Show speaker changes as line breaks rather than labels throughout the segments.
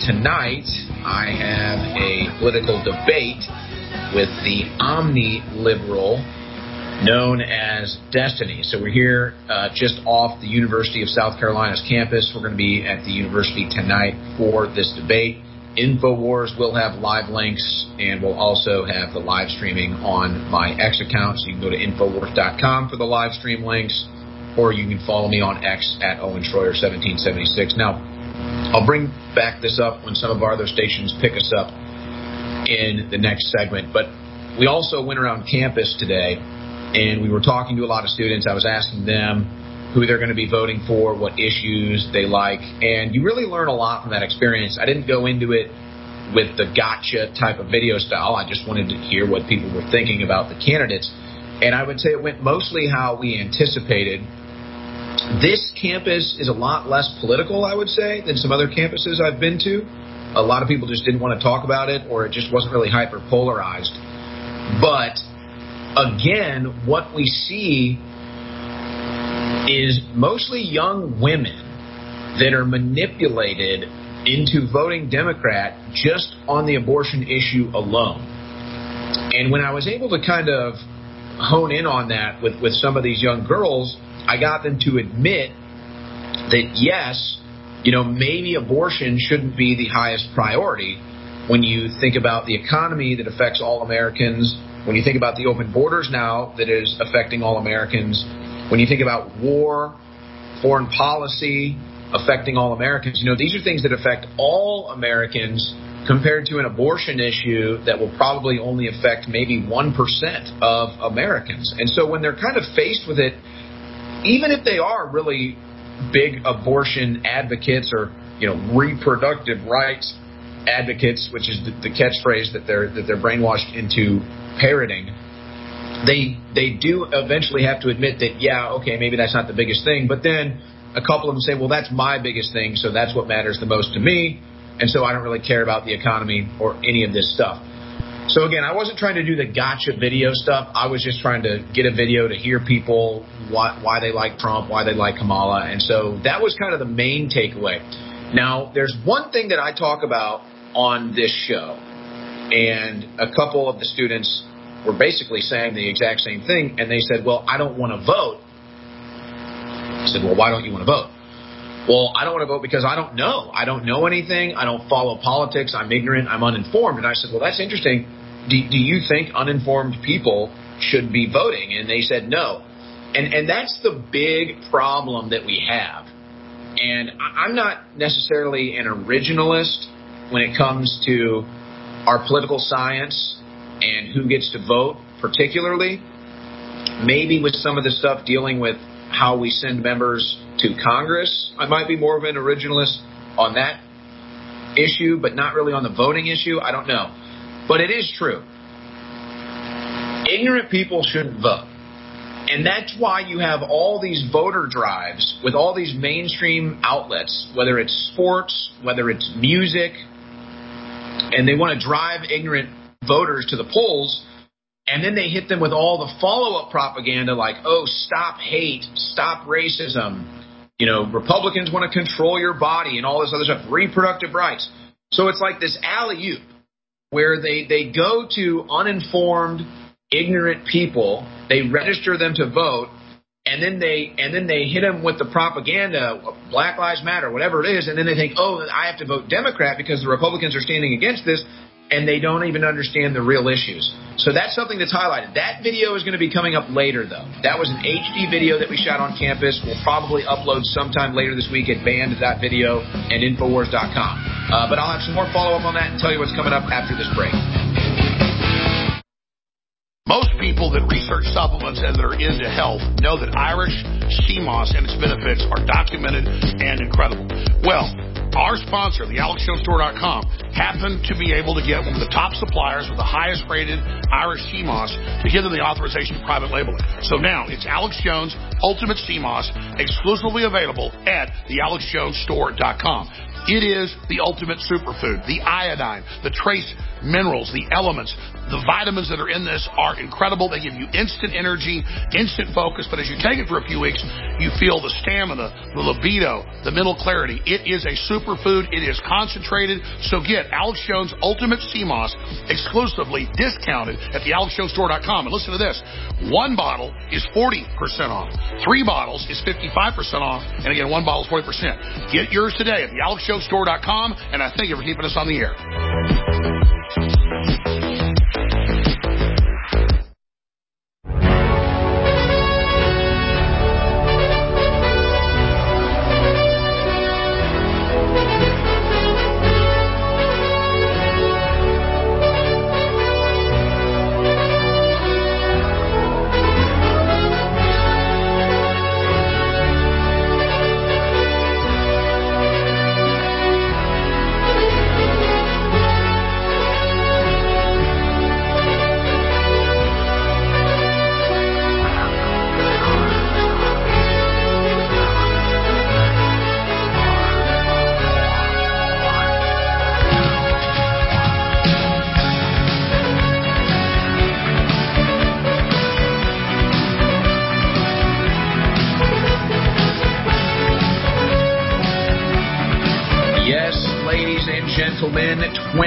tonight I have a political debate with the omni-liberal known as Destiny. So we're here just off the University of South Carolina's campus. We're going to be at the university tonight for this debate. InfoWars will have live links, and we'll also have the live streaming on my X account. So you can go to Infowars.com for the live stream links, or you can follow me on X at Owen Schroyer 1776. Now, I'll bring back this up when some of our other stations pick us up in the next segment. But we also went around campus today, and we were talking to a lot of students. I was asking them who they're going to be voting for, what issues they like, and you really learn a lot from that experience. I didn't go into it with the gotcha type of video style. I just wanted to hear what people were thinking about the candidates, and I would say it went mostly how we anticipated. This campus is a lot less political, I would say, than some other campuses I've been to. A lot of people just didn't want to talk about it, or it just wasn't really hyper-polarized. But again, what we see is mostly young women that are manipulated into voting Democrat just on the abortion issue alone. And when I was able to kind of hone in on that with some of these young girls, I got them to admit that, yes, maybe abortion shouldn't be the highest priority when you think about the economy that affects all Americans, when you think about the open borders now that is affecting all Americans, when you think about war, foreign policy affecting all Americans. These are things that affect all Americans compared to an abortion issue that will probably only affect maybe 1% of Americans. And so when they're kind of faced with it, even if they are really big abortion advocates or, reproductive rights advocates, which is the catchphrase that they're brainwashed into parroting, they do eventually have to admit that, yeah, okay, maybe that's not the biggest thing. But then a couple of them say, well, that's my biggest thing, so that's what matters the most to me, and so I don't really care about the economy or any of this stuff. So again, I wasn't trying to do the gotcha video stuff. I was just trying to get a video to hear people why they like Trump, why they like Kamala. And so that was kind of the main takeaway. Now, there's one thing that I talk about on this show, and a couple of the students were basically saying the exact same thing, and they said, well, I don't want to vote. I said, well, why don't you want to vote? Well, I don't want to vote because I don't know. I don't know anything. I don't follow politics. I'm ignorant. I'm uninformed. And I said, well, that's interesting. Do you think uninformed people should be voting? And they said no. And that's the big problem that we have. And I'm not necessarily an originalist when it comes to our political science and who gets to vote particularly. Maybe with some of the stuff dealing with how we send members to Congress, I might be more of an originalist on that issue, but not really on the voting issue. I don't know. But it is true. Ignorant people shouldn't vote. And that's why you have all these voter drives with all these mainstream outlets, whether it's sports, whether it's music, and they want to drive ignorant voters to the polls, and then they hit them with all the follow-up propaganda like, oh, stop hate, stop racism, Republicans want to control your body and all this other stuff, reproductive rights. So it's like this alley-oop where they go to uninformed, ignorant people, they register them to vote, and then they hit them with the propaganda, Black Lives Matter, whatever it is, and then they think, oh, I have to vote Democrat because the Republicans are standing against this, and they don't even understand the real issues. So that's something that's highlighted. That video is going to be coming up later, though. That was an HD video that we shot on campus. We'll probably upload sometime later this week at band.video and Infowars.com. But I'll have some more follow-up on that and tell you what's coming up after this break.
Most people that research supplements and that are into health know that Irish sea moss and its benefits are documented and incredible. Well, our sponsor, the AlexJonesStore.com, happened to be able to get one of the top suppliers with the highest rated Irish sea moss to give them the authorization to private label it. So now it's Alex Jones Ultimate Sea Moss, exclusively available at the AlexJonesStore.com. It is the ultimate superfood, the iodine, the trace minerals, the elements, the vitamins that are in this are incredible. They give you instant energy, instant focus, but as you take it for a few weeks, you feel the stamina, the libido, the mental clarity. It is a superfood. It is concentrated. So get Alex Jones Ultimate CMOS exclusively discounted at thealexjonesstore.com. And listen to this. 1 bottle is 40% off. 3 bottles is 55% off. And again, 1 bottle is 40%. Get yours today at thealexjonesstore.com. And I thank you for keeping us on the air.
Gentlemen,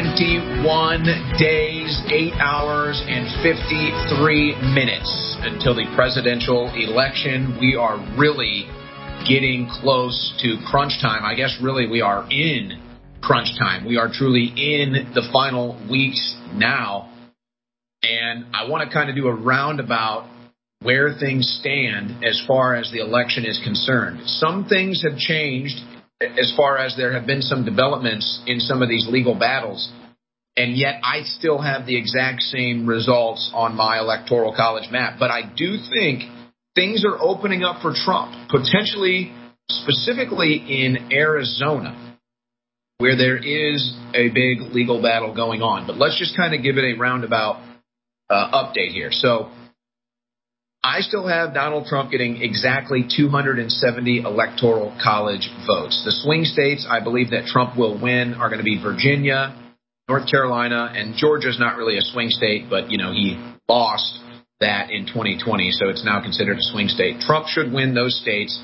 21 days, 8 hours, and 53 minutes until the presidential election. We are really getting close to crunch time. I guess really we are in crunch time. We are truly in the final weeks now. And I want to kind of do a roundabout where things stand as far as the election is concerned. Some things have changed as far as there have been some developments in some of these legal battles, and yet I still have the exact same results on my electoral college map. But I do think things are opening up for Trump, potentially, specifically in Arizona, where there is a big legal battle going on. But let's just kind of give it a roundabout update here. So I still have Donald Trump getting exactly 270 electoral college votes. The swing states I believe that Trump will win are going to be Virginia, North Carolina, and Georgia's not really a swing state, but, he lost that in 2020, so it's now considered a swing state. Trump should win those states.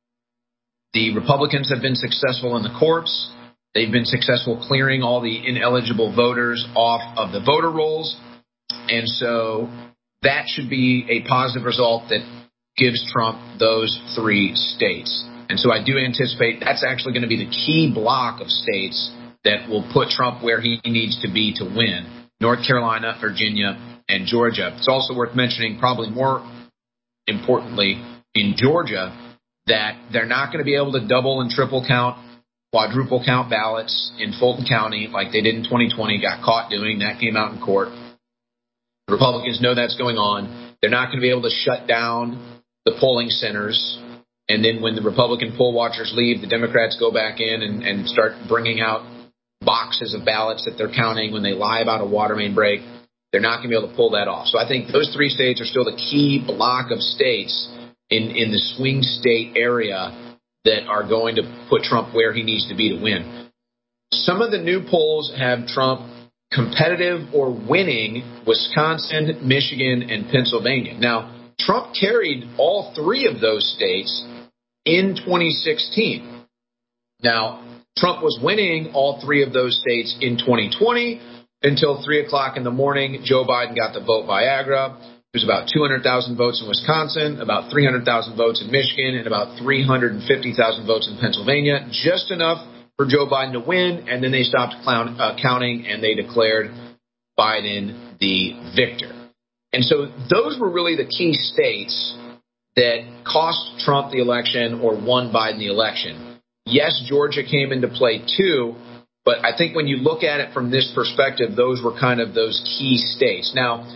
The Republicans have been successful in the courts. They've been successful clearing all the ineligible voters off of the voter rolls, and so that should be a positive result that gives Trump those 3 states. And so I do anticipate that's actually going to be the key block of states that will put Trump where he needs to be to win: North Carolina, Virginia, and Georgia. It's also worth mentioning, probably more importantly, in Georgia, that they're not going to be able to double and triple count, quadruple count ballots in Fulton County like they did in 2020, got caught doing. That came out in court. The Republicans know that's going on. They're not going to be able to shut down the polling centers. And then when the Republican poll watchers leave, the Democrats go back in and start bringing out boxes of ballots that they're counting when they lie about a water main break. They're not going to be able to pull that off. So I think those 3 states are still the key block of states in the swing state area that are going to put Trump where he needs to be to win. Some of the new polls have Trump competitive or winning Wisconsin, Michigan, and Pennsylvania. Now, Trump carried all 3 of those states in 2016. Now, Trump was winning all 3 of those states in 2020 until 3 o'clock in the morning. Joe Biden got the vote Viagra. There's about 200,000 votes in Wisconsin, about 300,000 votes in Michigan, and about 350,000 votes in Pennsylvania. Just enough for Joe Biden to win, and then they stopped counting, and they declared Biden the victor. And so those were really the key states that cost Trump the election or won Biden the election. Yes, Georgia came into play too, but I think when you look at it from this perspective, those were kind of those key states. Now,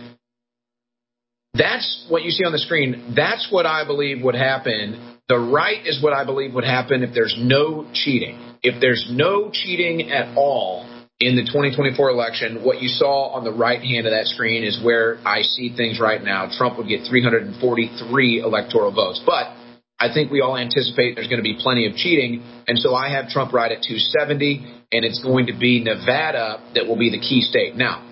that's what you see on the screen. That's what I believe would happen. The right is what I believe would happen if there's no cheating. If there's no cheating at all in the 2024 election, what you saw on the right hand of that screen is where I see things right now. Trump would get 343 electoral votes. But I think we all anticipate there's going to be plenty of cheating. And so I have Trump right at 270, and it's going to be Nevada that will be the key state. Now,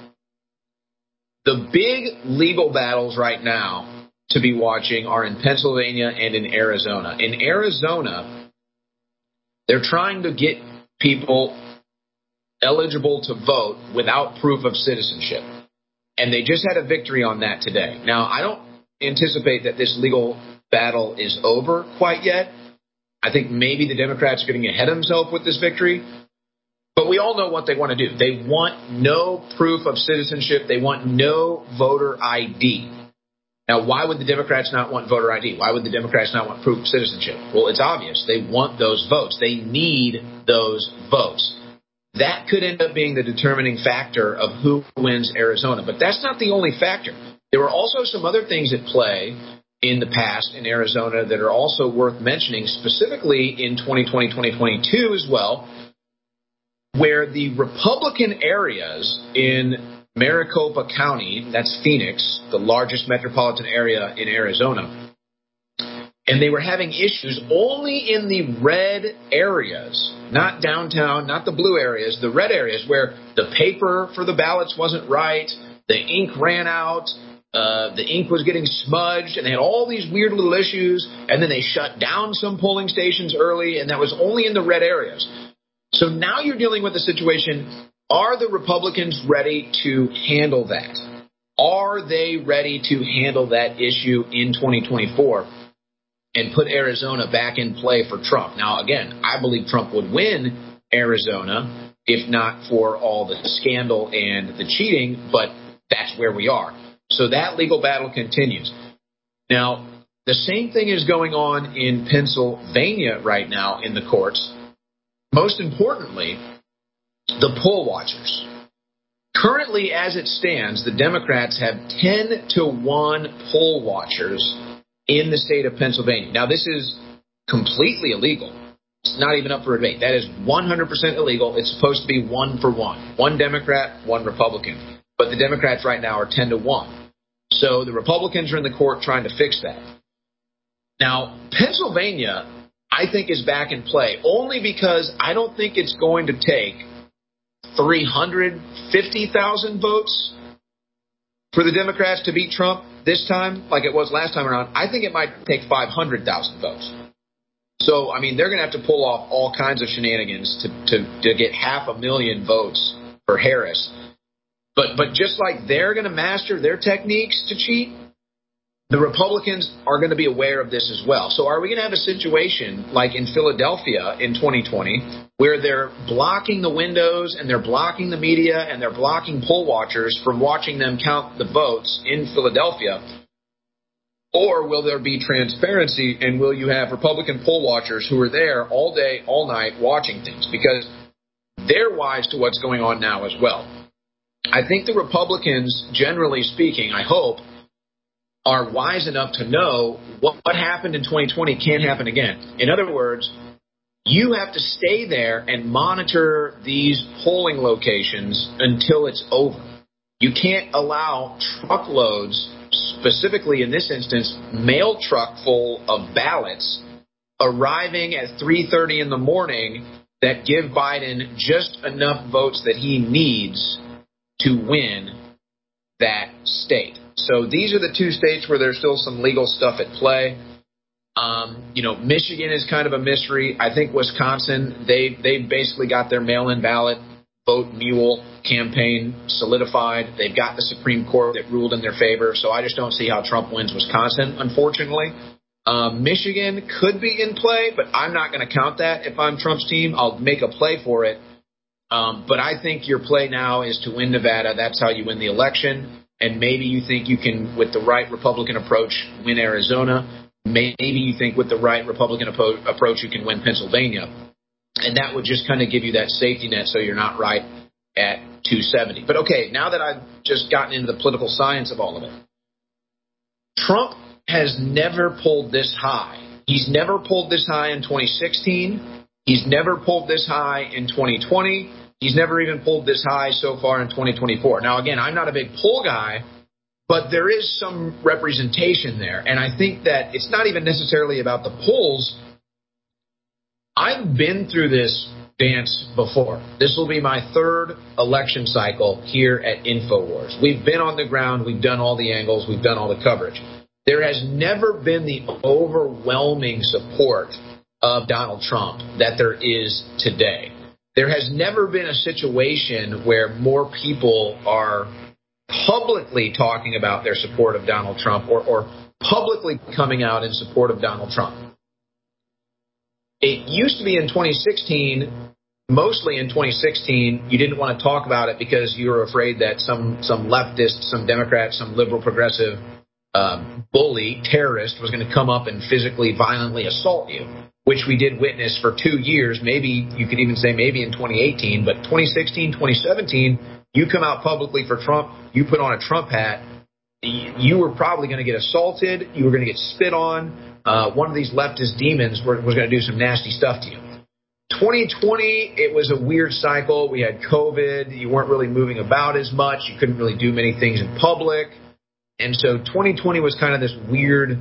the big legal battles right now to be watching are in Pennsylvania and in Arizona. In Arizona, they're trying to get people eligible to vote without proof of citizenship. And they just had a victory on that today. Now, I don't anticipate that this legal battle is over quite yet. I think maybe the Democrats are getting ahead of themselves with this victory. But we all know what they want to do. They want no proof of citizenship. They want no voter ID. Now, why would the Democrats not want voter ID? Why would the Democrats not want proof of citizenship? Well, it's obvious. They want those votes. They need those votes. That could end up being the determining factor of who wins Arizona. But that's not the only factor. There were also some other things at play in the past in Arizona that are also worth mentioning, specifically in 2020, 2022 as well, where the Republican areas in Maricopa County, that's Phoenix, the largest metropolitan area in Arizona, and they were having issues only in the red areas, not downtown, not the blue areas, the red areas where the paper for the ballots wasn't right, the ink ran out, the ink was getting smudged, and they had all these weird little issues, and then they shut down some polling stations early, and that was only in the red areas. So now you're dealing with a situation, are the Republicans ready to handle that? Are they ready to handle that issue in 2024 and put Arizona back in play for Trump? Now, again, I believe Trump would win Arizona if not for all the scandal and the cheating, but that's where we are. So that legal battle continues. Now, the same thing is going on in Pennsylvania right now in the courts. Most importantly, the poll watchers. Currently, as it stands, the Democrats have 10-1 poll watchers in the state of Pennsylvania. Now, this is completely illegal. It's not even up for debate. That is 100% illegal. It's supposed to be 1-for-1. One Democrat, one Republican. But the Democrats right now are 10-1. So the Republicans are in the court trying to fix that. Now, Pennsylvania, I think, is back in play only because I don't think it's going to take 350,000 votes for the Democrats to beat Trump this time like it was last time around. I think it might take 500,000 votes. So, I mean, they're going to have to pull off all kinds of shenanigans to get 500,000 votes for Harris. But just like they're going to master their techniques to cheat, the Republicans are going to be aware of this as well. So are we going to have a situation like in Philadelphia in 2020 where they're blocking the windows and they're blocking the media and they're blocking poll watchers from watching them count the votes in Philadelphia? Or will there be transparency and will you have Republican poll watchers who are there all day, all night watching things? Because they're wise to what's going on now as well. I think the Republicans, generally speaking, I hope, are wise enough to know what happened in 2020 can't happen again. In other words, you have to stay there and monitor these polling locations until it's over. You can't allow truckloads, specifically in this instance, mail truck full of ballots arriving at 3:30 in the morning that give Biden just enough votes that he needs to win that state. So these are the two states where there's still some legal stuff at play. Michigan is kind of a mystery. I think Wisconsin, they basically got their mail-in ballot vote mule campaign solidified. They've got the Supreme Court that ruled in their favor. So I just don't see how Trump wins Wisconsin, unfortunately. Michigan could be in play, but I'm not going to count that. If I'm Trump's team, I'll make a play for it. But I think your play now is to win Nevada. That's how you win the election. And maybe you think you can, with the right Republican approach, win Arizona. Maybe you think with the right Republican approach, you can win Pennsylvania. And that would just kind of give you that safety net so you're not right at 270. But okay, now that I've just gotten into the political science of all of it, Trump has never pulled this high. He's never pulled this high in 2016. He's never pulled this high in 2020. He's never even pulled this high so far in 2024. Now, again, I'm not a big poll guy, But there is some representation there. And I think that it's not even necessarily about the polls. I've been through this dance before. This will be my third election cycle here at InfoWars. We've been on the ground. We've done all the angles. We've done all the coverage. There has never been the overwhelming support of Donald Trump that there is today. There has never been a situation where more people are publicly talking about their support of Donald Trump or publicly coming out in support of Donald Trump. It used to be in 2016, mostly in 2016, you didn't want to talk about it because you were afraid that some leftist, some Democrat, some liberal progressive bully, terrorist was going to come up and physically, violently assault you, which we did witness for 2 years. Maybe you could even say maybe in 2018, but 2016, 2017, you come out publicly for Trump, you put on a Trump hat, you were probably going to get assaulted, you were going to get spit on. One of these leftist demons was going to do some nasty stuff to you. 2020, it was a weird cycle. We had COVID. You weren't really moving about as much. You couldn't really do many things in public. And so 2020 was kind of this weird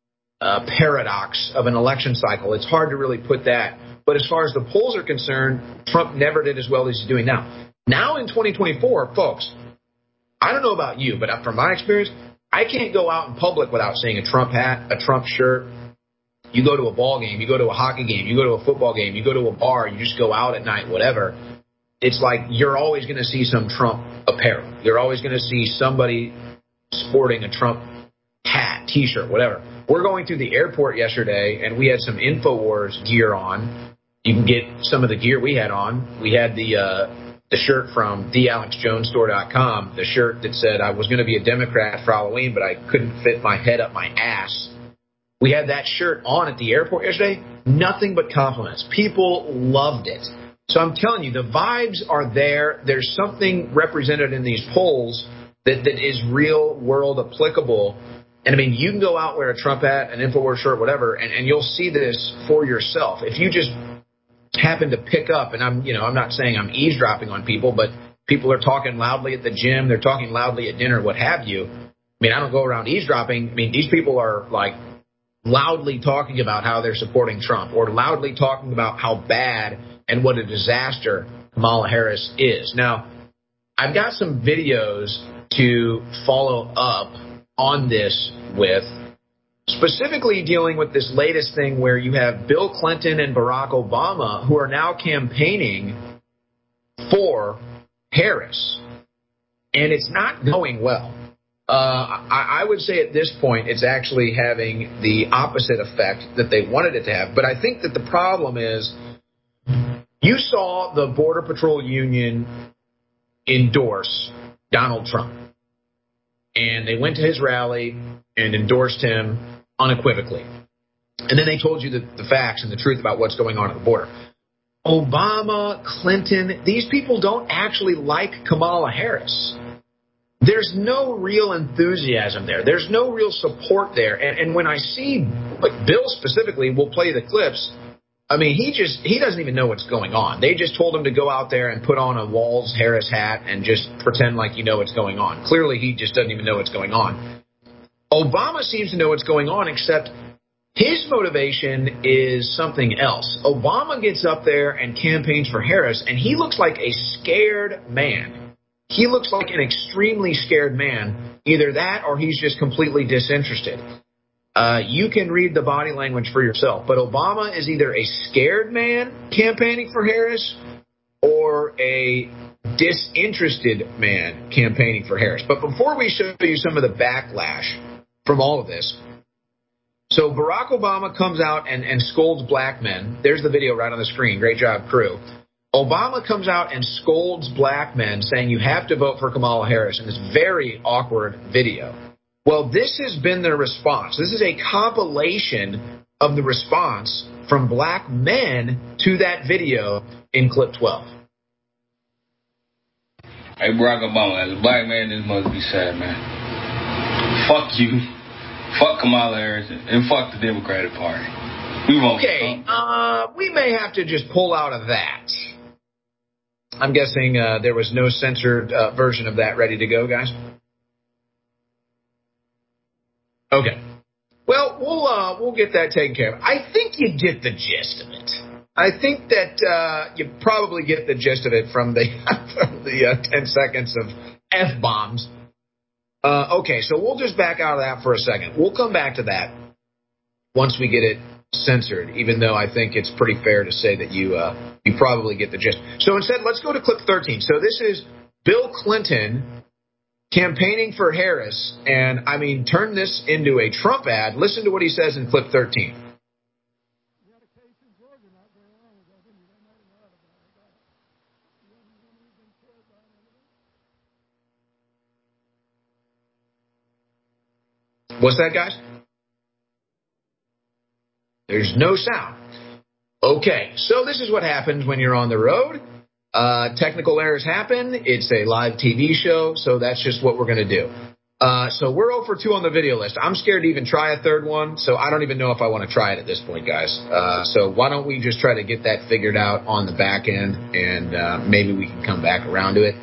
paradox of an election cycle. It's hard to really put that. But as far as the polls are concerned, Trump never did as well as he's doing now. Now in 2024, folks, I don't know about you, but from my experience, I can't go out in public without seeing a Trump hat, a Trump shirt. You go to a ball game, you go to a hockey game, you go to a football game, you go to a bar, you just go out at night, whatever. It's like you're always going to see some Trump apparel. You're always going to see somebody sporting a Trump hat, T-shirt, whatever. We're going through the airport yesterday, and we had some InfoWars gear on. You can get some of the gear we had on. We had the shirt from thealexjonesstore.com, the shirt that said I was going to be a Democrat for Halloween, but I couldn't fit my head up my ass. We had that shirt on at the airport yesterday. Nothing but compliments. People loved it. So I'm telling you, the vibes are there. There's something represented in these polls that is real world applicable. And I mean, you can go out, wear a Trump hat, an InfoWars shirt, whatever, and you'll see this for yourself. If you just happen to pick up, and I'm not saying I'm eavesdropping on people, but people are talking loudly at the gym, they're talking loudly at dinner, what have you. I mean, I don't go around eavesdropping. I mean, these people are like loudly talking about how they're supporting Trump or loudly talking about how bad and what a disaster Kamala Harris is. Now, I've got some videos to follow up on this with, specifically dealing with this latest thing where you have Bill Clinton and Barack Obama who are now campaigning for Harris. And it's not going well. I would say at this point it's actually having the opposite effect that they wanted it to have. But I think that the problem is you saw the Border Patrol Union endorse Donald Trump. And they went to his rally and endorsed him unequivocally. And then they told you the facts and the truth about what's going on at the border. Obama, Clinton, these people don't actually like Kamala Harris. There's no real enthusiasm there. There's no real support there. And when I see, like Bill specifically, we'll play the clips. I mean, he doesn't even know what's going on. They just told him to go out there and put on a Walls Harris hat and just pretend like you know what's going on. Clearly, he just doesn't even know what's going on. Obama seems to know what's going on, except his motivation is something else. Obama gets up there and campaigns for Harris, and he looks like a scared man. He looks like an extremely scared man. Either that or he's just completely disinterested. You can read the body language for yourself. But Obama is either a scared man campaigning for Harris or a disinterested man campaigning for Harris. But before we show you some of the backlash from all of this, so Barack Obama comes out and scolds black men. There's the video right on the screen. Great job, crew. Obama comes out and scolds black men saying you have to vote for Kamala Harris in this very awkward video. Well, this has been their response. This is a compilation of the response from black men to that video in clip 12.
Hey, Barack Obama, as a black man, this must be sad, man. Fuck you. Fuck Kamala Harris and fuck the Democratic Party.
Okay, we may have to just pull out of that. I'm guessing there was no censored version of that ready to go, guys. Okay. Well, we'll get that taken care of. I think you get the gist of it. I think that you probably get the gist of it from the 10 seconds of F-bombs. Okay, so we'll just back out of that for a second. We'll come back to that once we get it censored, even though I think it's pretty fair to say that you probably get the gist. So instead, let's go to clip 13. So this is Bill Clinton campaigning for Harris, and, I mean, turn this into a Trump ad. Listen to what he says in clip 13. What's that, guys? There's no sound. Okay, so this is what happens when you're on the road. Technical errors happen. It's a live TV show, so that's just what we're going to do. So we're 0 for 2 on the video list. I'm scared to even try a third one, so I don't even know if I want to try it at this point, guys. So why don't we just try to get that figured out on the back end, and maybe we can come back around to it.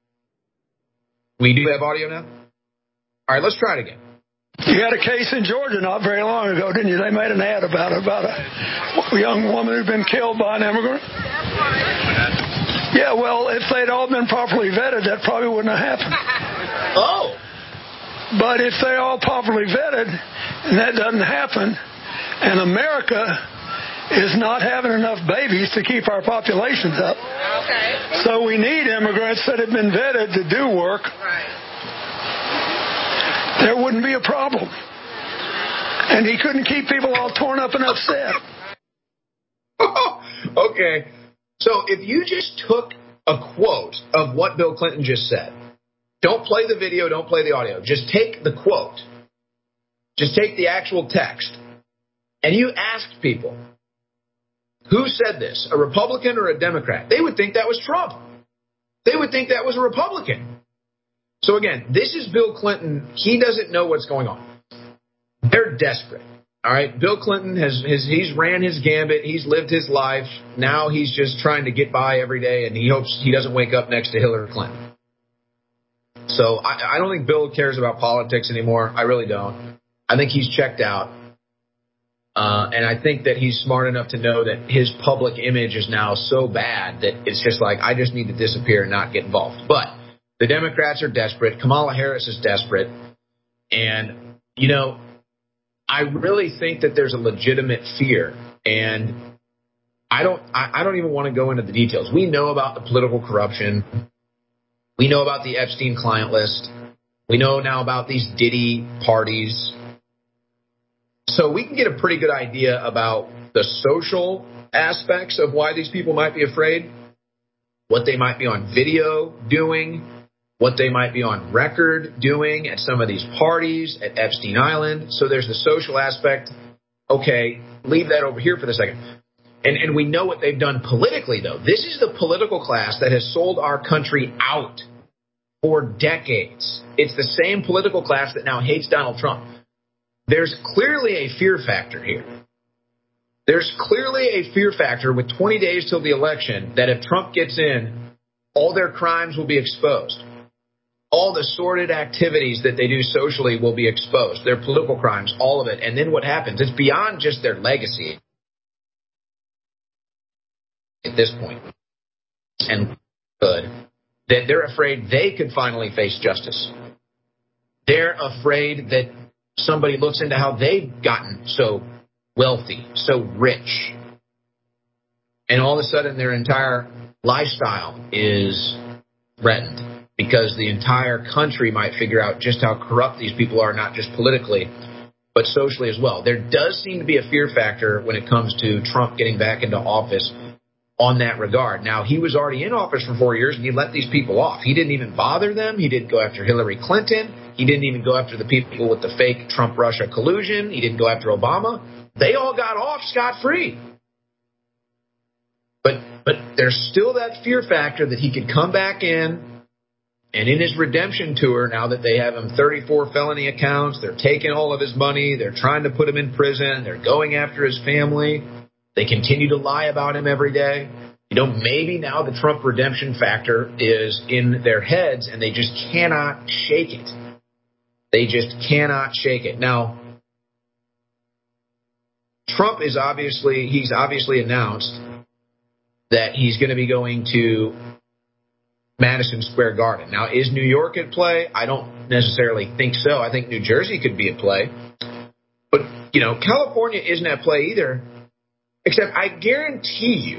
We do have audio now? All right, let's try it again.
You had a case in Georgia not very long ago, didn't you? They made an ad about a young woman who'd been killed by an immigrant. Yeah, well, if they'd all been properly vetted, that probably wouldn't have happened.
Oh.
But if they're all properly vetted, and that doesn't happen, and America is not having enough babies to keep our populations up. Okay. So we need immigrants that have been vetted to do work. Right. There wouldn't be a problem. And he couldn't keep people all torn up and upset.
Okay. So if you just took a quote of what Bill Clinton just said, don't play the video, don't play the audio, just take the quote, just take the actual text, and you asked people, who said this, a Republican or a Democrat? They would think that was Trump. They would think that was a Republican. So again, this is Bill Clinton. He doesn't know what's going on. They're desperate. All right. Bill Clinton he's ran his gambit. He's lived his life. Now he's just trying to get by every day, and he hopes he doesn't wake up next to Hillary Clinton. So I don't think Bill cares about politics anymore. I really don't. I think he's checked out. And I think that he's smart enough to know that his public image is now so bad that it's just like, I just need to disappear and not get involved. But the Democrats are desperate. Kamala Harris is desperate. And, you know, I really think that there's a legitimate fear. And I don't even want to go into the details. We know about the political corruption. We know about the Epstein client list. We know now about these Diddy parties. So we can get a pretty good idea about the social aspects of why these people might be afraid, what they might be on video doing, what they might be on record doing at some of these parties at Epstein Island. So there's the social aspect. Okay, leave that over here for the second. And we know what they've done politically, though. This is the political class that has sold our country out for decades. It's the same political class that now hates Donald Trump. There's clearly a fear factor here. There's clearly a fear factor with 20 days till the election that if Trump gets in, all their crimes will be exposed. All the sordid activities that they do socially will be exposed. Their political crimes, all of it. And then what happens? It's beyond just their legacy at this point. And good. That they're afraid they could finally face justice. They're afraid that somebody looks into how they've gotten so wealthy, so rich. And all of a sudden their entire lifestyle is threatened because the entire country might figure out just how corrupt these people are, not just politically, but socially as well. There does seem to be a fear factor when it comes to Trump getting back into office on that regard. Now, he was already in office for 4 years, and he let these people off. He didn't even bother them. He didn't go after Hillary Clinton. He didn't even go after the people with the fake Trump-Russia collusion. He didn't go after Obama. They all got off scot-free. But there's still that fear factor that he could come back in, and in his redemption tour, now that they have him 34 felony accounts, they're taking all of his money, they're trying to put him in prison, they're going after his family, they continue to lie about him every day. You know, maybe now the Trump redemption factor is in their heads and they just cannot shake it. They just cannot shake it. Now, Trump he's obviously announced that he's going to be going to Madison Square Garden. Now, is New York at play? I don't necessarily think so. I think New Jersey could be at play. But, California isn't at play either. Except I guarantee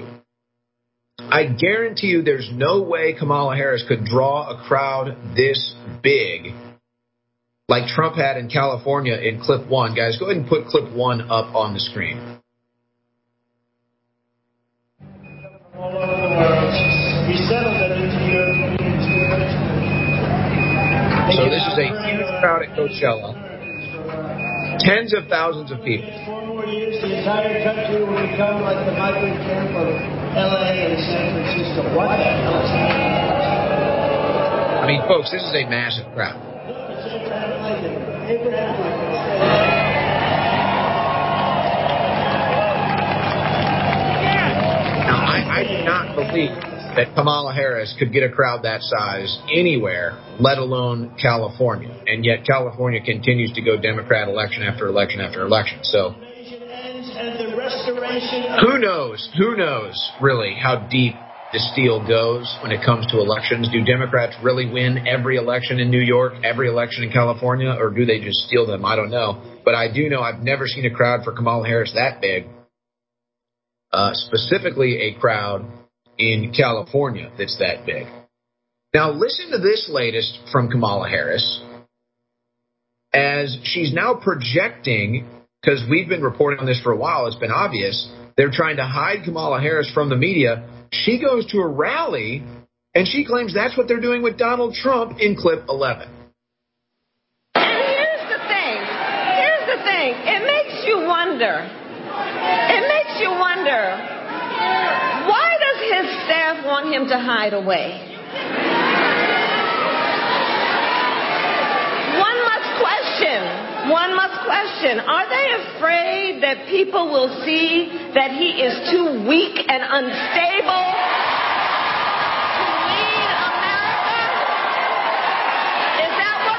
you there's no way Kamala Harris could draw a crowd this big like Trump had in California in clip 1. Guys, go ahead and put clip 1 up on the screen.
All over the world. We settled that into European integration.
So this is a huge crowd at Coachella. Tens of thousands of people.
4 more years, the entire country will become like the migrant camp of L.A. and San Francisco. What the hell is happening?
I mean, folks, this is a massive crowd. Now, I do not believe that Kamala Harris could get a crowd that size anywhere, let alone California. And yet California continues to go Democrat election after election after election. So who knows really how deep the steel goes when it comes to elections. Do Democrats really win every election in New York, every election in California, or do they just steal them? I don't know. But I do know I've never seen a crowd for Kamala Harris that big, specifically a crowd in California that's that big. Now, listen to this latest from Kamala Harris as she's now projecting, because we've been reporting on this for a while, it's been obvious, they're trying to hide Kamala Harris from the media. She goes to a rally, and she claims that's what they're doing with Donald Trump in clip 11.
And here's the thing. It makes you wonder. Why does his staff want him to hide away? One must question, are they afraid that people will see that he is too weak and unstable to lead America? Is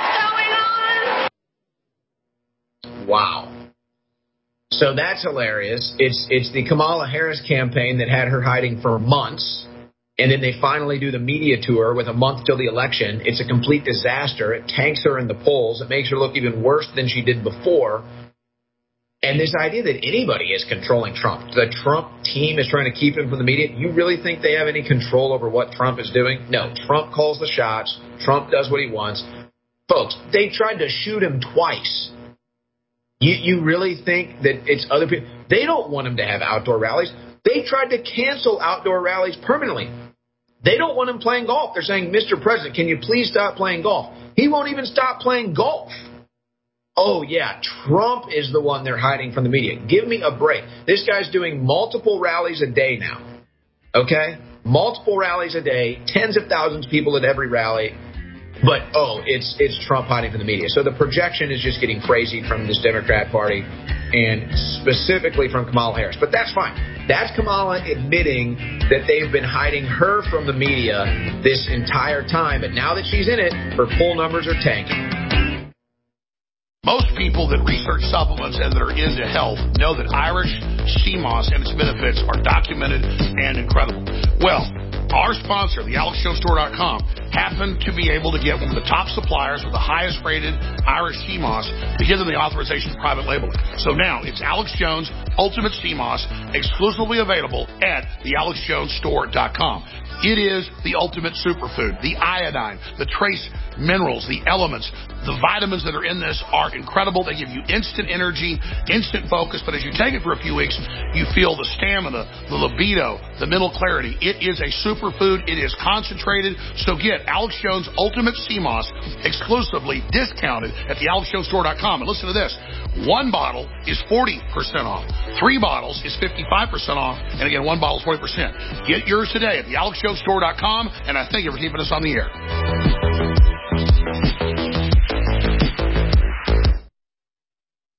that what's going on?
Wow. So that's hilarious. It's the Kamala Harris campaign that had her hiding for months. And then they finally do the media tour with a month till the election. It's a complete disaster. It tanks her in the polls. It makes her look even worse than she did before. And this idea that anybody is controlling Trump, the Trump team is trying to keep him from the media. You really think they have any control over what Trump is doing? No, Trump calls the shots. Trump does what he wants. Folks, they tried to shoot him twice. You really think that it's other people? They don't want him to have outdoor rallies. They tried to cancel outdoor rallies permanently. They don't want him playing golf. They're saying, Mr. President, can you please stop playing golf? He won't even stop playing golf. Oh, yeah, Trump is the one they're hiding from the media. Give me a break. This guy's doing multiple rallies a day now. Okay? Multiple rallies a day, tens of thousands of people at every rally. But, it's Trump hiding from the media. So the projection is just getting crazy from this Democrat Party and specifically from Kamala Harris. But that's fine. That's Kamala admitting that they've been hiding her from the media this entire time. But now that she's in it, her poll numbers are tanking.
Most people that research supplements and that are into health know that Irish sea moss and its benefits are documented and incredible. Well, our sponsor, the AlexJonesStore.com, happened to be able to get one of the top suppliers with the highest rated Irish sea moss to give them the authorization for private labeling. So now it's Alex Jones Ultimate Sea Moss, exclusively available at the AlexJonesStore.com. It is the ultimate superfood. The iodine, the trace minerals, the elements, the vitamins that are in this are incredible. They give you instant energy, instant focus. But as you take it for a few weeks, you feel the stamina, the libido, the mental clarity. It is a superfood. It is concentrated. So get Alex Jones Ultimate Sea Moss exclusively discounted at the AlexJonesStore.com. And listen to this. 1 bottle is 40% off. 3 bottles is 55% off. And again, 1 bottle is 40%. Get yours today at the AlexJonesStore.com. And I thank you for keeping us on the air.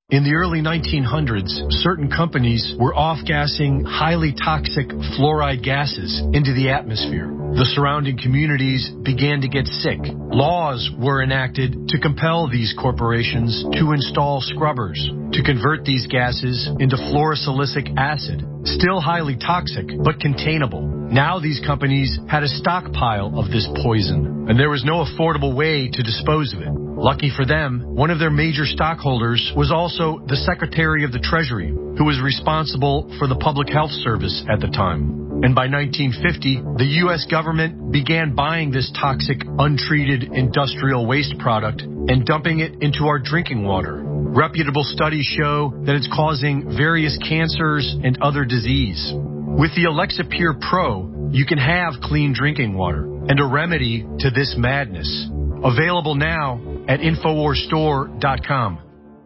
In the early 1900s, certain companies were off-gassing highly toxic fluoride gases into the atmosphere. The surrounding communities began to get sick. Laws were enacted to compel these corporations to install scrubbers to convert these gases into fluorosilicic acid, still highly toxic but containable. Now these companies had a stockpile of this poison, and there was no affordable way to dispose of it. Lucky for them, one of their major stockholders was also the Secretary of the Treasury, who was responsible for the Public Health Service at the time. And by 1950, the U.S. government began buying this toxic, untreated industrial waste product and dumping it into our drinking water. Reputable studies show that it's causing various cancers and other disease. With the Alexa Pure Pro, you can have clean drinking water and a remedy to this madness. Available now at InfoWarsStore.com.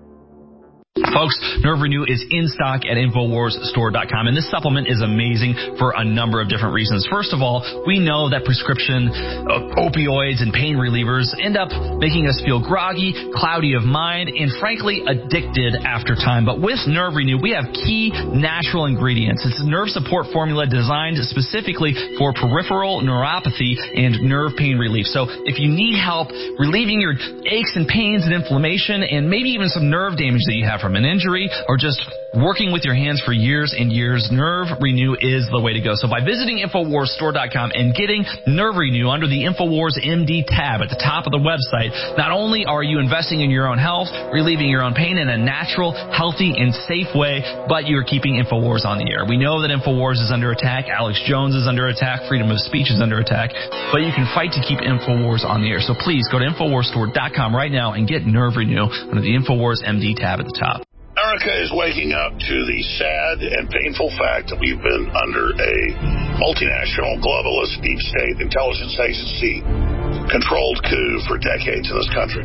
Folks, Nerve Renew is in stock at InfoWarsStore.com, and this supplement is amazing for a number of different reasons. First of all, we know that prescription opioids and pain relievers end up making us feel groggy, cloudy of mind, and frankly, addicted after time. But with Nerve Renew, we have key natural ingredients. It's a nerve support formula designed specifically for peripheral neuropathy and nerve pain relief. So if you need help relieving your aches and pains and inflammation and maybe even some nerve damage that you have from an injury or just working with your hands for years and years, Nerve Renew is the way to go. So by visiting InfoWarsStore.com and getting Nerve Renew under the InfoWars MD tab at the top of the website, not only are you investing in your own health, relieving your own pain in a natural, healthy, and safe way, but you're keeping InfoWars on the air. We know that InfoWars is under attack. Alex Jones is under attack. Freedom of speech is under attack. But you can fight to keep InfoWars on the air. So please go to InfoWarsStore.com right now and get Nerve Renew under the InfoWars MD tab at the top.
America is waking up to the sad and painful fact that we've been under a multinational, globalist, deep state intelligence agency controlled coup for decades in this country.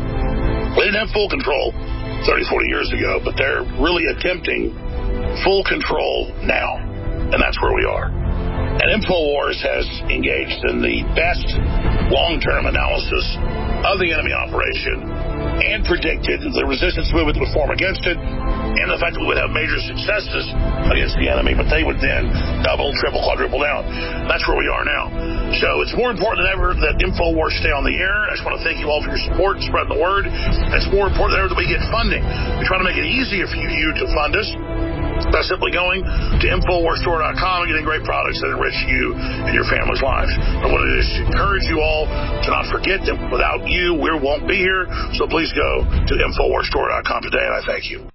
We didn't have full control 30, 40 years ago, but they're really attempting full control now, and that's where we are. And InfoWars has engaged in the best long-term analysis of the enemy operation and predicted the resistance movement would form against it and the fact that we would have major successes against the enemy, but they would then double, triple, quadruple down. That's where we are now. So it's more important than ever that InfoWars stay on the air. I just want to thank you all for your support and spreading the word. And it's more important than ever that we get funding. We try to make it easier for you to fund us by simply going to InfoWarsStore.com and getting great products that enrich you and your family's lives. I want to just encourage you all to not forget that without you, we won't be here. So please go to InfoWarsStore.com today, and I thank you.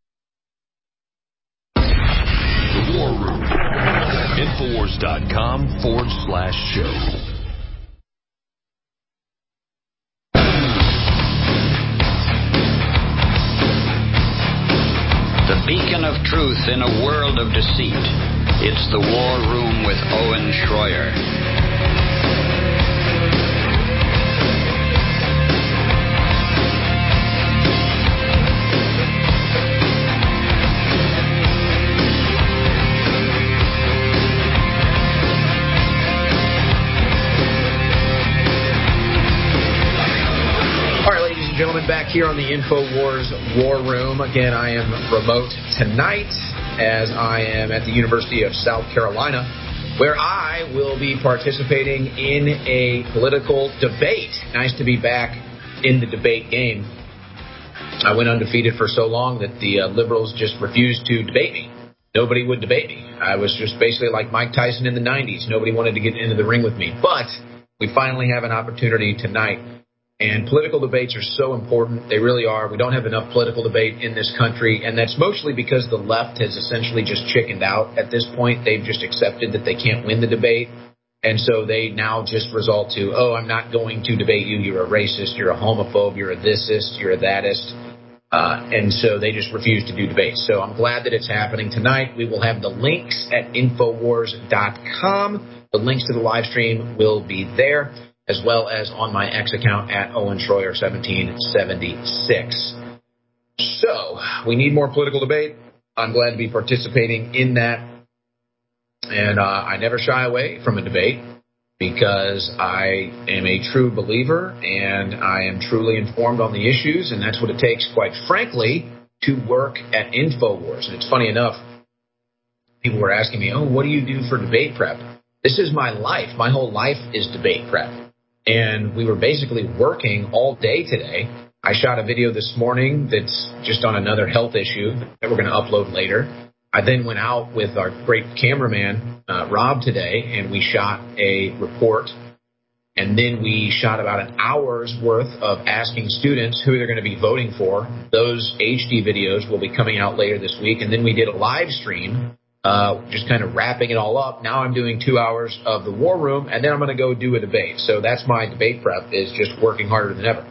The War Room. InfoWars.com/show.
The beacon of truth in a world of deceit. It's the War Room with Owen Schroyer.
Gentlemen, back here on the InfoWars War Room. Again, I am remote tonight as I am at the University of South Carolina, where I will be participating in a political debate. Nice to be back in the debate game. I went undefeated for so long that the liberals just refused to debate me. Nobody would debate me. I was just basically like Mike Tyson in the 90s. Nobody wanted to get into the ring with me. But we finally have an opportunity tonight. And political debates are so important. They really are. We don't have enough political debate in this country, and that's mostly because the left has essentially just chickened out at this point. They've just accepted that they can't win the debate, and so they now just resort to, oh, I'm not going to debate you. You're a racist. You're a homophobe. You're a thisist. You're a thatist. And so they just refuse to do debates. So I'm glad that it's happening tonight. We will have the links at Infowars.com. The links to the live stream will be there, as well as on my X account at Owen Schroyer 1776. So, we need more political debate. I'm glad to be participating in that. And I never shy away from a debate because I am a true believer and I am truly informed on the issues, and that's what it takes, quite frankly, to work at InfoWars. And it's funny enough, people were asking me, what do you do for debate prep? This is my life. My whole life is debate prep. And we were basically working all day today. I shot a video this morning that's just on another health issue that we're going to upload later. I then went out with our great cameraman, Rob, today, and we shot a report. And then we shot about an hour's worth of asking students who they're going to be voting for. Those HD videos will be coming out later this week. And then we did a live stream, just kind of wrapping it all up. Now I'm doing 2 hours of the War Room, and then I'm going to go do a debate. So that's my debate prep, is just working harder than ever.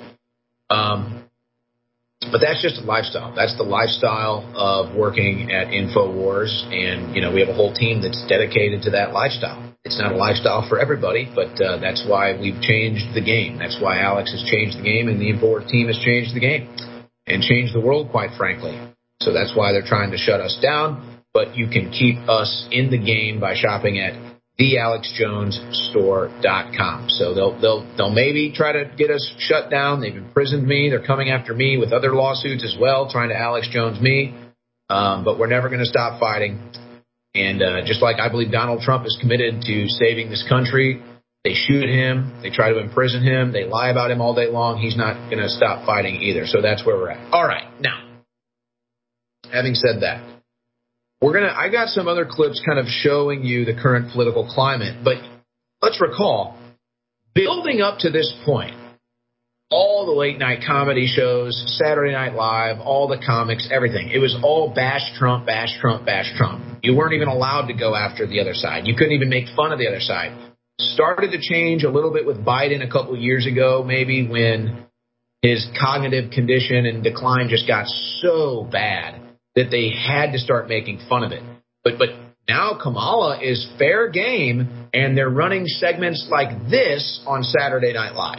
But that's just a lifestyle. That's the lifestyle of working at InfoWars. And, we have a whole team that's dedicated to that lifestyle. It's not a lifestyle for everybody, but that's why we've changed the game. That's why Alex has changed the game, and the InfoWars team has changed the game and changed the world, quite frankly. So that's why they're trying to shut us down. But you can keep us in the game by shopping at thealexjonesstore.com. So they'll maybe try to get us shut down. They've imprisoned me. They're coming after me with other lawsuits as well, trying to Alex Jones me. But we're never going to stop fighting. And just like I believe Donald Trump is committed to saving this country, they shoot him, they try to imprison him, they lie about him all day long. He's not going to stop fighting either. So that's where we're at. All right. Now, having said that, I got some other clips kind of showing you the current political climate. But let's recall, building up to this point, all the late night comedy shows, Saturday Night Live, all the comics, everything. It was all bash Trump, bash Trump, bash Trump. You weren't even allowed to go after the other side. You couldn't even make fun of the other side. Started to change a little bit with Biden a couple of years ago, maybe, when his cognitive condition and decline just got so bad that they had to start making fun of it. But now Kamala is fair game, and they're running segments like this on Saturday Night Live.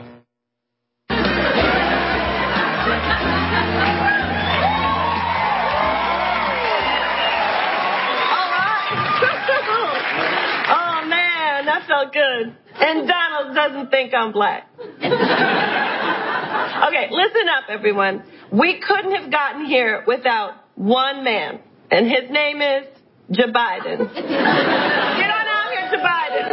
Oh, man, that felt good. And Donald doesn't think I'm black. Okay, listen up, everyone. We couldn't have gotten here without one man, and his name is Joe Biden. Get on out here, Joe Biden.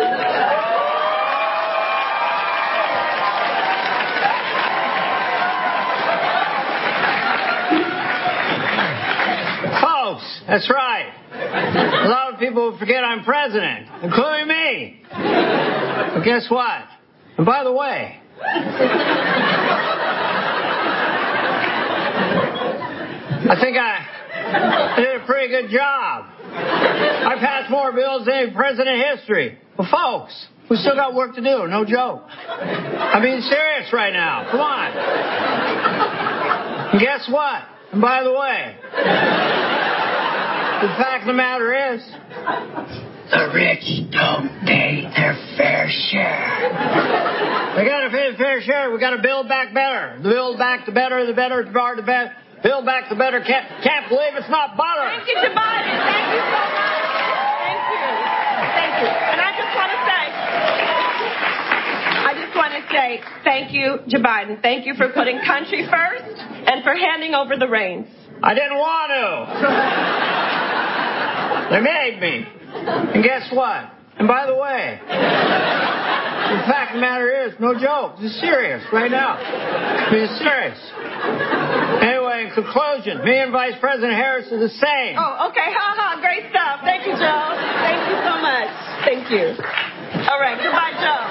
Folks, that's right. A lot of people forget I'm president, including me. But guess what? And by the way, I think I did a pretty good job. I passed more bills than any president in history. But folks, we still got work to do, no joke. I'm being serious right now. Come on. And guess what? And by the way, the fact of the matter is, the rich don't pay their fair share. We got to pay the fair share. We got to build back better. Build back the better, the better, the better. Build back the better. Can't believe it's not butter.
Thank you, Joe Biden. Thank you so much. Thank you. And I just want to say thank you, Joe Biden. Thank you for putting country first and for handing over the reins.
I didn't want to. They made me. And guess what? And by the way, the fact of the matter is, no joke. This is serious right now. This is serious. Anyway, in conclusion, me and Vice President Harris are the same.
Oh, okay. Great stuff. Thank you, Joe. Thank you so much. Thank you. All right. Goodbye, Joe.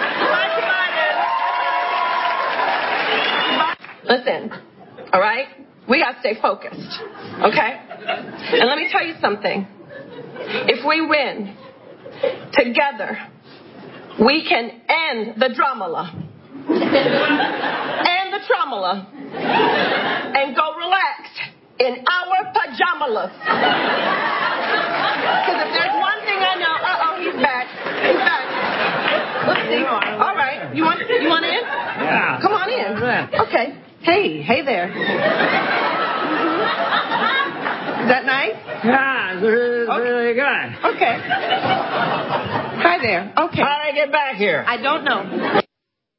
Goodbye, Biden. Listen. All right? We got to stay focused. Okay? And let me tell you something. If we win together, we can end the dramala. And the traumala. And go relax in our pajamas. Because if there's one thing I know, he's back. He's back. Let's see. All right. You want in?
Yeah.
Come on in. Okay. Hey there. Is that nice?
Yeah, it's really good.
Okay. Hi there. Okay.
How did I get back here?
I don't know.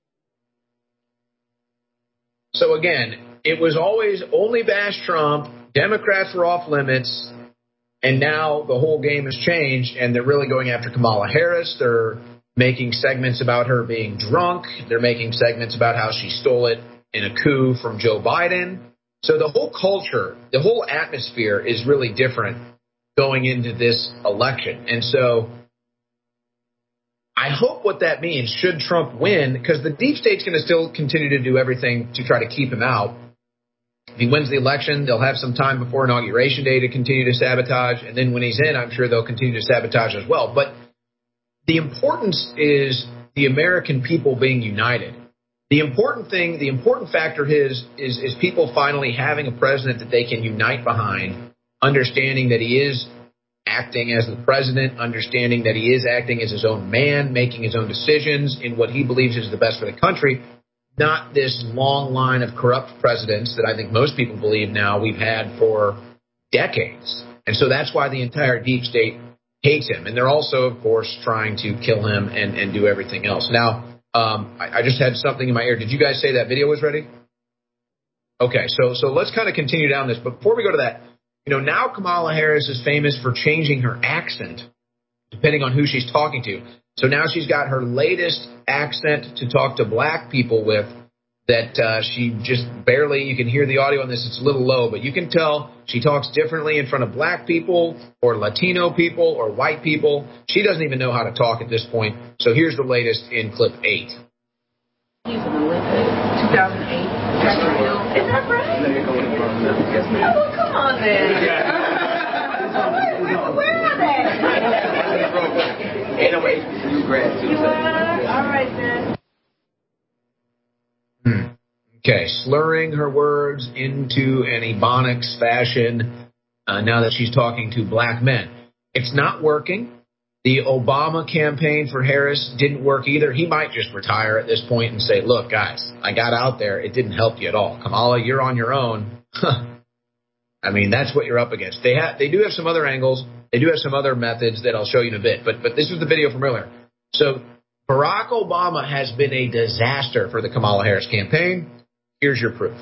So again, it was always only bash Trump, Democrats were off limits, and now the whole game has changed, and they're really going after Kamala Harris. They're making segments about her being drunk. They're making segments about how she stole it in a coup from Joe Biden. So the whole culture, the whole atmosphere is really different going into this election. And so I hope what that means, should Trump win, because the deep state's going to still continue to do everything to try to keep him out. If he wins the election, they'll have some time before Inauguration Day to continue to sabotage. And then when he's in, I'm sure they'll continue to sabotage as well. But the importance is the American people being united. The important thing, the important factor is people finally having a president that they can unite behind, understanding that he is acting as the president, understanding that he is acting as his own man, making his own decisions in what he believes is the best for the country, not this long line of corrupt presidents that I think most people believe now we've had for decades. And so that's why the entire deep state hates him. And they're also, of course, trying to kill him and do everything else. Now, I just had something in my ear. Did you guys say that video was ready? Okay, so let's kind of continue down this. But before we go to that, now Kamala Harris is famous for changing her accent depending on who she's talking to. So now she's got her latest accent to talk to black people with that she just barely, you can hear the audio on this, it's a little low, but you can tell she talks differently in front of black people or Latino people or white people. She doesn't even know how to talk at this point. So here's the latest in clip 8.
He's an Olympic, 2008. Is that right? Oh, come on, man. Where are they?
808 new grad too.
You are? All right, then.
Okay, slurring her words into an Ebonics fashion now that she's talking to black men. It's not working. The Obama campaign for Harris didn't work either. He might just retire at this point and say, look, guys, I got out there. It didn't help you at all. Kamala, you're on your own. I mean, that's what you're up against. They do have some other angles. They do have some other methods that I'll show you in a bit. But this was the video from earlier. So Barack Obama has been a disaster for the Kamala Harris campaign. Here's your proof.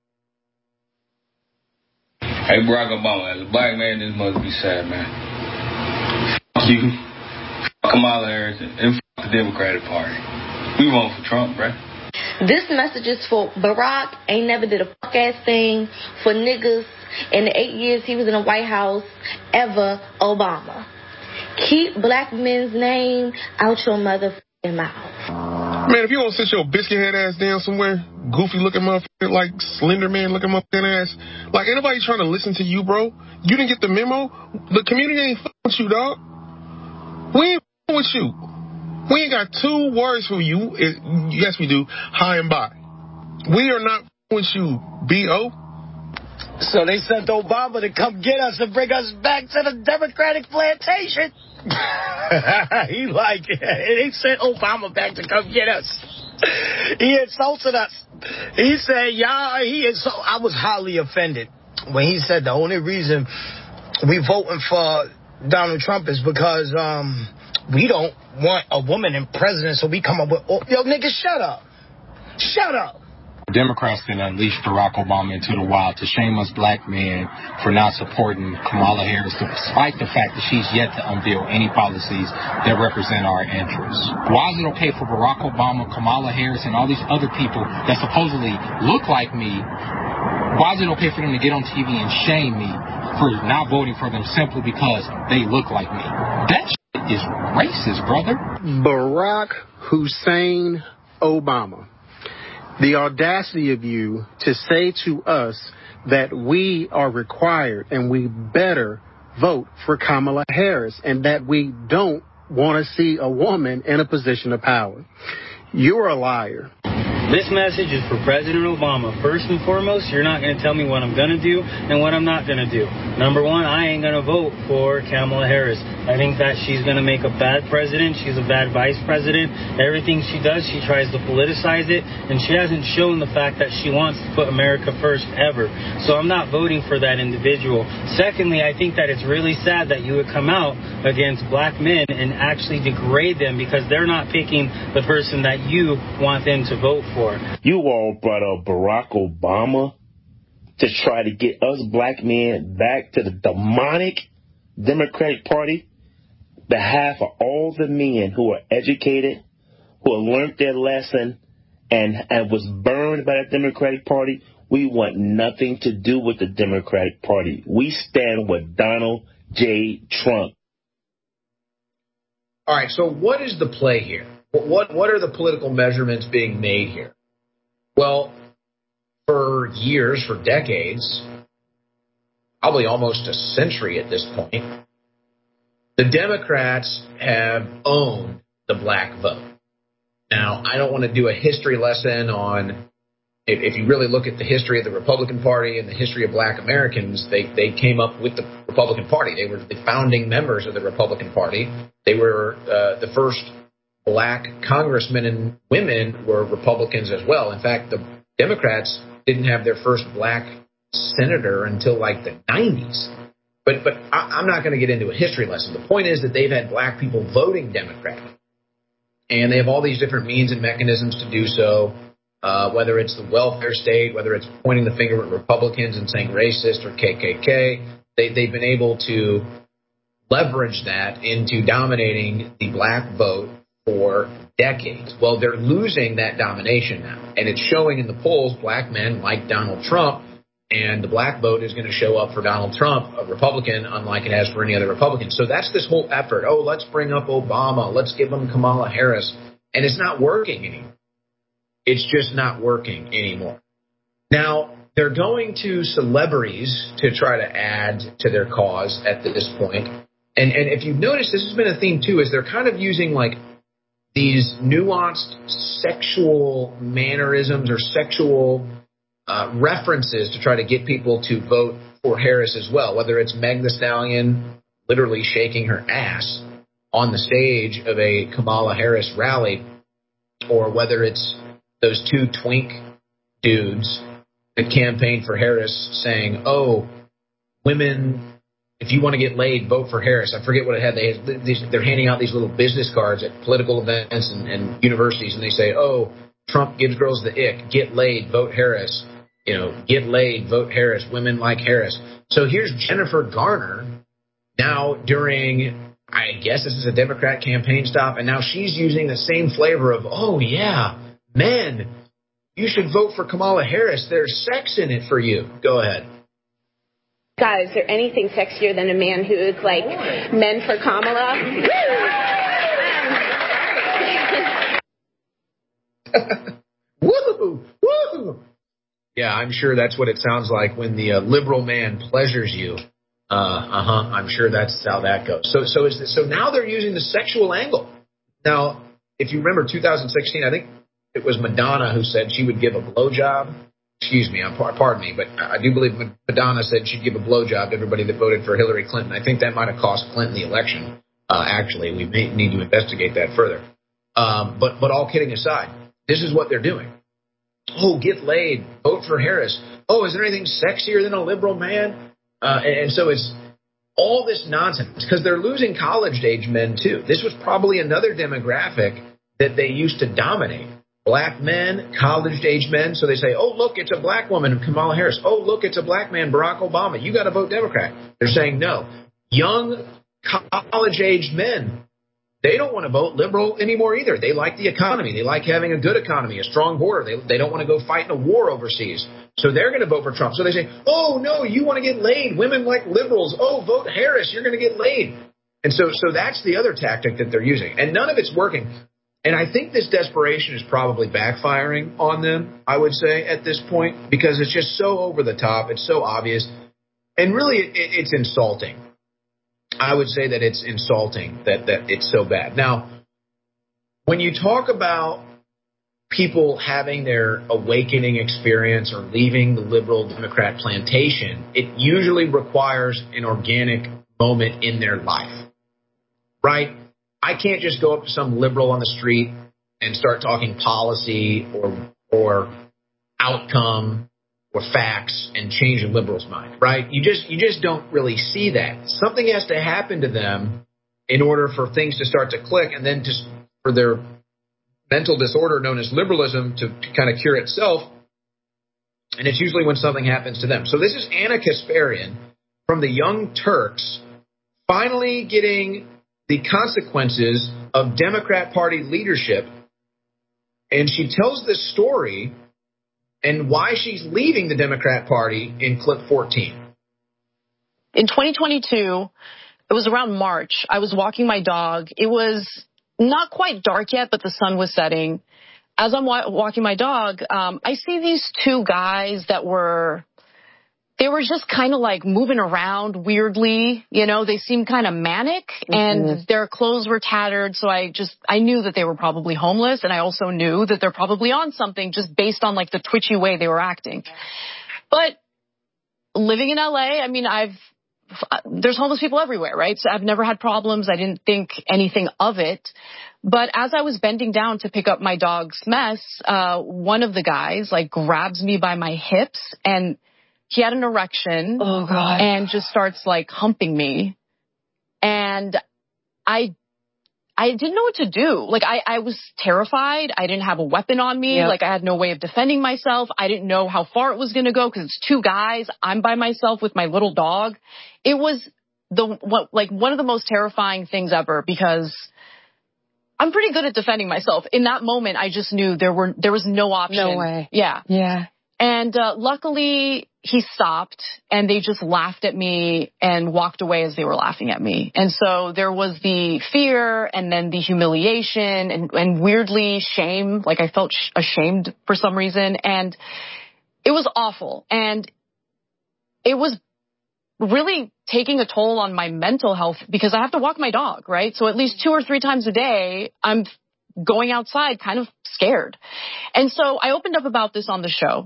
Hey, Barack Obama, as a black man, this must be sad, man. Fuck you. Fuck Kamala Harris and fuck the Democratic Party. We vote for Trump, right?
This message is for Barack. Ain't never did a fuck ass thing for niggas in the 8 years he was in the White House ever. Obama. Keep black men's name out your motherfucking mouth.
Man, if you don't sit your biscuit head ass down somewhere, goofy looking motherfucker, like Slender Man looking motherfucking ass, like anybody trying to listen to you, bro, you didn't get the memo? The community ain't fucking with you, dog. We ain't fucking with you. We ain't got 2 words for you. Yes, we do. Hi and bye. We are not fucking with you, B.O.
So they sent Obama to come get us and bring us back to the Democratic plantation. He liked it. They sent Obama back to come get us. He insulted us. He said, I was highly offended when he said the only reason we voting for Donald Trump is because we don't want a woman in president, so we come up with, yo, nigga, shut up. Shut up.
Democrats then unleashed Barack Obama into the wild to shame us black men for not supporting Kamala Harris, despite the fact that she's yet to unveil any policies that represent our interests. Why is it okay for Barack Obama, Kamala Harris, and all these other people that supposedly look like me, why is it okay for them to get on TV and shame me for not voting for them simply because they look like me? That shit is racist, brother.
Barack Hussein Obama. The audacity of you to say to us that we are required and we better vote for Kamala Harris and that we don't want to see a woman in a position of power. You're a liar.
This message is for President Obama. First and foremost, you're not going to tell me what I'm going to do and what I'm not going to do. Number one, I ain't going to vote for Kamala Harris. I think that she's going to make a bad president. She's a bad vice president. Everything she does, she tries to politicize it, and she hasn't shown the fact that she wants to put America first ever. So I'm not voting for that individual. Secondly, I think that it's really sad that you would come out against black men and actually degrade them because they're not picking the person that you want them to vote for.
You all brought up Barack Obama to try to get us black men back to the demonic Democratic Party, behalf of all the men who are educated, who have learned their lesson, and was burned by the Democratic Party. We want nothing to do with the Democratic Party. We stand with Donald J. Trump.
All right, so what is the play here? What are the political measurements being made here? Well, for years, for decades, probably almost a century at this point, the Democrats have owned the black vote. Now, I don't want to do a history lesson on, if you really look at the history of the Republican Party and the history of black Americans, they came up with the Republican Party. They were the founding members of the Republican Party. They were the first black congressmen and women were Republicans as well. In fact, the Democrats didn't have their first black senator until like the 90s. But I'm not going to get into a history lesson. The point is that they've had black people voting Democratic. And they have all these different means and mechanisms to do so, whether it's the welfare state, whether it's pointing the finger at Republicans and saying racist or KKK. They've been able to leverage that into dominating the black vote for decades. Well, they're losing that domination now. And it's showing in the polls. Black men like Donald Trump. And the black vote is going to show up for Donald Trump, a Republican, unlike it has for any other Republican. So that's this whole effort. Oh, let's bring up Obama. Let's give him Kamala Harris. And it's not working anymore. It's just not working anymore. Now, they're going to celebrities to try to add to their cause at this point. And if you've noticed, this has been a theme, too, is they're kind of using, like, these nuanced sexual mannerisms or sexual references to try to get people to vote for Harris as well, whether it's Meg Thee Stallion literally shaking her ass on the stage of a Kamala Harris rally, or whether it's those two twink dudes that campaigned for Harris saying, oh, women, if you want to get laid, vote for Harris. I forget what it had. They're handing out these little business cards at political events and universities, and they say, oh, Trump gives girls the ick. Get laid, vote Harris. You know, get laid, vote Harris. Women like Harris. So here's Jennifer Garner now during, I guess this is a Democrat campaign stop, and now she's using the same flavor of, oh, yeah, men, you should vote for Kamala Harris. There's sex in it for you. Go ahead.
God, is there anything sexier than a man who is like men for Kamala?
Woo! Woo! Yeah, I'm sure that's what it sounds like when the liberal man pleasures you. I'm sure that's how that goes. So now they're using the sexual angle. Now, if you remember 2016, I think it was Madonna who said she would give a blowjob. Excuse me, pardon me, but I do believe Madonna said she'd give a blowjob to everybody that voted for Hillary Clinton. I think that might have cost Clinton the election. Actually, we may need to investigate that further. But all kidding aside, this is what they're doing. Oh, get laid, vote for Harris. Oh, is there anything sexier than a liberal man? And so it's all this nonsense because they're losing college-age men, too. This was probably another demographic that they used to dominate. Black men, college-age men. So they say, oh, look, it's a black woman, Kamala Harris. Oh, look, it's a black man, Barack Obama. You got to vote Democrat. They're saying no. Young, college-aged men, they don't want to vote liberal anymore either. They like the economy. They like having a good economy, a strong border. They don't want to go fight in a war overseas. So they're going to vote for Trump. So they say, oh, no, you want to get laid. Women like liberals. Oh, vote Harris. You're going to get laid. And so that's the other tactic that they're using. And none of it's working. And I think this desperation is probably backfiring on them, I would say, at this point, because it's just so over the top. It's so obvious. And really, it's insulting. I would say that it's insulting that it's so bad. Now, when you talk about people having their awakening experience or leaving the liberal Democrat plantation, it usually requires an organic moment in their life, right? I can't just go up to some liberal on the street and start talking policy or outcome or facts and change a liberal's mind, right? You just don't really see that. Something has to happen to them in order for things to start to click, and then just for their mental disorder known as liberalism to kind of cure itself. And it's usually when something happens to them. So this is Ana Kasparian from the Young Turks finally getting the consequences of Democrat Party leadership. And she tells this story and why she's leaving the Democrat Party in clip 14.
In 2022, it was around March. I was walking my dog. It was not quite dark yet, but the sun was setting. As I'm walking my dog, I see these two guys that were just kind of like moving around weirdly. You know, they seemed kind of manic and their clothes were tattered. So I knew that they were probably homeless. And I also knew that they're probably on something just based on like the twitchy way they were acting. But living in LA, I mean, there's homeless people everywhere, right? So I've never had problems. I didn't think anything of it. But as I was bending down to pick up my dog's mess, one of the guys like grabs me by my hips and he had an erection. Oh God. And just starts like humping me. And I didn't know what to do. Like I was terrified. I didn't have a weapon on me. Yep. Like I had no way of defending myself. I didn't know how far it was going to go because it's two guys. I'm by myself with my little dog. It was one of the most terrifying things ever because I'm pretty good at defending myself. In that moment, I just knew there was no option. No way. Yeah. Yeah. And luckily he stopped and they just laughed at me and walked away as they were laughing at me. And so there was the fear and then the humiliation and weirdly shame. Like I felt ashamed for some reason. And it was awful. And it was really taking a toll on my mental health because I have to walk my dog, right? So at least 2 or 3 times a day, I'm going outside kind of scared. And so I opened up about this on the show,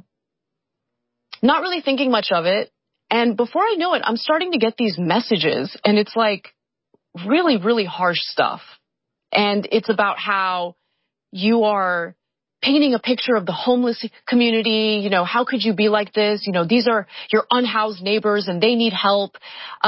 not really thinking much of it. And before I know it, I'm starting to get these messages and it's like really, really harsh stuff. And it's about how you are painting a picture of the homeless community. You know, how could you be like this? You know, these are your unhoused neighbors and they need help.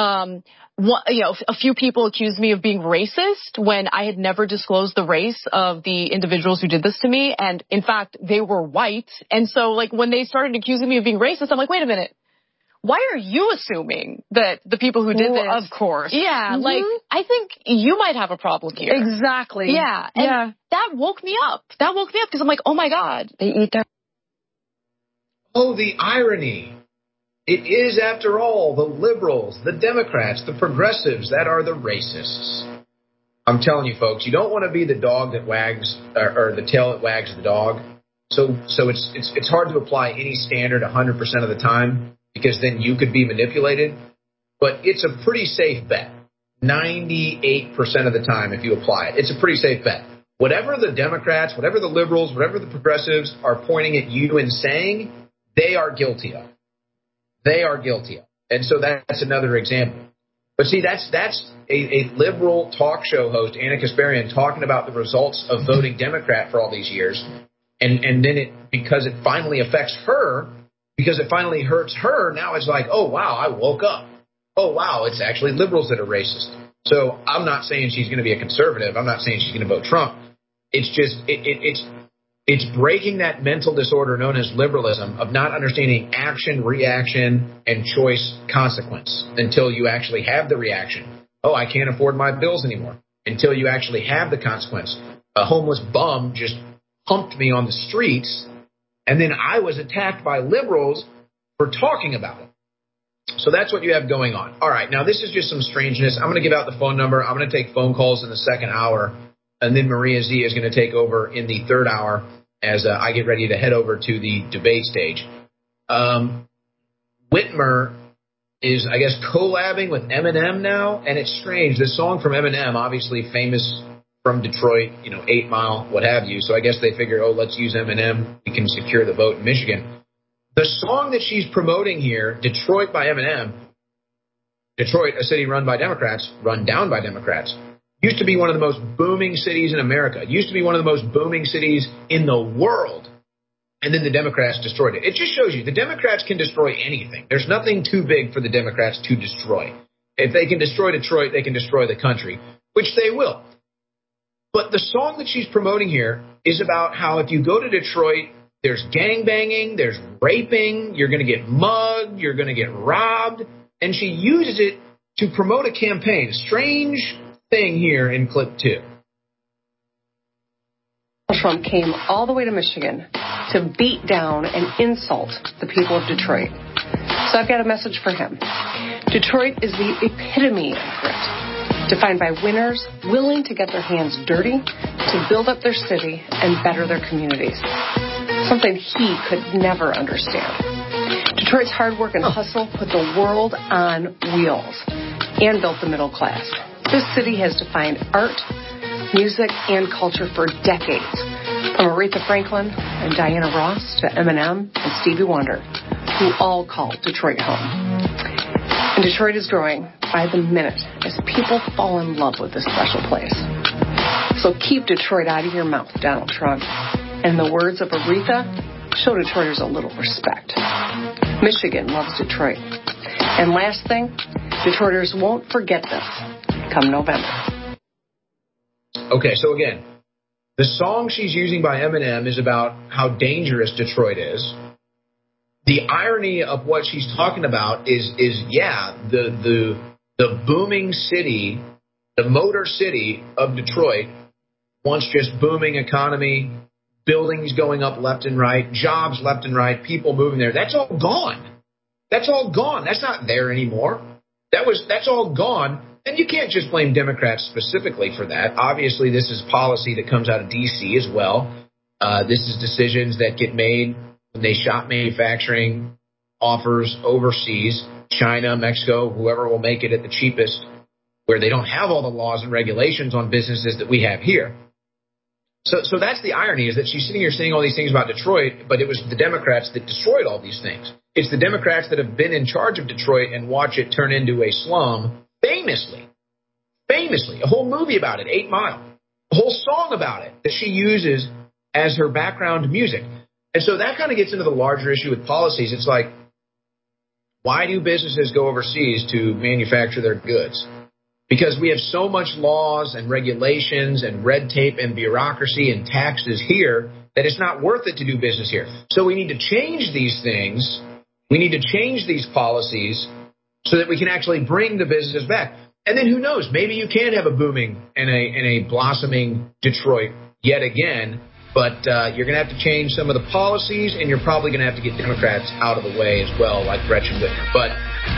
A few people accused me of being racist when I had never disclosed the race of the individuals who did this to me. And in fact, they were white. And so like when they started accusing me of being racist, I'm like, wait a minute. Why are you assuming that the people who did this? Of course. Yeah, like, I think you might have a problem here. Exactly. Yeah. And that woke me up. That woke me up because I'm like, oh my God. They eat their...
Oh, the irony. It is, after all, the liberals, the Democrats, the progressives that are the racists. I'm telling you, folks, you don't want to be the dog that wags, or the tail that wags the dog. So it's hard to apply any standard 100% of the time, because then you could be manipulated. But it's a pretty safe bet. 98% of the time, if you apply it, it's a pretty safe bet. Whatever the Democrats, whatever the liberals, whatever the progressives are pointing at you and saying, they are guilty of. They are guilty of. And so that's another example. But see, that's a liberal talk show host, Ana Kasparian, talking about the results of voting Democrat for all these years. And then because it finally affects her, because it finally hurts her, now it's like, oh, wow, I woke up. Oh, wow, it's actually liberals that are racist. So I'm not saying she's going to be a conservative. I'm not saying she's going to vote Trump. It's just it's breaking that mental disorder known as liberalism of not understanding action, reaction, and choice consequence until you actually have the reaction. Oh, I can't afford my bills anymore. Until you actually have the consequence. A homeless bum just humped me on the streets, and then I was attacked by liberals for talking about it. So that's what you have going on. All right, now this is just some strangeness. I'm going to give out the phone number. I'm going to take phone calls in the second hour, and then Maria Z is going to take over in the third hour as I get ready to head over to the debate stage. Whitmer is, I guess, collabing with Eminem now, and it's strange. This song from Eminem, obviously famous from Detroit, 8 Mile, what have you. So I guess they figure, oh, let's use Eminem. We can secure the vote in Michigan. The song that she's promoting here, Detroit by Eminem, Detroit, a city run by Democrats, run down by Democrats, used to be one of the most booming cities in America. It used to be one of the most booming cities in the world. And then the Democrats destroyed it. It just shows you the Democrats can destroy anything. There's nothing too big for the Democrats to destroy. If they can destroy Detroit, they can destroy the country, which they will. But the song that she's promoting here is about how if you go to Detroit there's gangbanging, there's raping, you're going to get mugged, you're going to get robbed. And she uses it to promote a campaign. Strange thing here in clip 2.
Trump came all the way to Michigan to beat down and insult the people of Detroit. So I've got a message for him. Detroit is the epitome of grit, defined by winners willing to get their hands dirty to build up their city and better their communities. Something he could never understand. Detroit's hard work and hustle put the world on wheels and built the middle class. This city has defined art, music, and culture for decades, from Aretha Franklin and Diana Ross to Eminem and Stevie Wonder, who all call Detroit home. And Detroit is growing by the minute as people fall in love with this special place. So keep Detroit out of your mouth, Donald Trump. And in the words of Aretha, show Detroiters a little respect. Michigan loves Detroit. And last thing, Detroiters won't forget this come November.
Okay, so again, the song she's using by Eminem is about how dangerous Detroit is. The irony of what she's talking about is the booming city, the motor city of Detroit, once just booming economy, buildings going up left and right, jobs left and right, people moving there. That's all gone. That's all gone. That's not there anymore. That's all gone. And you can't just blame Democrats specifically for that. Obviously, this is policy that comes out of D.C. as well. This is decisions that get made when they shop manufacturing offers overseas, China, Mexico, whoever will make it at the cheapest, where they don't have all the laws and regulations on businesses that we have here. So that's the irony, is that she's sitting here saying all these things about Detroit, but it was the Democrats that destroyed all these things. It's the Democrats that have been in charge of Detroit and watch it turn into a slum famously. A whole movie about it, 8 Mile. A whole song about it that she uses as her background music. And so that kind of gets into the larger issue with policies. It's like, why do businesses go overseas to manufacture their goods? Because we have so much laws and regulations and red tape and bureaucracy and taxes here that it's not worth it to do business here. So we need to change these things. We need to change these policies so that we can actually bring the business back. And then who knows? Maybe you can have a booming and a blossoming Detroit yet again. But you're going to have to change some of the policies, and you're probably going to have to get Democrats out of the way as well, like Gretchen Whitmer. But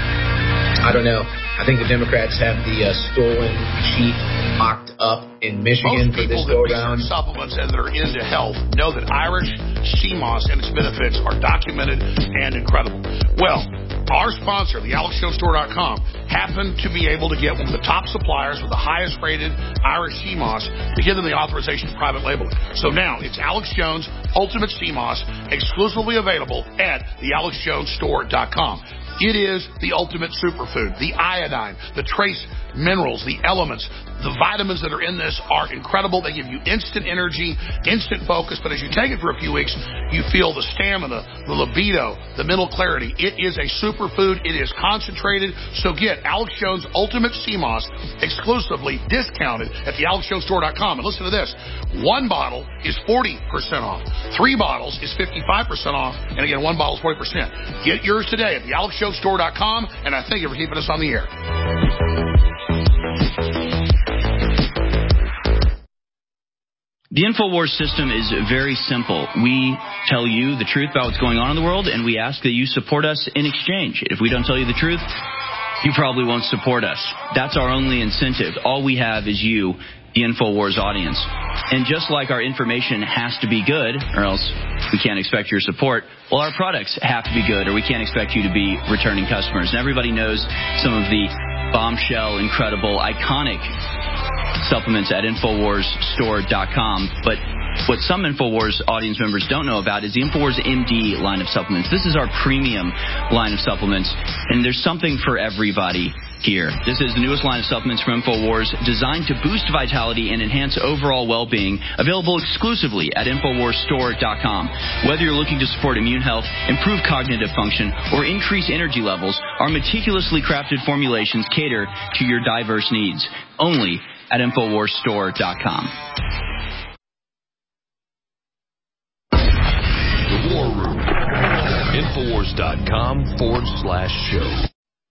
I don't know. I think the Democrats have the stolen sheep locked up in Michigan for this go-around.
Most people that research supplements and that are into health know that Irish sea moss and its benefits are documented and incredible. Well, our sponsor, thealexjonestore.com, happened to be able to get one of the top suppliers with the highest rated Irish sea moss to give them the authorization to private label it. So now it's Alex Jones Ultimate Sea Moss, exclusively available at thealexjonestore.com. It is the ultimate superfood. The iodine, the trace minerals, the elements, the vitamins that are in this are incredible. They give you instant energy, instant focus. But as you take it for a few weeks, you feel the stamina, the libido, the mental clarity. It is a superfood. It is concentrated. So get Alex Jones Ultimate Sea Moss exclusively discounted at thealexjonestore.com. And listen to this. 1 bottle is 40% off. 3 bottles is 55% off. And again, 1 bottle is 40%. Get yours today at thealexjonestore.com. And I thank you for keeping us on the air.
The InfoWars system is very simple. We tell you the truth about what's going on in the world, and we ask that you support us in exchange. If we don't tell you the truth, you probably won't support us. That's our only incentive. All we have is you, the InfoWars audience. And just like our information has to be good, or else we can't expect your support, well, our products have to be good, or we can't expect you to be returning customers. And everybody knows some of the bombshell, incredible, iconic supplements at InfoWarsStore.com. But what some InfoWars audience members don't know about is the InfoWars MD line of supplements. This is our premium line of supplements, and there's something for everybody here. This is the newest line of supplements from InfoWars, designed to boost vitality and enhance overall well-being, available exclusively at InfoWarsStore.com. Whether you're looking to support immune health, improve cognitive function, or increase energy levels, our meticulously crafted formulations cater to your diverse needs. Only at InfoWarsStore.com.
The Infowars.com/show.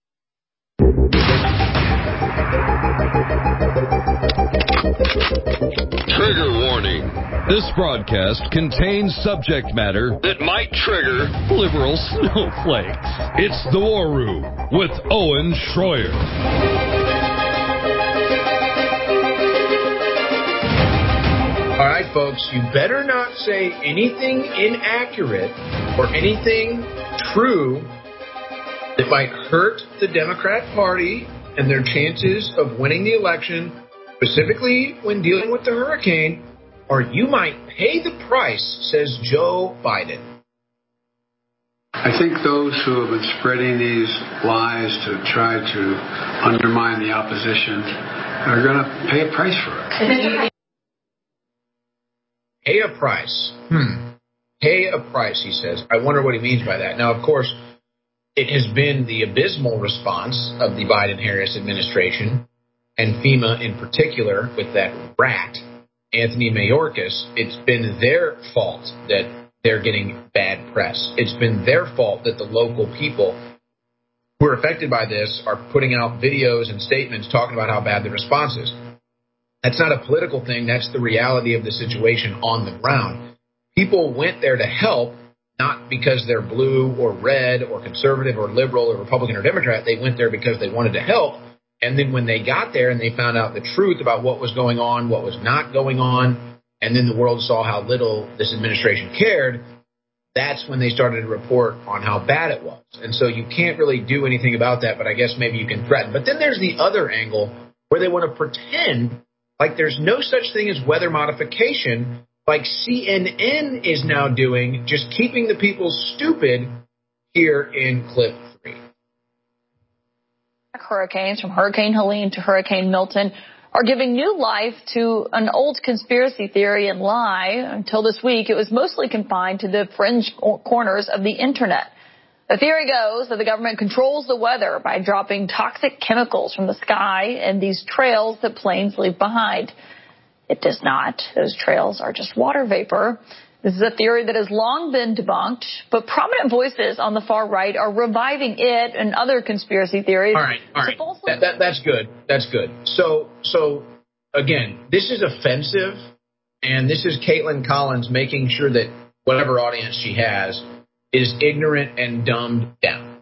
Trigger warning. This broadcast contains subject matter that might trigger liberal snowflakes. It's The War Room with Owen Schroyer.
All right, folks, you better not say anything inaccurate or anything true that might hurt the Democrat Party and their chances of winning the election, specifically when dealing with the hurricane, or you might pay the price, says Joe Biden.
I think those who have been spreading these lies to try to undermine the opposition are going to pay a price for it.
Pay a price. Pay a price, he says. I wonder what he means by that. Now, of course, it has been the abysmal response of the Biden-Harris administration, and FEMA in particular, with that rat, Anthony Mayorkas. It's been their fault that they're getting bad press. It's been their fault that the local people who are affected by this are putting out videos and statements talking about how bad the response is. That's not a political thing. That's the reality of the situation on the ground. People went there to help, not because they're blue or red or conservative or liberal or Republican or Democrat. They went there because they wanted to help. And then when they got there and they found out the truth about what was going on, what was not going on, and then the world saw how little this administration cared, that's when they started to report on how bad it was. And so you can't really do anything about that, but I guess maybe you can threaten. But then there's the other angle where they want to pretend like there's no such thing as weather modification, like CNN is now doing, just keeping the people stupid here in clip 3.
Hurricanes, from Hurricane Helene to Hurricane Milton, are giving new life to an old conspiracy theory and lie. Until this week, it was mostly confined to the fringe corners of the internet. The theory goes that the government controls the weather by dropping toxic chemicals from the sky and these trails that planes leave behind. It does not. Those trails are just water vapor. This is a theory that has long been debunked, but prominent voices on the far right are reviving it and other conspiracy theories.
All right. That's good. That's good. So again, this is offensive, and this is Caitlin Collins making sure that whatever audience she has is ignorant and dumbed down.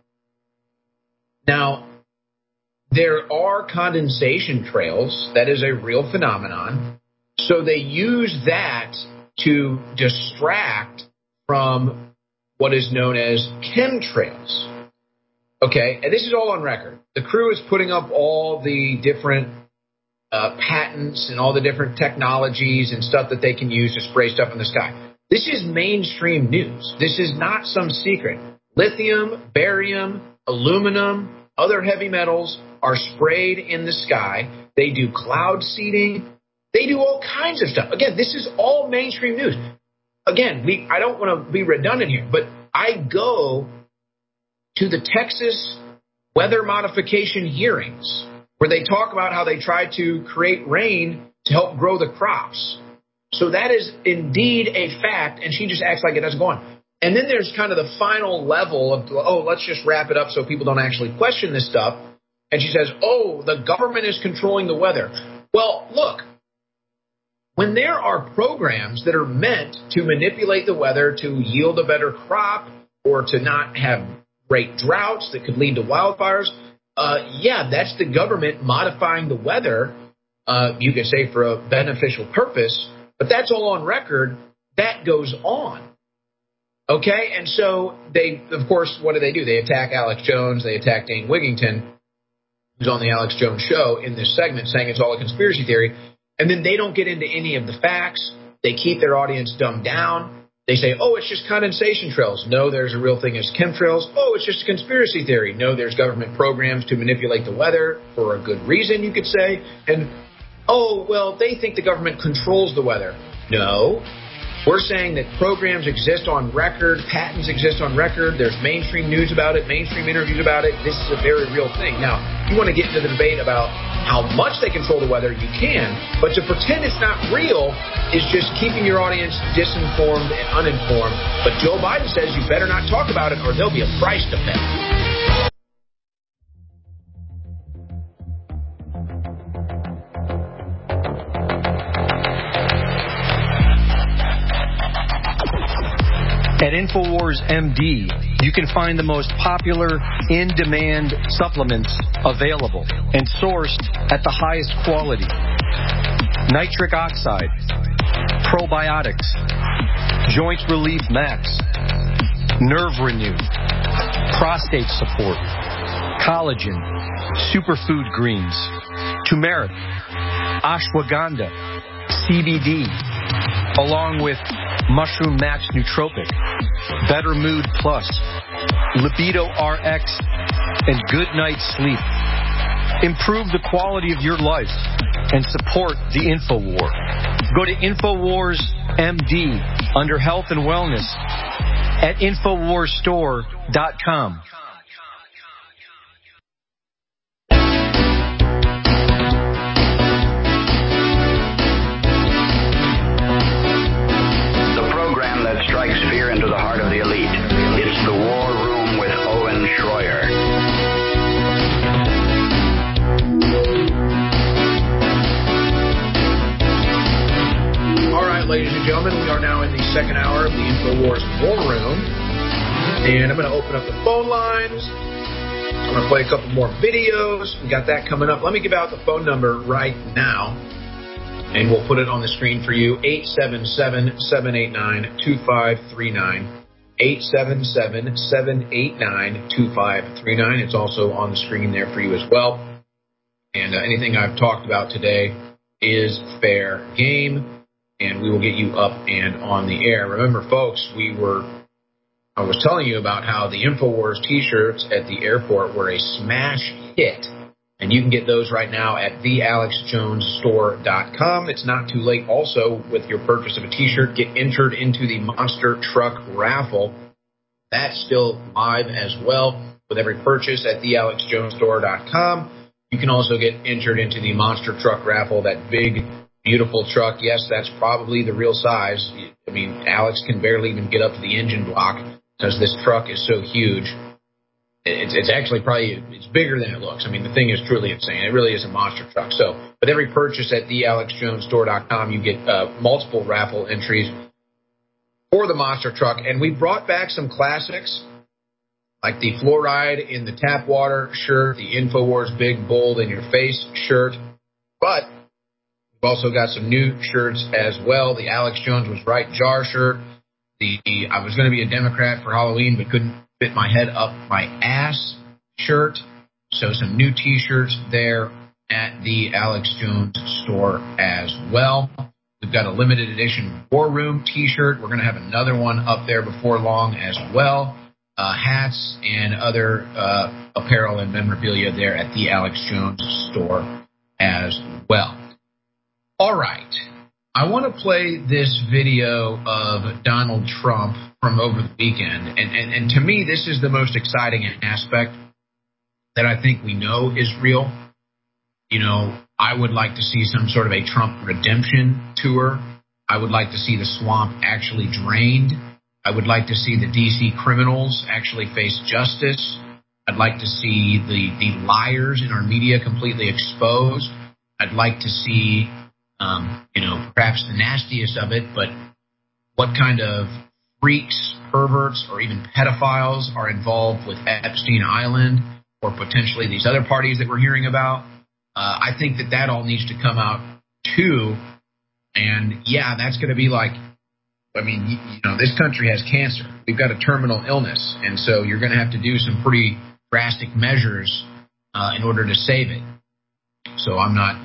Now, there are condensation trails. That is a real phenomenon. So they use that to distract from what is known as chemtrails. Okay, and this is all on record. The crew is putting up all the different patents and all the different technologies and stuff that they can use to spray stuff in the sky. This is mainstream news. This is not some secret. Lithium, barium, aluminum, other heavy metals are sprayed in the sky. They do cloud seeding. They do all kinds of stuff. Again, this is all mainstream news. Again, I don't want to be redundant here, but I go to the Texas weather modification hearings where they talk about how they try to create rain to help grow the crops. So that is indeed a fact, and she just acts like it doesn't go on. And then there's kind of the final level of, let's just wrap it up so people don't actually question this stuff. And she says, the government is controlling the weather. Well, look. When there are programs that are meant to manipulate the weather to yield a better crop or to not have great droughts that could lead to wildfires, that's the government modifying the weather, you could say for a beneficial purpose, but that's all on record. That goes on. Okay, and so they, of course, what do? They attack Alex Jones, they attack Dane Wigington, who's on the Alex Jones show in this segment, saying it's all a conspiracy theory. And then they don't get into any of the facts. They keep their audience dumbed down. They say, it's just condensation trails. No, there's a real thing as chemtrails. It's just a conspiracy theory. No, there's government programs to manipulate the weather for a good reason, you could say. And, they think the government controls the weather. No, We're saying that programs exist on record, patents exist on record, there's mainstream news about it, mainstream interviews about it. This is a very real thing. Now, if you want to get into the debate about how much they control the weather, you can, but to pretend it's not real is just keeping your audience disinformed and uninformed. But Joe Biden says you better not talk about it or there'll be a price to pay.
At InfoWars MD, you can find the most popular in-demand supplements available and sourced at the highest quality. Nitric oxide, probiotics, Joint Relief Max, Nerve Renew, prostate support, collagen, superfood greens, turmeric, ashwagandha, CBD, along with Mushroom Max Nootropic, Better Mood Plus, Libido RX, and Good Night Sleep. Improve the quality of your life and support the InfoWar. Go to InfoWars MD under Health and Wellness at InfoWarsStore.com.
Strikes fear into the heart of the elite. It's the War Room with Owen Schroyer.
All right, ladies and gentlemen, we are now in the second hour of the InfoWars War Room. And I'm going to open up the phone lines. I'm going to play a couple more videos. We got that coming up. Let me give out the phone number right now. And we'll put it on the screen for you, 877-789-2539, 877-789-2539. It's also on the screen there for you as well. And anything I've talked about today is fair game, and we will get you up and on the air. Remember, folks, I was telling you about how the InfoWars T-shirts at the airport were a smash hit. And you can get those right now at thealexjonesstore.com. It's not too late also with your purchase of a T-shirt. Get entered into the Monster Truck Raffle. That's still live as well with every purchase at thealexjonesstore.com. You can also get entered into the Monster Truck Raffle, that big, beautiful truck. Yes, that's probably the real size. I mean, Alex can barely even get up to the engine block because this truck is so huge. It's actually it's bigger than it looks. I mean, the thing is truly insane. It really is a monster truck. So with every purchase at thealexjonesstore.com, you get multiple raffle entries for the monster truck. And we brought back some classics like the Fluoride in the Tap Water shirt, the InfoWars Big Bold in Your Face shirt. But we've also got some new shirts as well. The Alex Jones Was Right jar shirt. I was going to be a Democrat for Halloween but couldn't fit my head up my ass shirt. So some new T-shirts there at the Alex Jones store as well. We've got a limited edition War Room T-shirt. We're going to have another one up there before long as well. Hats and other apparel and memorabilia there at the Alex Jones store as well. All right. I want to play this video of Donald Trump from over the weekend. And to me, this is the most exciting aspect that I think we know is real. You know, I would like to see some sort of a Trump redemption tour. I would like to see the swamp actually drained. I would like to see the D.C. criminals actually face justice. I'd like to see the liars in our media completely exposed. I'd like to see, perhaps the nastiest of it, but what kind of freaks, perverts, or even pedophiles are involved with Epstein Island or potentially these other parties that we're hearing about. I think that all needs to come out too. And yeah, that's going to be like, I mean, this country has cancer. We've got a terminal illness. And so you're going to have to do some pretty drastic measures in order to save it. So I'm not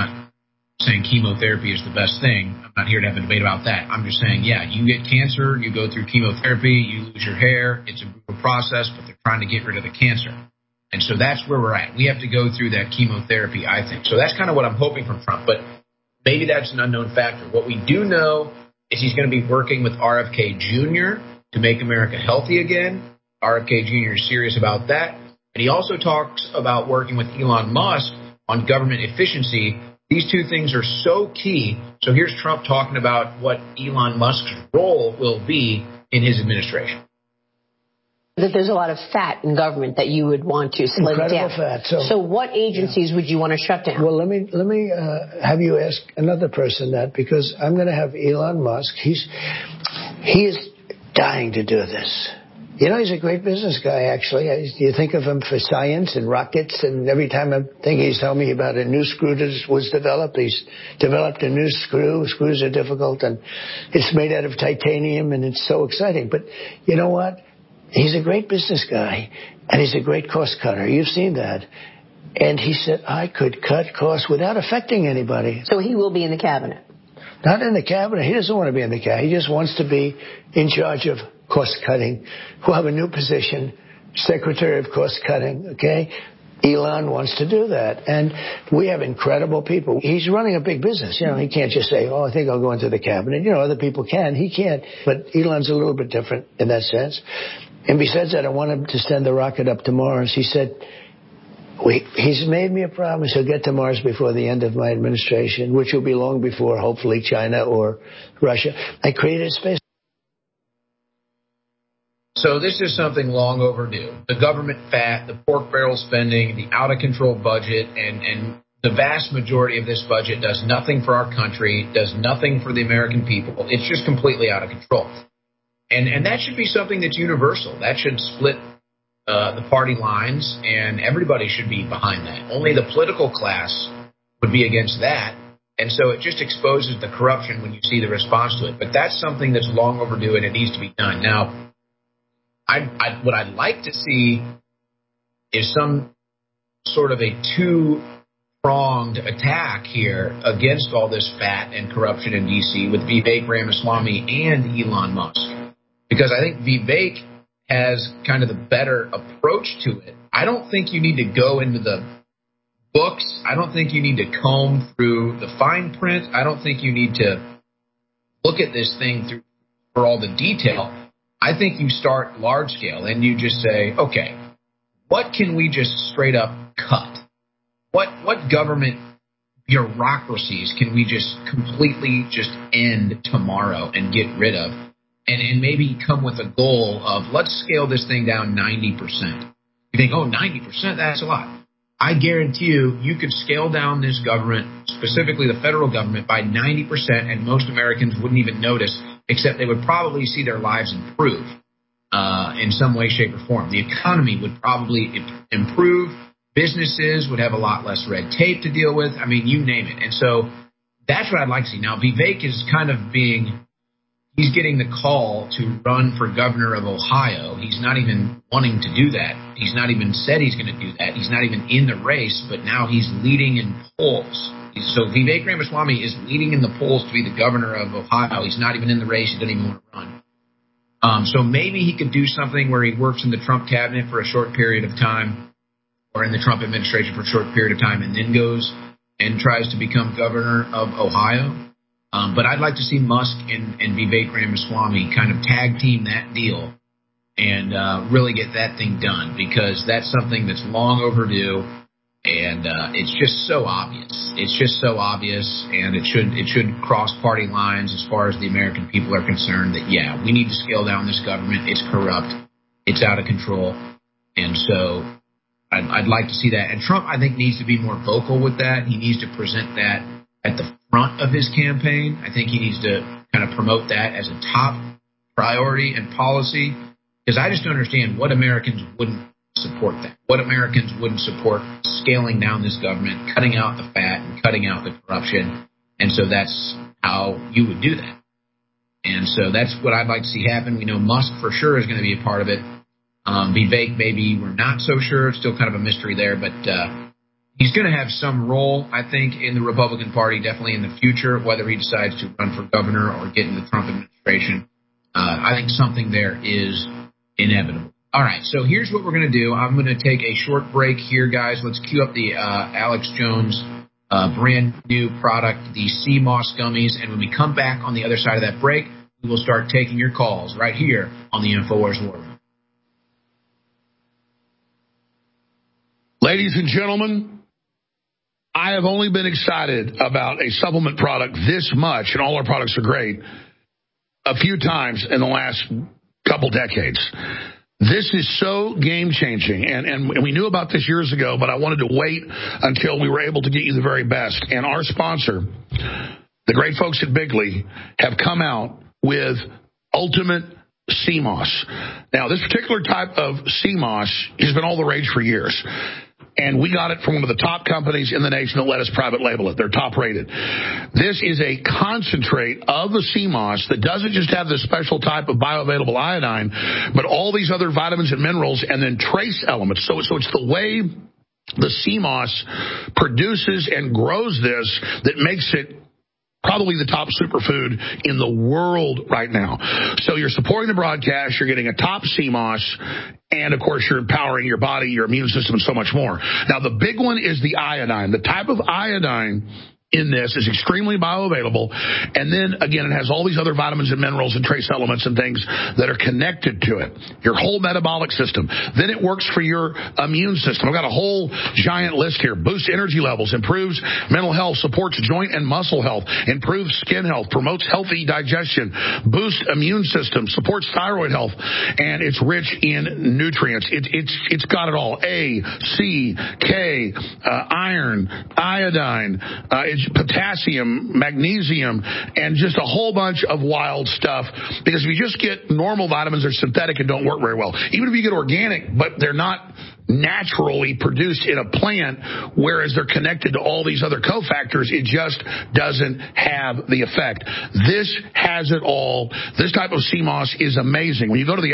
saying chemotherapy is the best thing. I'm not here to have a debate about that. I'm just saying, yeah, you get cancer, you go through chemotherapy, you lose your hair. It's a brutal process, but they're trying to get rid of the cancer. And so that's where we're at. We have to go through that chemotherapy, I think. So that's kind of what I'm hoping from Trump. But maybe that's an unknown factor. What we do know is he's going to be working with RFK Jr. to make America healthy again. RFK Jr. is serious about that. And he also talks about working with Elon Musk on government efficiency. These two things are so key. So here's Trump talking about what Elon Musk's role will be in his administration.
That there's a lot of fat in government that you would want to slim
Incredible
down.
fat.
So what agencies would you want to shut down?
Well, let me have you ask another person that, because I'm going to have Elon Musk. He is dying to do this. You know, he's a great business guy, actually. You think of him for science and rockets, and every time I think he's telling me about a new screw that was developed, he's developed a new screw. Screws are difficult, and it's made out of titanium, and it's so exciting. But you know what? He's a great business guy, and he's a great cost cutter. You've seen that. And he said, I could cut costs without affecting anybody.
So he will be in the cabinet?
Not in the cabinet. He doesn't want to be in the cabinet. He just wants to be in charge of cost cutting. We'll have a new position, Secretary of Cost Cutting, okay? Elon wants to do that. And we have incredible people. He's running a big business. You know, he can't just say, I think I'll go into the cabinet. You know, other people can. He can't. But Elon's a little bit different in that sense. And besides that, I want him to send the rocket up to Mars. He said, he's made me a promise he'll get to Mars before the end of my administration, which will be long before, hopefully, China or Russia. I created a space.
So this is something long overdue. The government fat, the pork barrel spending, the out-of-control budget, and the vast majority of this budget does nothing for our country, does nothing for the American people. It's just completely out of control. And that should be something that's universal. That should split the party lines, and everybody should be behind that. Only the political class would be against that. And so it just exposes the corruption when you see the response to it. But that's something that's long overdue, and it needs to be done. Now, what I'd like to see is some sort of a two-pronged attack here against all this fat and corruption in D.C. with Vivek Ramaswamy and Elon Musk. Because I think Vivek has kind of the better approach to it. I don't think you need to go into the books. I don't think you need to comb through the fine print. I don't think you need to look at this thing through for all the detail. I think you start large scale and you just say, okay, what can we just straight up cut? What government bureaucracies can we just completely just end tomorrow and get rid of? And maybe come with a goal of let's scale this thing down 90%. You think, 90%, that's a lot. I guarantee you could scale down this government, specifically the federal government, by 90%, and most Americans wouldn't even notice, except they would probably see their lives improve in some way, shape, or form. The economy would probably improve. Businesses would have a lot less red tape to deal with. I mean, you name it. And so that's what I'd like to see. Now, Vivek is kind of he's getting the call to run for governor of Ohio. He's not even wanting to do that. He's not even said he's going to do that. He's not even in the race, but now he's leading in polls. So Vivek Ramaswamy is leading in the polls to be the governor of Ohio. He's not even in the race. He doesn't even want to run. So maybe he could do something where he works in the Trump cabinet for a short period of time, or in the Trump administration for a short period of time, and then goes and tries to become governor of Ohio. But I'd like to see Musk and Vivek Ramaswamy kind of tag team that deal and really get that thing done, because that's something that's long overdue, and it's just so obvious. It's just so obvious, and it should cross party lines as far as the American people are concerned that, yeah, we need to scale down this government. It's corrupt. It's out of control. And so I'd like to see that. And Trump, I think, needs to be more vocal with that. He needs to present that at the front of his campaign. I think he needs to kind of promote that as a top priority and policy, because I just don't understand what Americans wouldn't support that. What Americans wouldn't support scaling down this government, cutting out the fat and cutting out the corruption. And so that's how you would do that. And so that's what I'd like to see happen. We know Musk for sure is going to be a part of it. Vivek, maybe we're not so sure. It's still kind of a mystery there, but he's going to have some role, I think, in the Republican Party, definitely in the future, whether he decides to run for governor or get in the Trump administration. I think something there is inevitable. All right, so here's what we're going to do. I'm going to take a short break here, guys. Let's cue up the Alex Jones brand new product, the Sea Moss Gummies. And when we come back on the other side of that break, we will start taking your calls right here on the InfoWars War Room.
Ladies and gentlemen, I have only been excited about a supplement product this much, and all our products are great, a few times in the last couple decades. This is so game-changing, and we knew about this years ago, but I wanted to wait until we were able to get you the very best. And our sponsor, the great folks at Bigley, have come out with Ultimate Sea Moss. Now, this particular type of sea moss has been all the rage for years. And we got it from one of the top companies in the nation that let us private label it. They're top rated. This is a concentrate of the sea moss that doesn't just have this special type of bioavailable iodine, but all these other vitamins and minerals and then trace elements. So it's the way the sea moss produces and grows this that makes it probably the top superfood in the world right now. So you're supporting the broadcast, you're getting a top sea moss, and, of course, you're empowering your body, your immune system, and so much more. Now, the big one is the iodine. The type of iodine in this is extremely bioavailable. And then, again, it has all these other vitamins and minerals and trace elements and things that are connected to it. Your whole metabolic system. Then it works for your immune system. I've got a whole giant list here. Boosts energy levels, improves mental health, supports joint and muscle health, improves skin health, promotes healthy digestion, boosts immune system, supports thyroid health, and it's rich in nutrients. It's got it all. A, C, K, iron, iodine, it's potassium, magnesium, and just a whole bunch of wild stuff. Because if you just get normal vitamins, they're synthetic and don't work very well. Even if you get organic, but they're not naturally produced in a plant, whereas they're connected to all these other cofactors, it just doesn't have the effect. This has it all. This type of sea moss is amazing. When you go to the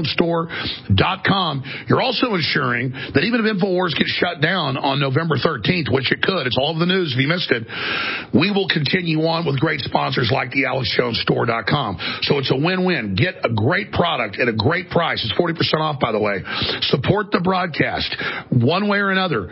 AlexJonesStore.com, you're also ensuring that even if InfoWars gets shut down on November 13th, which it could, it's all over the news if you missed it, we will continue on with great sponsors like the AlexJonesStore.com. So it's a win-win. Get a great product at a great price. It's 40% off, by the way. Support the broadcast one way or another.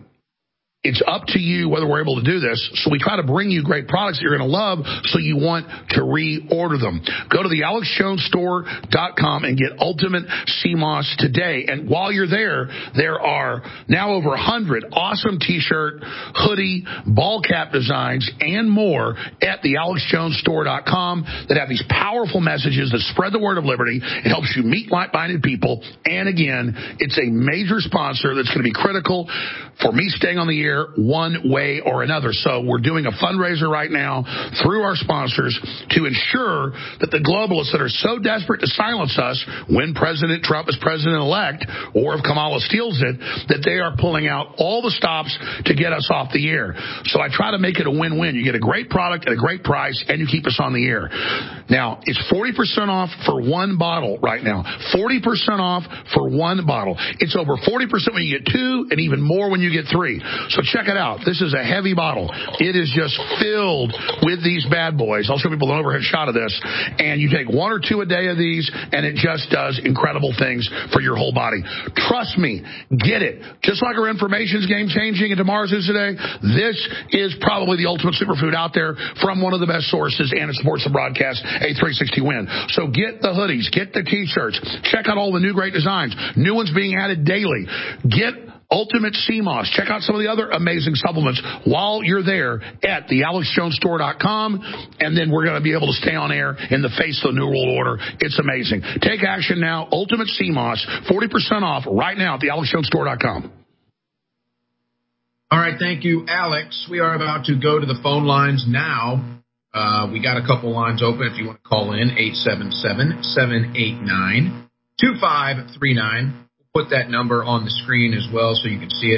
It's up to you whether we're able to do this. So we try to bring you great products that you're going to love, so you want to reorder them. Go to the AlexJonesStore.com and get Ultimate Sea Moss today. And while you're there, there are now over 100 awesome T-shirt, hoodie, ball cap designs, and more at the AlexJonesStore.com that have these powerful messages that spread the word of liberty. It helps you meet like-minded people. And again, it's a major sponsor that's going to be critical for me staying on the air one way or another. So we're doing a fundraiser right now through our sponsors to ensure that the globalists that are so desperate to silence us when President Trump is president-elect, or if Kamala steals it, that they are pulling out all the stops to get us off the air. So I try to make it a win-win. You get a great product at a great price, and you keep us on the air. Now, it's 40% off for one bottle right now. 40% off for one bottle. It's over 40% when you get two, and even more when you get three. So check it out. This is a heavy bottle. It is just filled with these bad boys. I'll show people an overhead shot of this. And you take one or two a day of these, and it just does incredible things for your whole body. Trust me. Get it. Just like our information is game-changing and tomorrow's is today, this is probably the ultimate superfood out there from one of the best sources, and it supports the broadcast, a 360 win. So get the hoodies. Get the T-shirts. Check out all the new great designs. New ones being added daily. Get Ultimate Sea Moss. Check out some of the other amazing supplements while you're there at the AlexJonesStore.com, and then we're going to be able to stay on air in the face of the New World Order. It's amazing. Take action now. Ultimate Sea Moss, 40% off right now at the AlexJonesStore.com.
All right, thank you, Alex. We are about to go to the phone lines now. We got a couple lines open if you want to call in, 877-789-2539. Put that number on the screen as well so you can see it.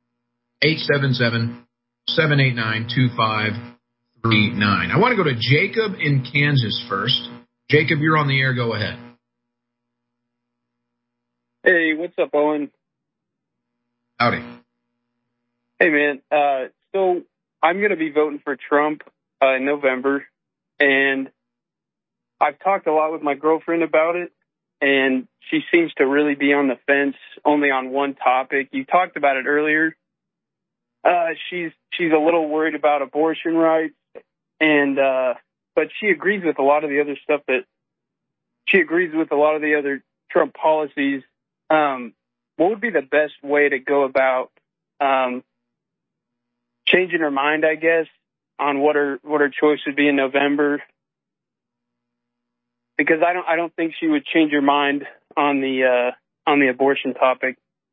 877-789-2539. I want to go to Jacob in Kansas first. Jacob, you're on the air. Go ahead.
Hey, what's up, Owen?
Howdy.
Hey, man. So I'm going to be voting for Trump in November, and I've talked a lot with my girlfriend about it, and she seems to really be on the fence only on one topic. You talked about it earlier, She's a little worried about abortion rights, and but she agrees with a lot of the other stuff Trump policies. What would be the best way to go about changing her mind, I guess, on what her choice would be in November? Because I don't think she would change her mind on the abortion topic.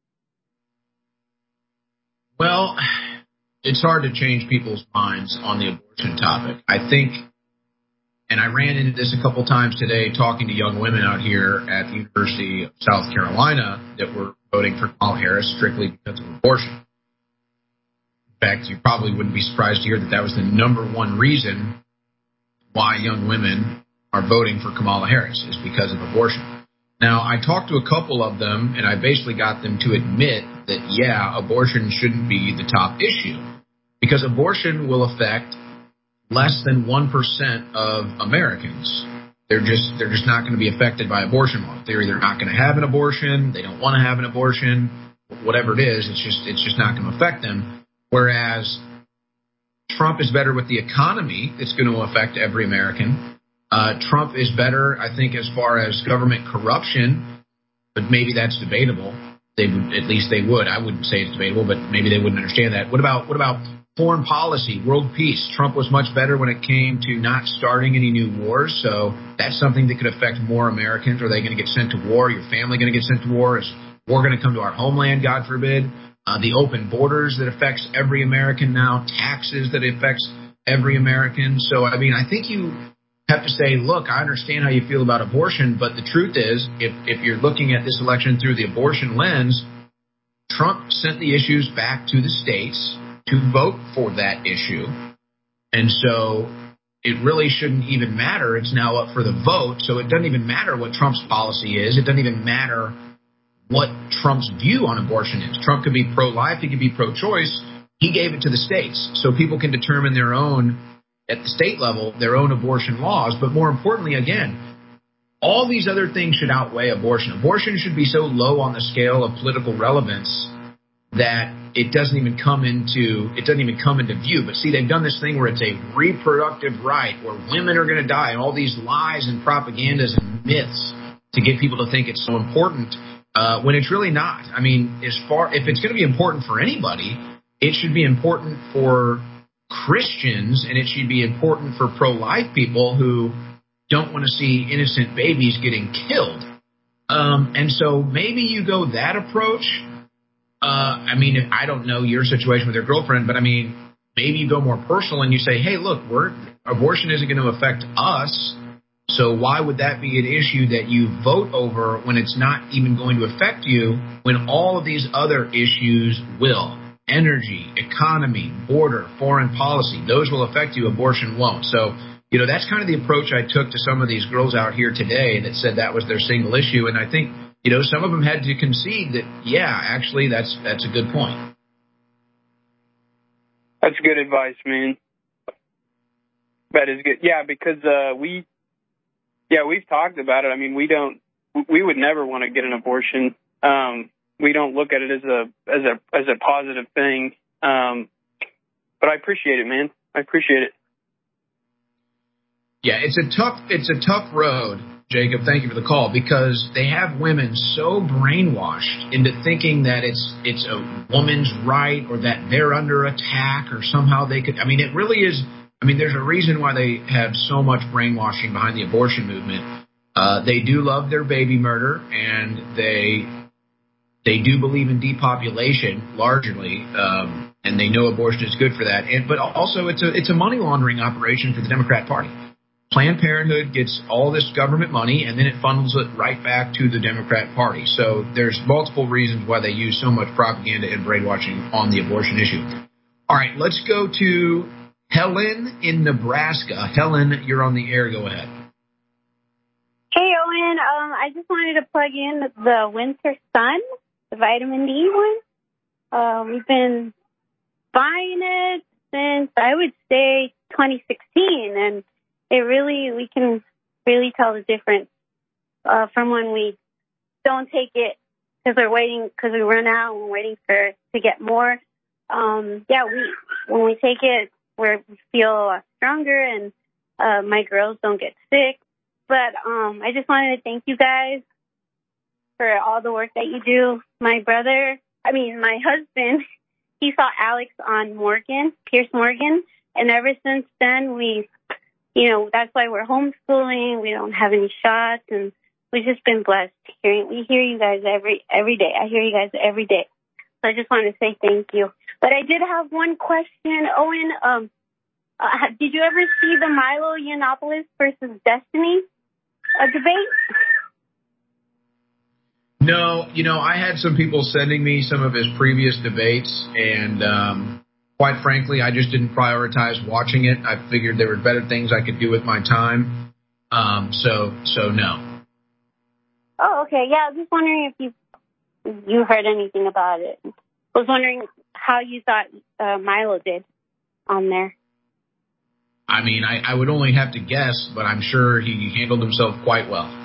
Well, it's hard to change people's minds on the abortion topic. I think, and I ran into this a couple times today talking to young women out here at the University of South Carolina that were voting for Kamala Harris strictly because of abortion. In fact, you probably wouldn't be surprised to hear that was the number one reason why young women are voting for Kamala Harris is because of abortion. Now, I talked to a couple of them, and I basically got them to admit that, yeah, abortion shouldn't be the top issue because abortion will affect less than 1% of Americans. They're just not going to be affected by abortion law. They're either not going to have an abortion, they don't want to have an abortion, whatever it is, it's just not going to affect them. Whereas Trump is better with the economy, it's going to affect every American. Trump is better, I think, as far as government corruption, but maybe that's debatable. They would. I wouldn't say it's debatable, but maybe they wouldn't understand that. What about foreign policy, world peace? Trump was much better when it came to not starting any new wars, so that's something that could affect more Americans. Are they going to get sent to war? Your family going to get sent to war? Is war going to come to our homeland, God forbid? The open borders that affects every American now, taxes that affects every American. So, I mean, I think you have to say, look, I understand how you feel about abortion, but the truth is, if you're looking at this election through the abortion lens, Trump sent the issues back to the states to vote for that issue. And so it really shouldn't even matter. It's now up for the vote. So it doesn't even matter what Trump's policy is. It doesn't even matter what Trump's view on abortion is. Trump could be pro-life. He could be pro-choice. He gave it to the states so people can determine their own, at the state level, their own abortion laws. But more importantly, again, all these other things should outweigh abortion. Abortion should be so low on the scale of political relevance that it doesn't even come into view. But see, they've done this thing where it's a reproductive right, where women are going to die, and all these lies and propagandas and myths to get people to think it's so important when it's really not. I mean, if it's going to be important for anybody, it should be important for Christians, and it should be important for pro-life people who don't want to see innocent babies getting killed. And so maybe you go that approach. I mean, I don't know your situation with your girlfriend, but I mean, maybe you go more personal and you say, hey, look, abortion isn't going to affect us. So why would that be an issue that you vote over when it's not even going to affect you, when all of these other issues will? Energy, economy, border, foreign policy, those will affect you. Abortion won't. So, you know, that's kind of the approach I took to some of these girls out here today that said that was their single issue. And I think, you know, some of them had to concede that, yeah, actually, that's a good point.
That's good advice, man. That is good. Yeah, because we've talked about it. I mean, we would never want to get an abortion. We don't look at it as a positive thing. But I appreciate it, man. I appreciate it.
Yeah, it's a tough road, Jacob. Thank you for the call, because they have women so brainwashed into thinking that it's a woman's right or that they're under attack or somehow they could. I mean, it really is. I mean, there's a reason why they have so much brainwashing behind the abortion movement. They do love their baby murder, and they do believe in depopulation largely, and they know abortion is good for that. But also, it's a money laundering operation for the Democrat Party. Planned Parenthood gets all this government money, and then it funnels it right back to the Democrat Party. So there's multiple reasons why they use so much propaganda and brainwashing on the abortion issue. All right, let's go to Helen in Nebraska. Helen, you're on the air. Go ahead.
Hey, Owen. I just wanted to plug in the Winter Sun, the vitamin D one. We've been buying it since, I would say, 2016, and we can really tell the difference from when we don't take it because we run out and we're waiting to get more. when we take it, we feel a lot stronger, and my girls don't get sick. But I just wanted to thank you guys for all the work that you do. My husband, he saw Alex on Piers Morgan, and ever since then that's why we're homeschooling. We don't have any shots, and we've just been blessed. We hear you guys every day. I hear you guys every day. So I just wanted to say thank you. But I did have one question, Owen. Did you ever see the Milo Yiannopoulos versus Destiny debate?
No, I had some people sending me some of his previous debates, and quite frankly, I just didn't prioritize watching it. I figured there were better things I could do with my time. So no.
Oh, okay. Yeah, I was just wondering if you heard anything about it. I was wondering how you thought Milo did on there.
I mean, I would only have to guess, but I'm sure he handled himself quite well.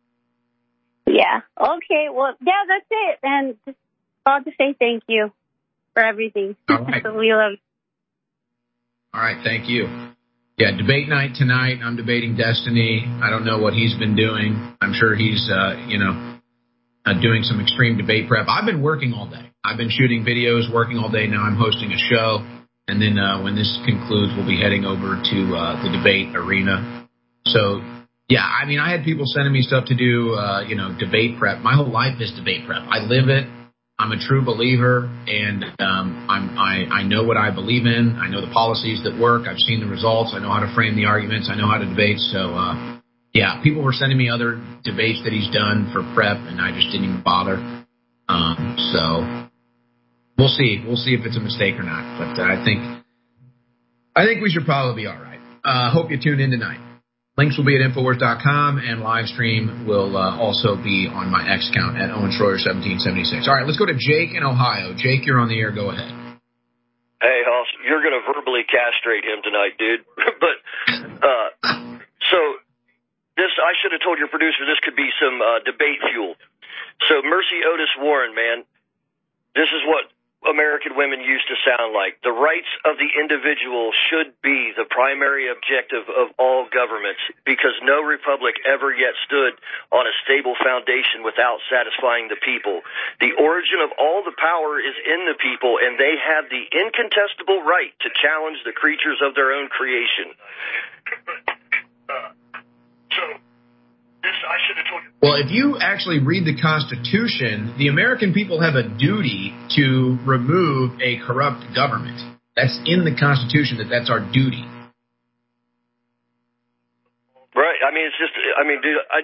Yeah. Okay. Well, yeah, that's it. And just thought to say thank you for everything.
All right.
We love you.
All right. Thank you. Yeah, debate night tonight. I'm debating Destiny. I don't know what he's been doing. I'm sure he's, doing some extreme debate prep. I've been working all day. I've been shooting videos, working all day. Now I'm hosting a show. And then when this concludes, we'll be heading over to the debate arena. So, yeah, I mean, I had people sending me stuff to do, debate prep. My whole life is debate prep. I live it. I'm a true believer, and I know what I believe in. I know the policies that work. I've seen the results. I know how to frame the arguments. I know how to debate. So, yeah, people were sending me other debates that he's done for prep, and I just didn't even bother. So we'll see. We'll see if it's a mistake or not. But I think we should probably be all right. Hope you tune in tonight. Links will be at Infowars.com, and live stream will also be on my X account at Owen Schroyer 1776. All right, let's go to Jake in Ohio. Jake, you're on the air. Go ahead.
Hey, Hoss, you're going to verbally castrate him tonight, dude. But so this, I should have told your producer this could be some debate fuel. So Mercy Otis Warren, man, this is what American women used to sound like. The rights of the individual should be the primary objective of all governments, because no republic ever yet stood on a stable foundation without satisfying the people. The origin of all the power is in the people, and they have the incontestable right to challenge the creatures of their own creation.
Well, if you actually read the Constitution, the American people have a duty to remove a corrupt government. That's in the Constitution, that's our duty.
Right. I mean, it's just, dude, I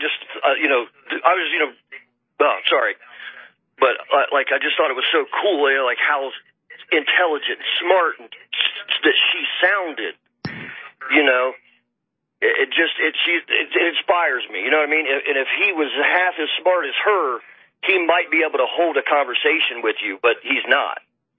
was, sorry. But, I just thought it was so cool, like how intelligent, smart that she sounded, It inspires me, you know what I mean? And if he was half as smart as her, he might be able to hold a conversation with you, but he's not.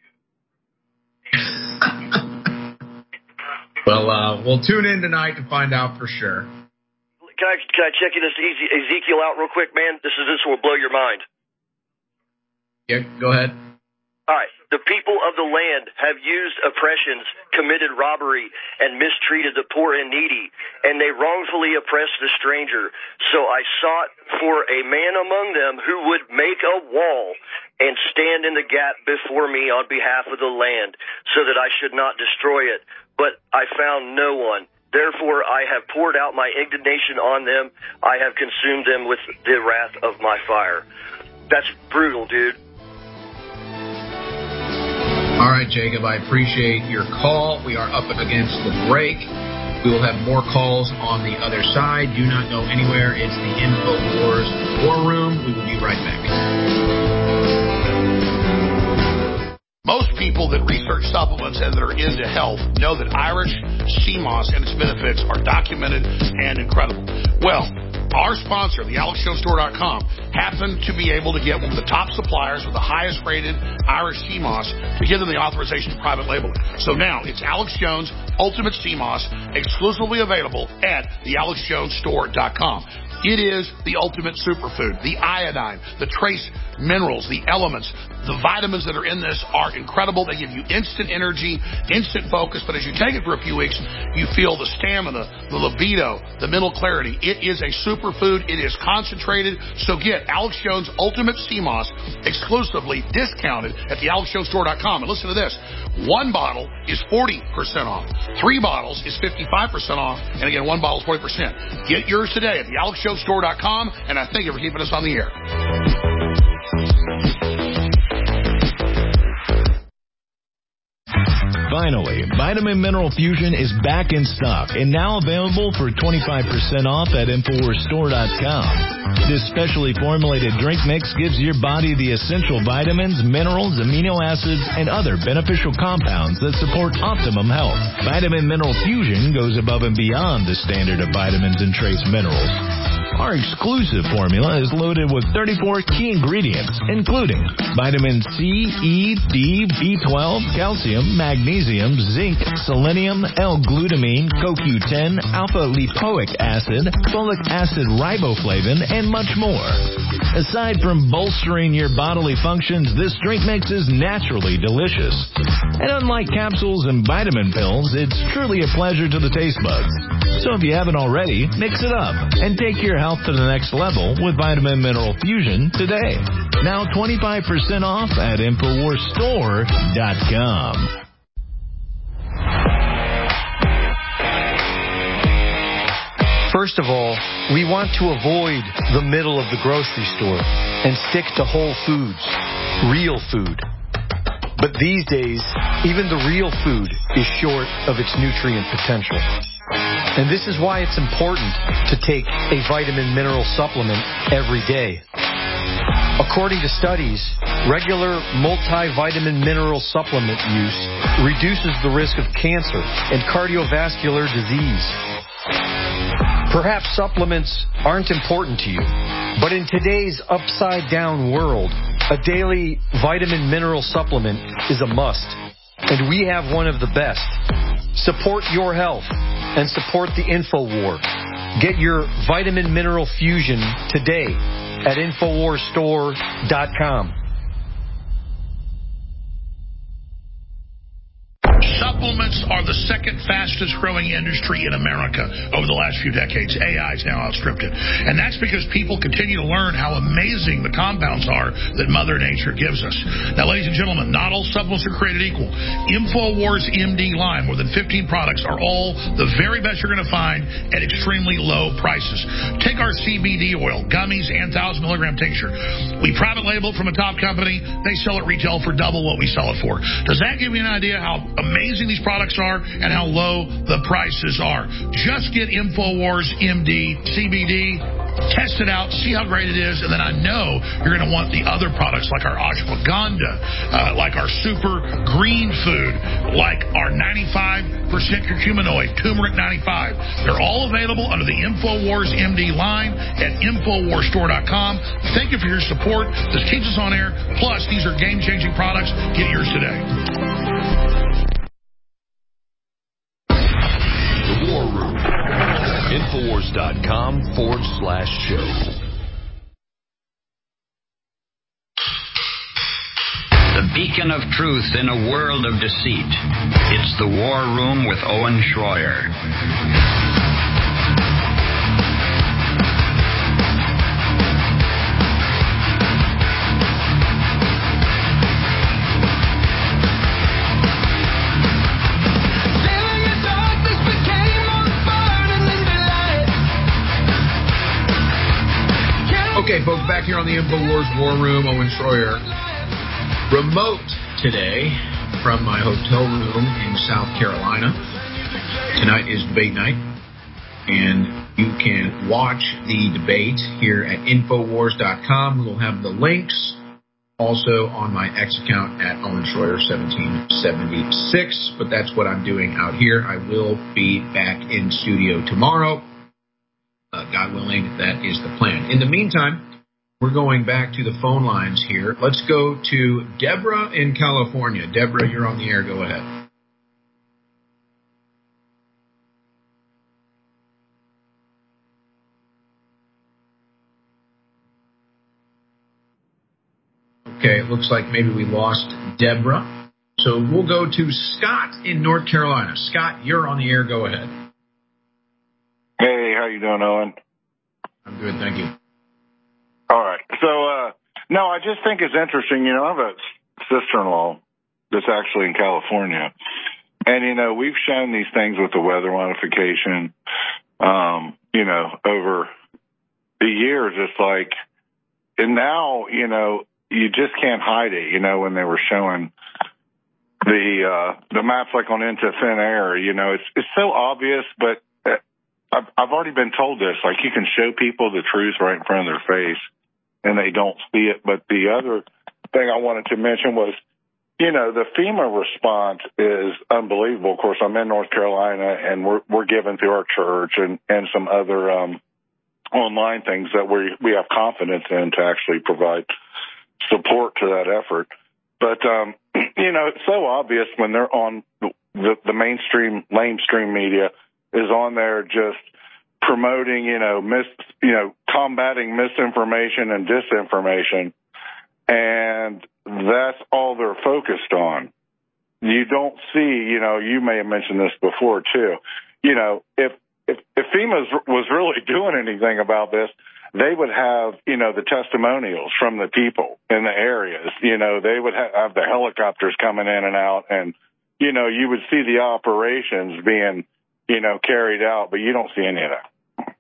Well, we'll tune in tonight to find out for sure.
Can I check you this Ezekiel out real quick, man? This will blow your mind.
Yeah, go ahead.
All right. The people of the land have used oppressions, committed robbery, and mistreated the poor and needy, and they wrongfully oppressed the stranger. So I sought for a man among them who would make a wall and stand in the gap before me on behalf of the land, so that I should not destroy it. But I found no one. Therefore I have poured out my indignation on them. I have consumed them with the wrath of my fire. That's brutal, dude.
All right, Jacob, I appreciate your call. We are up against the break. We will have more calls on the other side. Do not go anywhere. It's the InfoWars War Room. We will be right back.
Most people that research supplements and that are into health know that Irish sea moss and its benefits are documented and incredible. Well, our sponsor, the AlexJonesStore.com, happened to be able to get one of the top suppliers with the highest rated Irish sea moss to give them the authorization to private label it. So now it's Alex Jones Ultimate Sea Moss, exclusively available at the AlexJonesStore.com. It is the ultimate superfood, the iodine, the trace minerals, the elements, The vitamins that are in this are incredible. They give you instant energy, instant focus, but as you take it for a few weeks, you feel the stamina, the libido, the mental clarity. It is a superfood. It is concentrated. So get Alex Jones Ultimate CMOS exclusively discounted at the AlexJonesStore.com. And listen to this. 1 bottle is 40% off. 3 bottles is 55% off. And again, 1 bottle is 40%. Get yours today at the AlexJonesStore.com. And I thank you for keeping us on the air.
Finally, Vitamin Mineral Fusion is back in stock and now available for 25% off at InfoWarsStore.com. This specially formulated drink mix gives your body the essential vitamins, minerals, amino acids, and other beneficial compounds that support optimum health. Vitamin Mineral Fusion goes above and beyond the standard of vitamins and trace minerals. Our exclusive formula is loaded with 34 key ingredients, including vitamin C, E, D, B12, calcium, magnesium, zinc, selenium, L-glutamine, CoQ10, alpha-lipoic acid, folic acid riboflavin, and much more. Aside from bolstering your bodily functions, this drink mix is naturally delicious. And unlike capsules and vitamin pills, it's truly a pleasure to the taste buds. So if you haven't already, mix it up and take your health to the next level with Vitamin Mineral Fusion today. Now 25% off at InfoWarsStore.com.
First of all, we want to avoid the middle of the grocery store and stick to whole foods, real food. But these days, even the real food is short of its nutrient potential. And this is why it's important to take a vitamin mineral supplement every day. According to studies, regular multivitamin mineral supplement use reduces the risk of cancer and cardiovascular disease. Perhaps supplements aren't important to you, but in today's upside-down world, a daily vitamin mineral supplement is a must, and we have one of the best. Support your health and support the InfoWar. Get your Vitamin Mineral Fusion today at InfoWarsStore.com.
Supplements are the second fastest growing industry in America over the last few decades. AI has now outstripped it. And that's because people continue to learn how amazing the compounds are that Mother Nature gives us. Now, ladies and gentlemen, not all supplements are created equal. InfoWars MD line, more than 15 products, are all the very best you're going to find at extremely low prices. Take our CBD oil, gummies, and 1,000 milligram tincture. We private label it from a top company. They sell it retail for double what we sell it for. Does that give you an idea how amazing these products are and how low the prices are? Just get InfoWars MD CBD, test it out, see how great it is, and then I know you're going to want the other products like our ashwagandha, like our super green food, like our 95% curcuminoid, turmeric 95. They're all available under the InfoWars MD line at InfoWarsStore.com. Thank you for your support. This keeps us on air. Plus, these are game-changing products. Get yours today.
War Room. Infowars.com/show.
The beacon of truth in a world of deceit. It's the War Room with Owen Schroyer.
Okay, folks, back here on the InfoWars War Room, Owen Schroyer. Remote today from my hotel room in South Carolina. Tonight is debate night, and you can watch the debate here at Infowars.com. We'll have the links also on my X account at Owen Schroyer 1776, but that's what I'm doing out here. I will be back in studio tomorrow. God willing, that is the plan. In the meantime, we're going back to the phone lines here. Let's go to Deborah in California. Deborah, you're on the air. Go ahead. Okay, it looks like maybe we lost Deborah. So we'll go to Scott in North Carolina. Scott, you're on the air. Go ahead.
Hey, how you doing, Owen?
I'm good, thank you.
All right. So, no, I just think it's interesting. I have a sister-in-law that's actually in California. And, we've shown these things with the weather modification, over the years. It's like, and now, you just can't hide it, when they were showing the maps like on Into Thin Air, it's so obvious, but I've already been told this, like you can show people the truth right in front of their face and they don't see it. But the other thing I wanted to mention was, the FEMA response is unbelievable. Of course, I'm in North Carolina and we're given through our church and some other, online things that we have confidence in to actually provide support to that effort. But, it's so obvious when they're on the mainstream media is on there just promoting, combating misinformation and disinformation. And that's all they're focused on. You don't see, you may have mentioned this before too, if FEMA was really doing anything about this, they would have, the testimonials from the people in the areas. They would have the helicopters coming in and out, and, you would see the operations being, carried out, but you don't see any of that.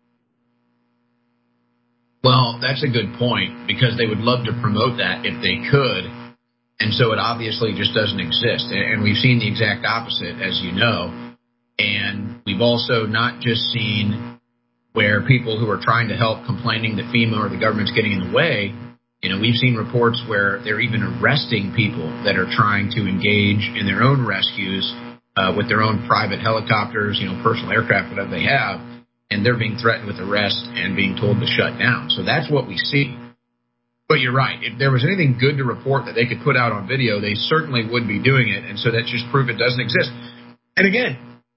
Well, that's a good point, because they would love to promote that if they could, and so it obviously just doesn't exist. And we've seen the exact opposite, as you know, and we've also not just seen where people who are trying to help complaining that FEMA or the government's getting in the way. We've seen reports where they're even arresting people that are trying to engage in their own rescues with their own private helicopters, personal aircraft, whatever they have, and they're being threatened with arrest and being told to shut down. So that's what we see. But you're right. If there was anything good to report that they could put out on video, they certainly would be doing it, and so that's just proof it doesn't exist. And again,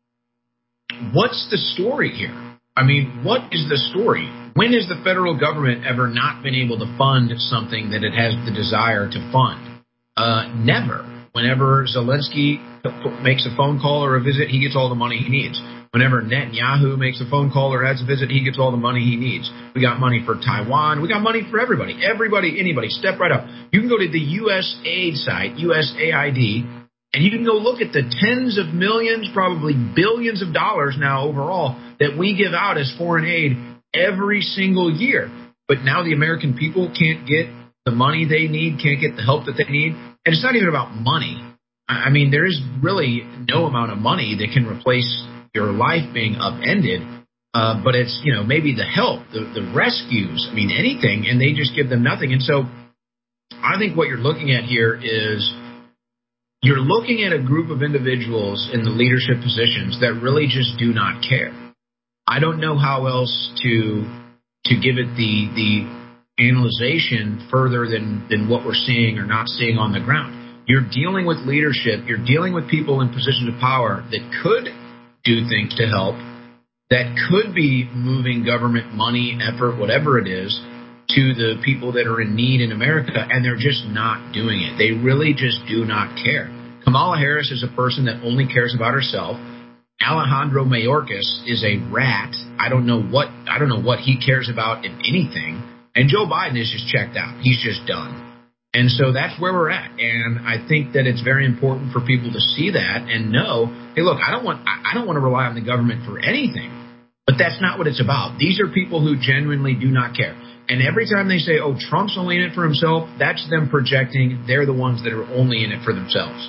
what's the story here? I mean, what is the story? When has the federal government ever not been able to fund something that it has the desire to fund? Never. Whenever Zelensky makes a phone call or a visit, he gets all the money he needs. Whenever Netanyahu makes a phone call or has a visit, he gets all the money he needs. We got money for Taiwan. We got money for everybody. Everybody, anybody, step right up. You can go to the USAID site, USAID, and you can go look at the tens of millions, probably billions of dollars now overall that we give out as foreign aid every single year. But now the American people can't get the money they need, can't get the help that they need. And it's not even about money. I mean, there is really no amount of money that can replace your life being upended. But it's, maybe the help, the rescues, anything, and they just give them nothing. And so I think what you're looking at here is you're looking at a group of individuals in the leadership positions that really just do not care. I don't know how else to give it the analyzation further than what we're seeing or not seeing on the ground. You're dealing with leadership. You're dealing with people in positions of power that could do things to help, that could be moving government money, effort, whatever it is, to the people that are in need in America, and they're just not doing it. They really just do not care. Kamala Harris is a person that only cares about herself. Alejandro Mayorkas is a rat. I don't know what he cares about, if anything. And Joe Biden is just checked out. He's just done. And so that's where we're at. And I think that it's very important for people to see that and know, hey, look, I don't want to rely on the government for anything. But that's not what it's about. These are people who genuinely do not care. And every time they say, oh, Trump's only in it for himself, that's them projecting they're the ones that are only in it for themselves.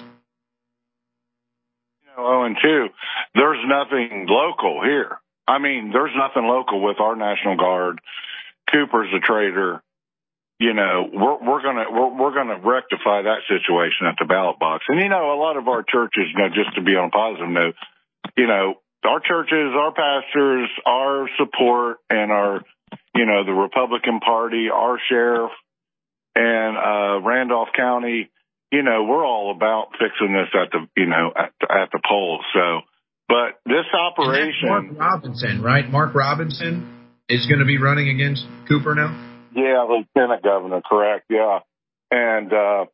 And two, there's nothing local here. There's nothing local with our National Guard. Cooper's a traitor. We're gonna rectify that situation at the ballot box. And a lot of our churches, just to be on a positive note, our churches, our pastors, our support, and our, the Republican Party, our sheriff, and Randolph County, we're all about fixing this at the polls. So, but this operation,
Mark Robinson, right? Mark Robinson is going to be running against Cooper now.
Yeah, Lieutenant Governor, correct. Yeah, And,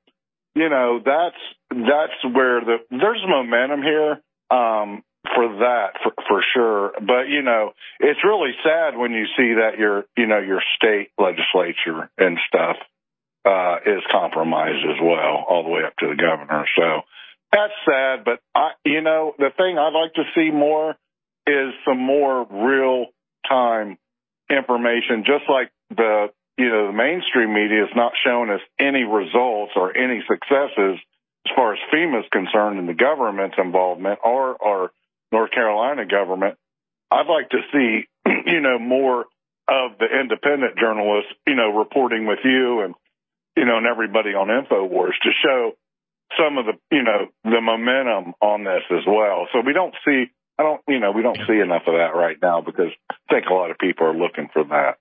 that's where there's momentum here, for that, for sure. But, it's really sad when you see that your state legislature and stuff, is compromised as well, all the way up to the governor. So that's sad. But the thing I'd like to see more is some more real time information, just like the mainstream media is not showing us any results or any successes as far as FEMA is concerned and the government's involvement or our North Carolina government. I'd like to see, more of the independent journalists, reporting with you and, and everybody on InfoWars to show some of the, the momentum on this as well. So we don't see enough of that right now because I think a lot of people are looking for that.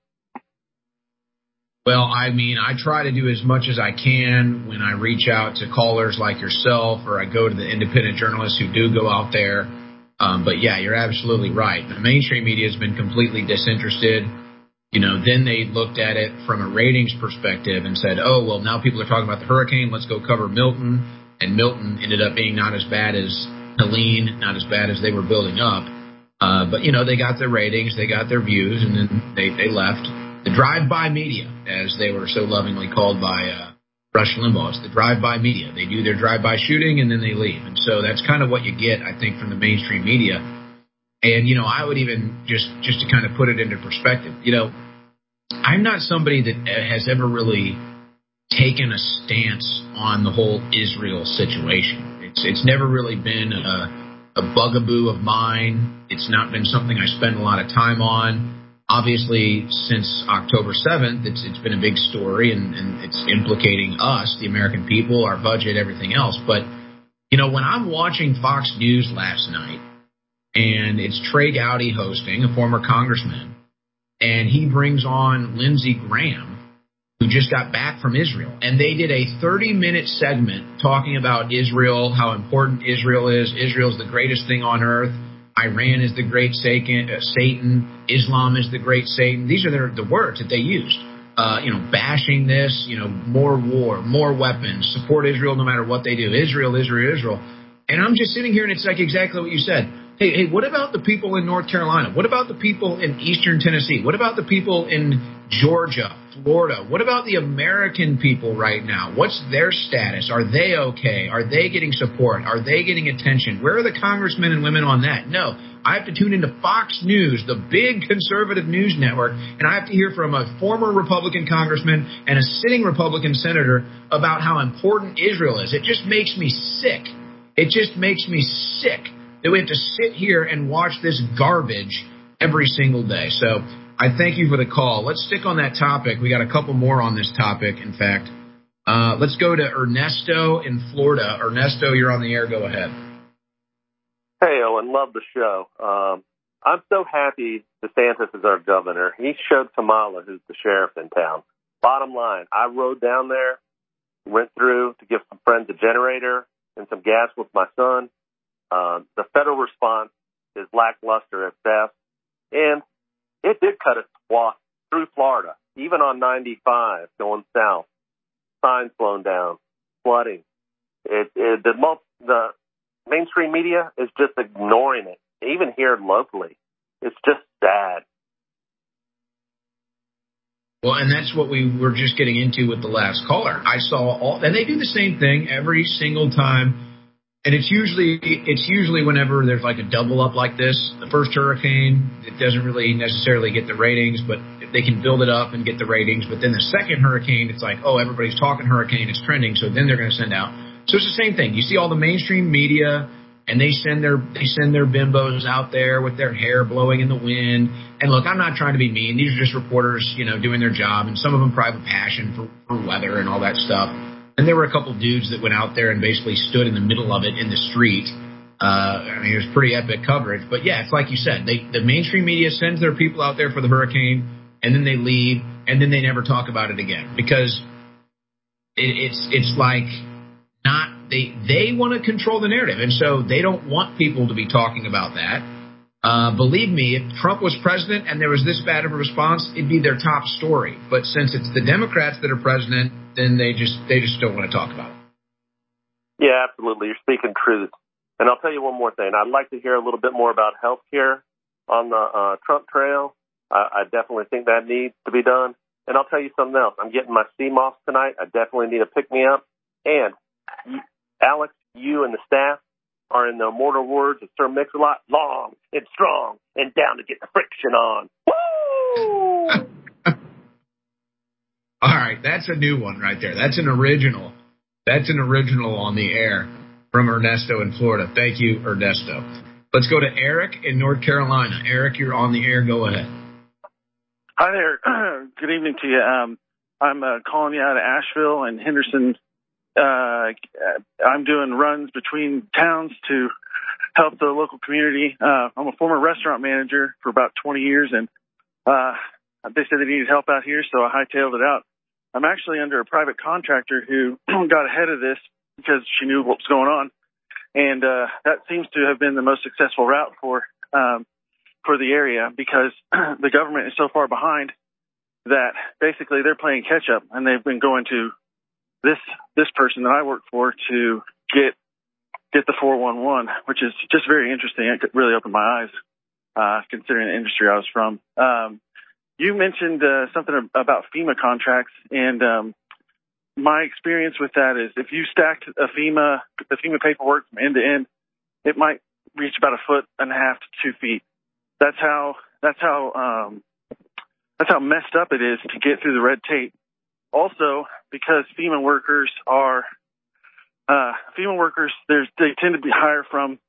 Well, I try to do as much as I can when I reach out to callers like yourself, or I go to the independent journalists who do go out there. But yeah, you're absolutely right. The mainstream media has been completely disinterested. Then they looked at it from a ratings perspective and said, oh, well, now people are talking about the hurricane. Let's go cover Milton. And Milton ended up being not as bad as Helene, not as bad as they were building up. But, they got their ratings, they got their views, and then they left. The drive-by media, as they were so lovingly called by Rush Limbaugh, it's the drive-by media. They do their drive-by shooting, and then they leave. And so that's kind of what you get, I think, from the mainstream media. And, I would even, just to kind of put it into perspective, I'm not somebody that has ever really taken a stance on the whole Israel situation. It's never really been a bugaboo of mine. It's not been something I spend a lot of time on. Obviously, since October 7th, it's been a big story, and it's implicating us, the American people, our budget, everything else. But, when I'm watching Fox News last night, and it's Trey Gowdy hosting, a former congressman, and he brings on Lindsey Graham, who just got back from Israel. And they did a 30-minute segment talking about Israel, how important Israel is. Israel's the greatest thing on earth. Iran is the great Satan. Islam is the great Satan. These are the words that they used. Bashing this, more war, more weapons, support Israel no matter what they do. Israel, Israel, Israel. And I'm just sitting here, and it's like exactly what you said. Hey, what about the people in North Carolina? What about the people in eastern Tennessee? What about the people in Georgia, Florida? What about the American people right now? What's their status? Are they okay? Are they getting support? Are they getting attention? Where are the congressmen and women on that? No. I have to tune into Fox News, the big conservative news network, and I have to hear from a former Republican congressman and a sitting Republican senator about how important Israel is. It just makes me sick. It just makes me sick that we have to sit here and watch this garbage every single day. So I thank you for the call. Let's stick on that topic. We got a couple more on this topic, in fact. Let's go to Ernesto in Florida. Ernesto, you're on the air. Go ahead.
Hey, Owen, love the show. I'm so happy DeSantis is our governor. He showed Kamala, who's the sheriff in town. Bottom line, I rode down there, went through to give some friends a generator and some gas with my son. The federal response is lackluster at best, and it did cut a swath through Florida, even on 95 going south. Signs blown down, flooding. The mainstream media is just ignoring it, even here locally. It's just sad.
Well, and that's what we were just getting into with the last caller. I saw and they do the same thing every single time. And it's usually whenever there's like a double up like this. The first hurricane, it doesn't really necessarily get the ratings, but they can build it up and get the ratings. But then the second hurricane, it's like, oh, everybody's talking hurricane, it's trending, so then they're going to send out. So it's the same thing. You see all the mainstream media, and they send their bimbos out there with their hair blowing in the wind. And look, I'm not trying to be mean. These are just reporters, doing their job, and some of them probably have a passion for weather and all that stuff. And there were a couple dudes that went out there and basically stood in the middle of it in the street. It was pretty epic coverage. But, yeah, it's like you said. The mainstream media sends their people out there for the hurricane, and then they leave, and then they never talk about it again. Because it's like not they want to control the narrative. And so they don't want people to be talking about that. Believe me, if Trump was president and there was this bad of a response, it'd be their top story. But since it's the Democrats that are president, then they just don't want to talk about it.
Yeah, absolutely. You're speaking truth. And I'll tell you one more thing. I'd like to hear a little bit more about health care on the Trump trail. I definitely think that needs to be done. And I'll tell you something else. I'm getting my CMOS tonight. I definitely need a pick-me-up. And, Alex, you and the staff are, in the immortal words of Sir Mix-a-Lot, long and strong and down to get the friction on. Woo!
All right, that's a new one right there. That's an original. That's an original on the air from Ernesto in Florida. Thank you, Ernesto. Let's go to Eric in North Carolina. Eric, you're on the air. Go ahead.
Hi there. Good evening to you. I'm calling you out of Asheville and Henderson. I'm doing runs between towns to help the local community. I'm a former restaurant manager for about 20 years, and they said they needed help out here, so I hightailed it out. I'm actually under a private contractor who got ahead of this because she knew what was going on, and that seems to have been the most successful route for the area because the government is so far behind that basically they're playing catch up, and they've been going to this person that I work for to get the 411, which is just very interesting. It really opened my eyes considering the industry I was from. You mentioned something about FEMA contracts, and my experience with that is if you stacked the FEMA paperwork from end to end, it might reach about 1.5 to 2 feet. That's how messed up it is to get through the red tape. Also, because FEMA workers they tend to be higher from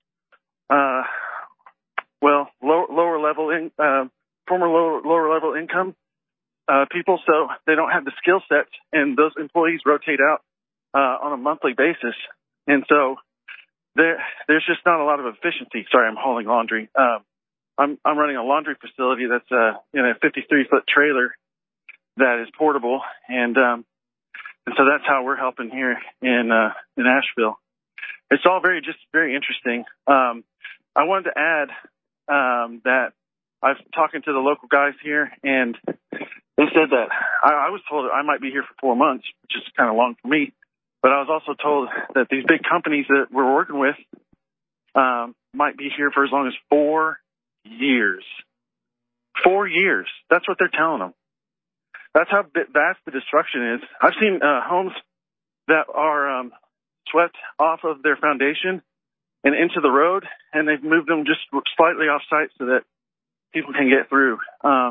lower level lower level income people, so they don't have the skill sets, and those employees rotate out on a monthly basis, and so there's just not a lot of efficiency. Sorry, I'm hauling laundry. I'm running a laundry facility that's in a 53-foot trailer that is portable, and so that's how we're helping here in Asheville. It's all very interesting. I wanted to add that I've talking to the local guys here, and they said that I was told I might be here for 4 months, which is kind of long for me, but I was also told that these big companies that we're working with might be here for as long as 4 years. 4 years. That's what they're telling them. That's how vast the destruction is. I've seen homes that are swept off of their foundation and into the road, and they've moved them just slightly off site so that people can get through.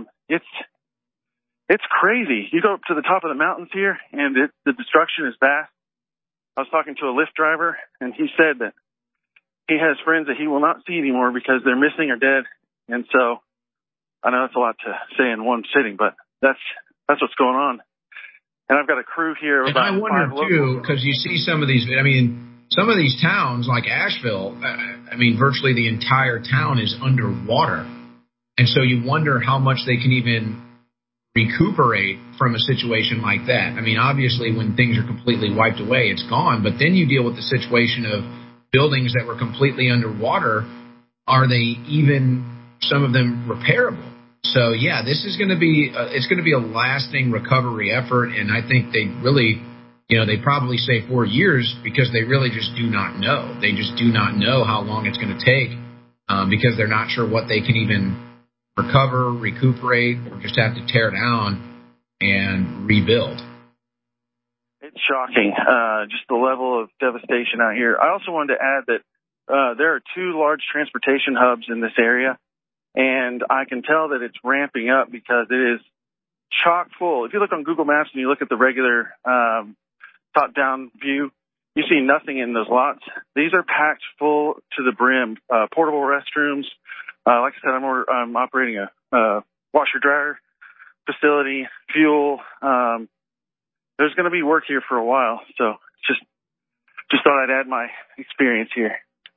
It's crazy. You go up to the top of the mountains here, and the destruction is vast. I was talking to a Lyft driver, and he said that he has friends that he will not see anymore because they're missing or dead. And so I know that's a lot to say in one sitting, but that's what's going on. And I've got a crew here.
And I wonder, too, because you see some of these towns like Asheville, virtually the entire town is underwater. And so you wonder how much they can even recuperate from a situation like that. Obviously, when things are completely wiped away, it's gone. But then you deal with the situation of buildings that were completely underwater. Are they even, some of them, repairable? So, yeah, this is going to be it's going to be a lasting recovery effort. And I think they really, they probably say 4 years because they really just do not know. They just do not know how long it's going to take because they're not sure what they can even recover, recuperate, or just have to tear down and rebuild.
It's shocking, just the level of devastation out here. I also wanted to add that there are 2 large transportation hubs in this area, and I can tell that it's ramping up because it is chock full. If you look on Google Maps and you look at the regular top-down view, you see nothing in those lots. These are packed full to the brim. Portable restrooms. Like I said, I'm operating a washer-dryer facility, fuel. There's going to be work here for a while, so just thought I'd add my experience here.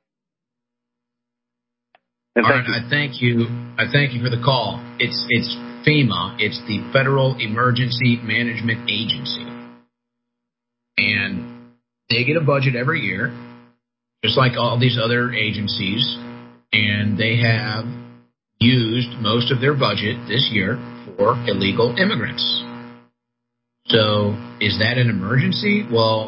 And
I thank you for the call. It's FEMA. It's the Federal Emergency Management Agency, and they get a budget every year, just like all these other agencies. And they have used most of their budget this year for illegal immigrants. So is that an emergency? Well,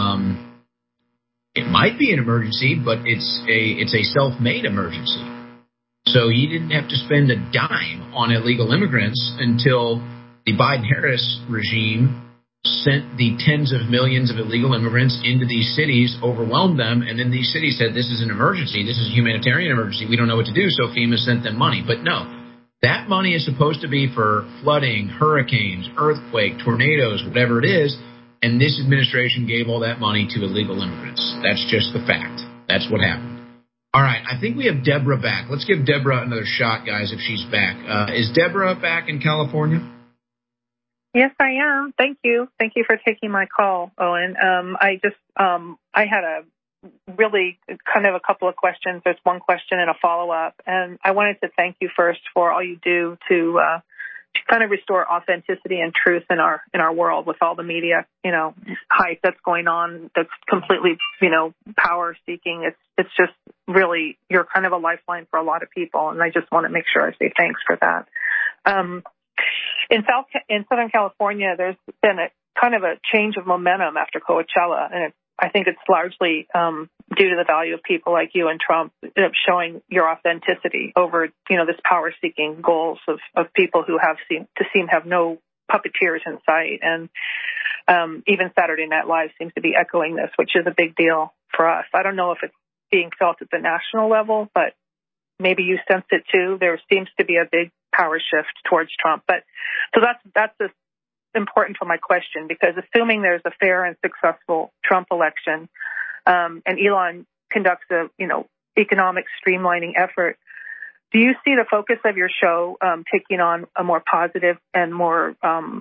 it might be an emergency, but it's a self-made emergency. So he didn't have to spend a dime on illegal immigrants until the Biden-Harris regime sent the tens of millions of illegal immigrants into these cities, overwhelmed them, and then these cities said, this is an emergency, this is a humanitarian emergency, we don't know what to do, so FEMA sent them money. But no, that money is supposed to be for flooding, hurricanes, earthquake, tornadoes, whatever it is, and this administration gave all that money to illegal immigrants. That's just the fact. That's what happened. All right, I think we have Deborah back. Let's give Deborah another shot, guys, if she's back. Is Deborah back in California?
Yes, I am. Thank you. Thank you for taking my call, Owen. I had a really kind of a couple of questions. There's one question and a follow-up. And I wanted to thank you first for all you do to kind of restore authenticity and truth in our world with all the media, hype that's going on, that's completely, power seeking. It's just really, you're kind of a lifeline for a lot of people. And I just want to make sure I say thanks for that. In Southern California, there's been a kind of a change of momentum after Coachella, and I think it's largely due to the value of people like you and Trump showing your authenticity over, this power-seeking goals of people who seem to have no puppeteers in sight. And even Saturday Night Live seems to be echoing this, which is a big deal for us. I don't know if it's being felt at the national level, but maybe you sense it too. There seems to be a big power shift towards Trump. But so that's important for my question, because assuming there's a fair and successful Trump election, and Elon conducts a economic streamlining effort, do you see the focus of your show taking on a more positive and more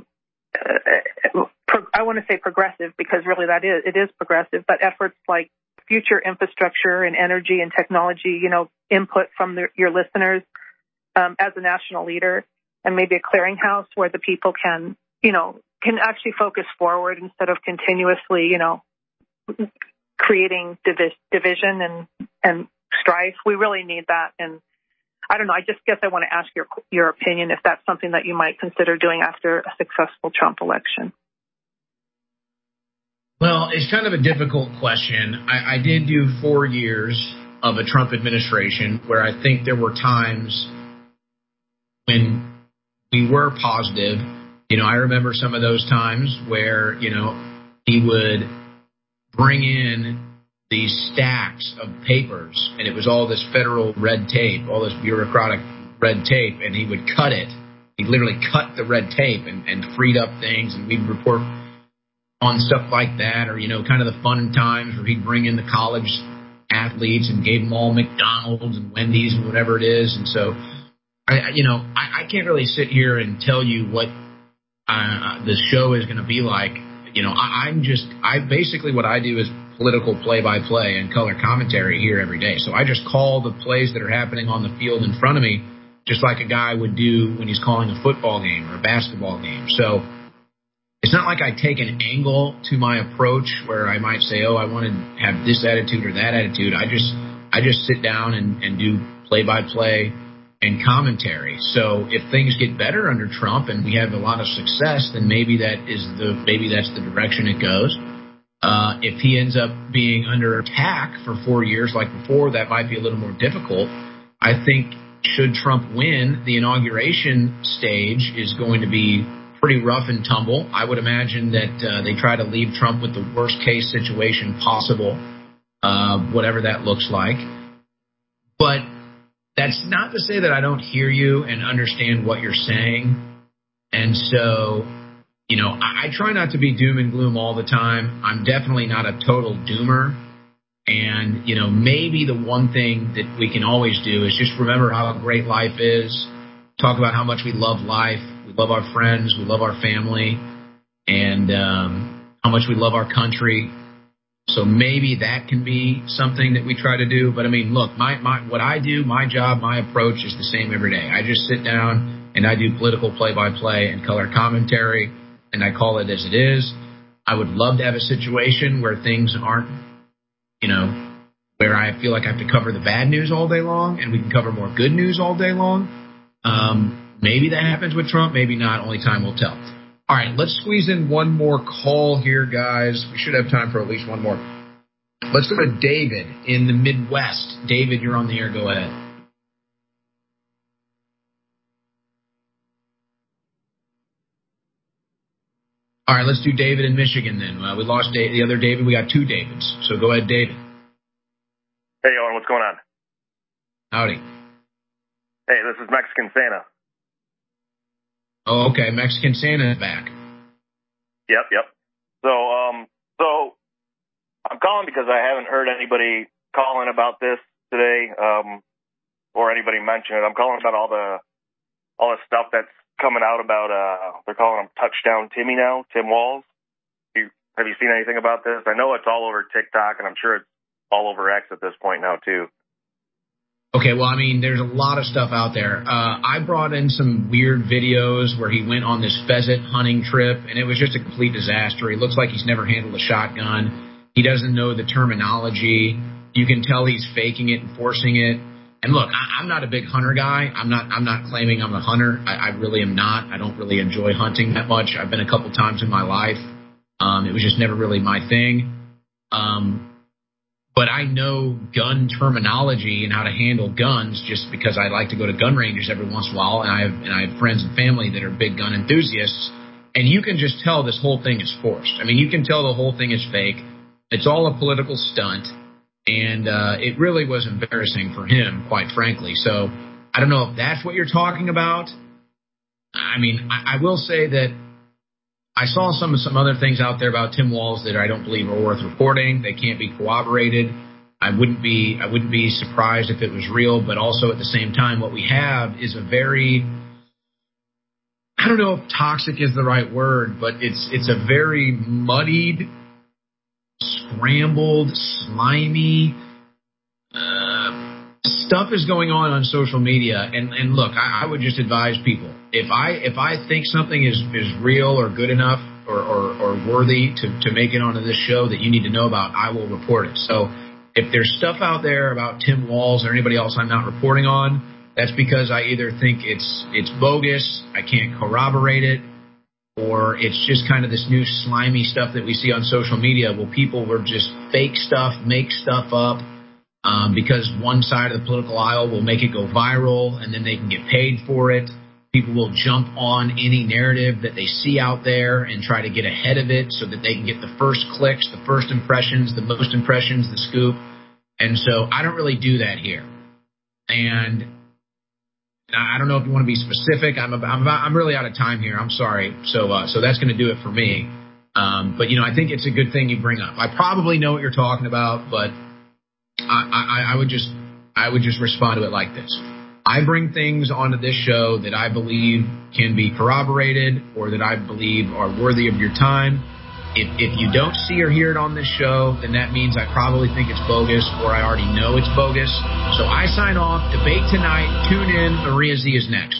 I want to say progressive, because really it is progressive, but efforts like future infrastructure and energy and technology, input from your listeners as a national leader, and maybe a clearinghouse where the people can actually focus forward instead of continuously, creating division and strife. We really need that. And I don't know, I just guess I want to ask your opinion if that's something that you might consider doing after a successful Trump election.
Well, it's kind of a difficult question. I did do 4 years of a Trump administration where I think there were times when we were positive. I remember some of those times where, he would bring in these stacks of papers, and it was all this federal red tape, all this bureaucratic red tape, and he would cut it. He literally cut the red tape and freed up things, and we'd report on stuff like that, or, kind of the fun times where he'd bring in the college athletes and gave them all McDonald's and Wendy's and whatever it is. And so, I can't really sit here and tell you what the show is going to be like. Basically what I do is political play-by-play and color commentary here every day. So I just call the plays that are happening on the field in front of me, just like a guy would do when he's calling a football game or a basketball game. So it's not like I take an angle to my approach where I might say, I want to have this attitude or that attitude. I just sit down and do play-by-play and commentary. So if things get better under Trump and we have a lot of success, then maybe that's the direction it goes. If he ends up being under attack for 4 years like before, that might be a little more difficult. I think should Trump win, the inauguration stage is going to be pretty rough and tumble. I would imagine that they try to leave Trump with the worst case situation possible, whatever that looks like. But that's not to say that I don't hear you and understand what you're saying. And so, I try not to be doom and gloom all the time. I'm definitely not a total doomer. And, maybe the one thing that we can always do is just remember how great life is, talk about how much we love life, we love our friends, we love our family, and how much we love our country. So maybe that can be something that we try to do. But, look, what I do, my job, my approach is the same every day. I just sit down and I do political play-by-play and color commentary, and I call it as it is. I would love to have a situation where things aren't, where I feel like I have to cover the bad news all day long and we can cover more good news all day long. Maybe that happens with Trump, maybe not. Only time will tell. All right, let's squeeze in one more call here, guys. We should have time for at least one more. Let's go to David in the Midwest. David, you're on the air. Go ahead. All right, let's do David in Michigan then. We lost the other David. We got two Davids. So go ahead, David.
Hey, Owen, what's going on?
Howdy.
Hey, this is Mexican Santa.
Oh, okay. Mexican Santa is back.
Yep. So I'm calling because I haven't heard anybody calling about this today, or anybody mention it. I'm calling about all the stuff that's coming out about, they're calling him Touchdown Timmy now, Tim Walz. Have you seen anything about this? I know it's all over TikTok, and I'm sure it's all over X at this point now, too.
Okay, well, I mean, there's a lot of stuff out there. I brought in some weird videos where he went on this pheasant hunting trip, and it was just a complete disaster. He looks like he's never handled a shotgun. He doesn't know the terminology. You can tell he's faking it and forcing it. And look, I'm not a big hunter guy. I'm not claiming I'm a hunter. I really am not. I don't really enjoy hunting that much. I've been a couple times in my life. It was just never really my thing. But I know gun terminology and how to handle guns just because I like to go to gun ranges every once in a while, and I have friends and family that are big gun enthusiasts. And you can just tell this whole thing is forced. I mean, you can tell the whole thing is fake. It's all a political stunt. And it really was embarrassing for him, quite frankly. So I don't know if that's what you're talking about. I mean, I will say that I saw some other things out there about Tim Walz that I don't believe are worth reporting. They can't be corroborated. I wouldn't be surprised if it was real, but also at the same time, what we have is a very, I don't know if toxic is the right word, but it's a very muddied, scrambled, slimy stuff is going on social media. And look, I would just advise people, if I think something is real or good enough or worthy to make it onto this show that you need to know about, I will report it. So if there's stuff out there about Tim Walz or anybody else I'm not reporting on, that's because I either think it's bogus, I can't corroborate it, or it's just kind of this new slimy stuff that we see on social media where people will just fake stuff, make stuff up, because one side of the political aisle will make it go viral and then they can get paid for it. People will jump on any narrative that they see out there and try to get ahead of it so that they can get the first clicks, the first impressions, the most impressions, the scoop. And so I don't really do that here. And I don't know if you want to be specific. I'm really out of time here. I'm sorry. So that's going to do it for me. But I think it's a good thing you bring up. I probably know what you're talking about, but I would just respond to it like this. I bring things onto this show that I believe can be corroborated or that I believe are worthy of your time. If you don't see or hear it on this show, then that means I probably think it's bogus or I already know it's bogus. So I sign off. Debate tonight. Tune in. Maria Z is next.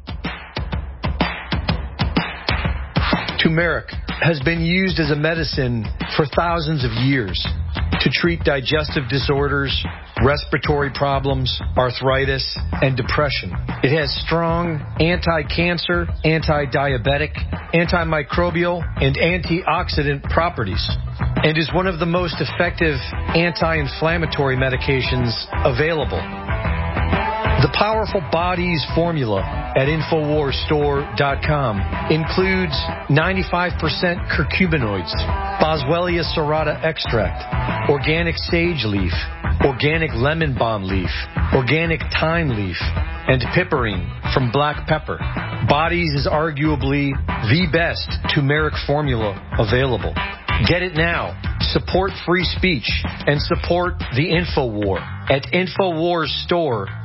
Turmeric has been used as a medicine for thousands of years to treat digestive disorders, respiratory problems, arthritis, and depression. It has strong anti-cancer, anti-diabetic, antimicrobial, and antioxidant properties, and is one of the most effective anti-inflammatory medications available. The Powerful Bodies formula at InfoWarsStore.com includes 95% curcuminoids, Boswellia serrata extract, organic sage leaf, organic lemon balm leaf, organic thyme leaf, and piperine from black pepper. Bodies is arguably the best turmeric formula available. Get it now. Support free speech and support the InfoWar at InfoWarsStore.com.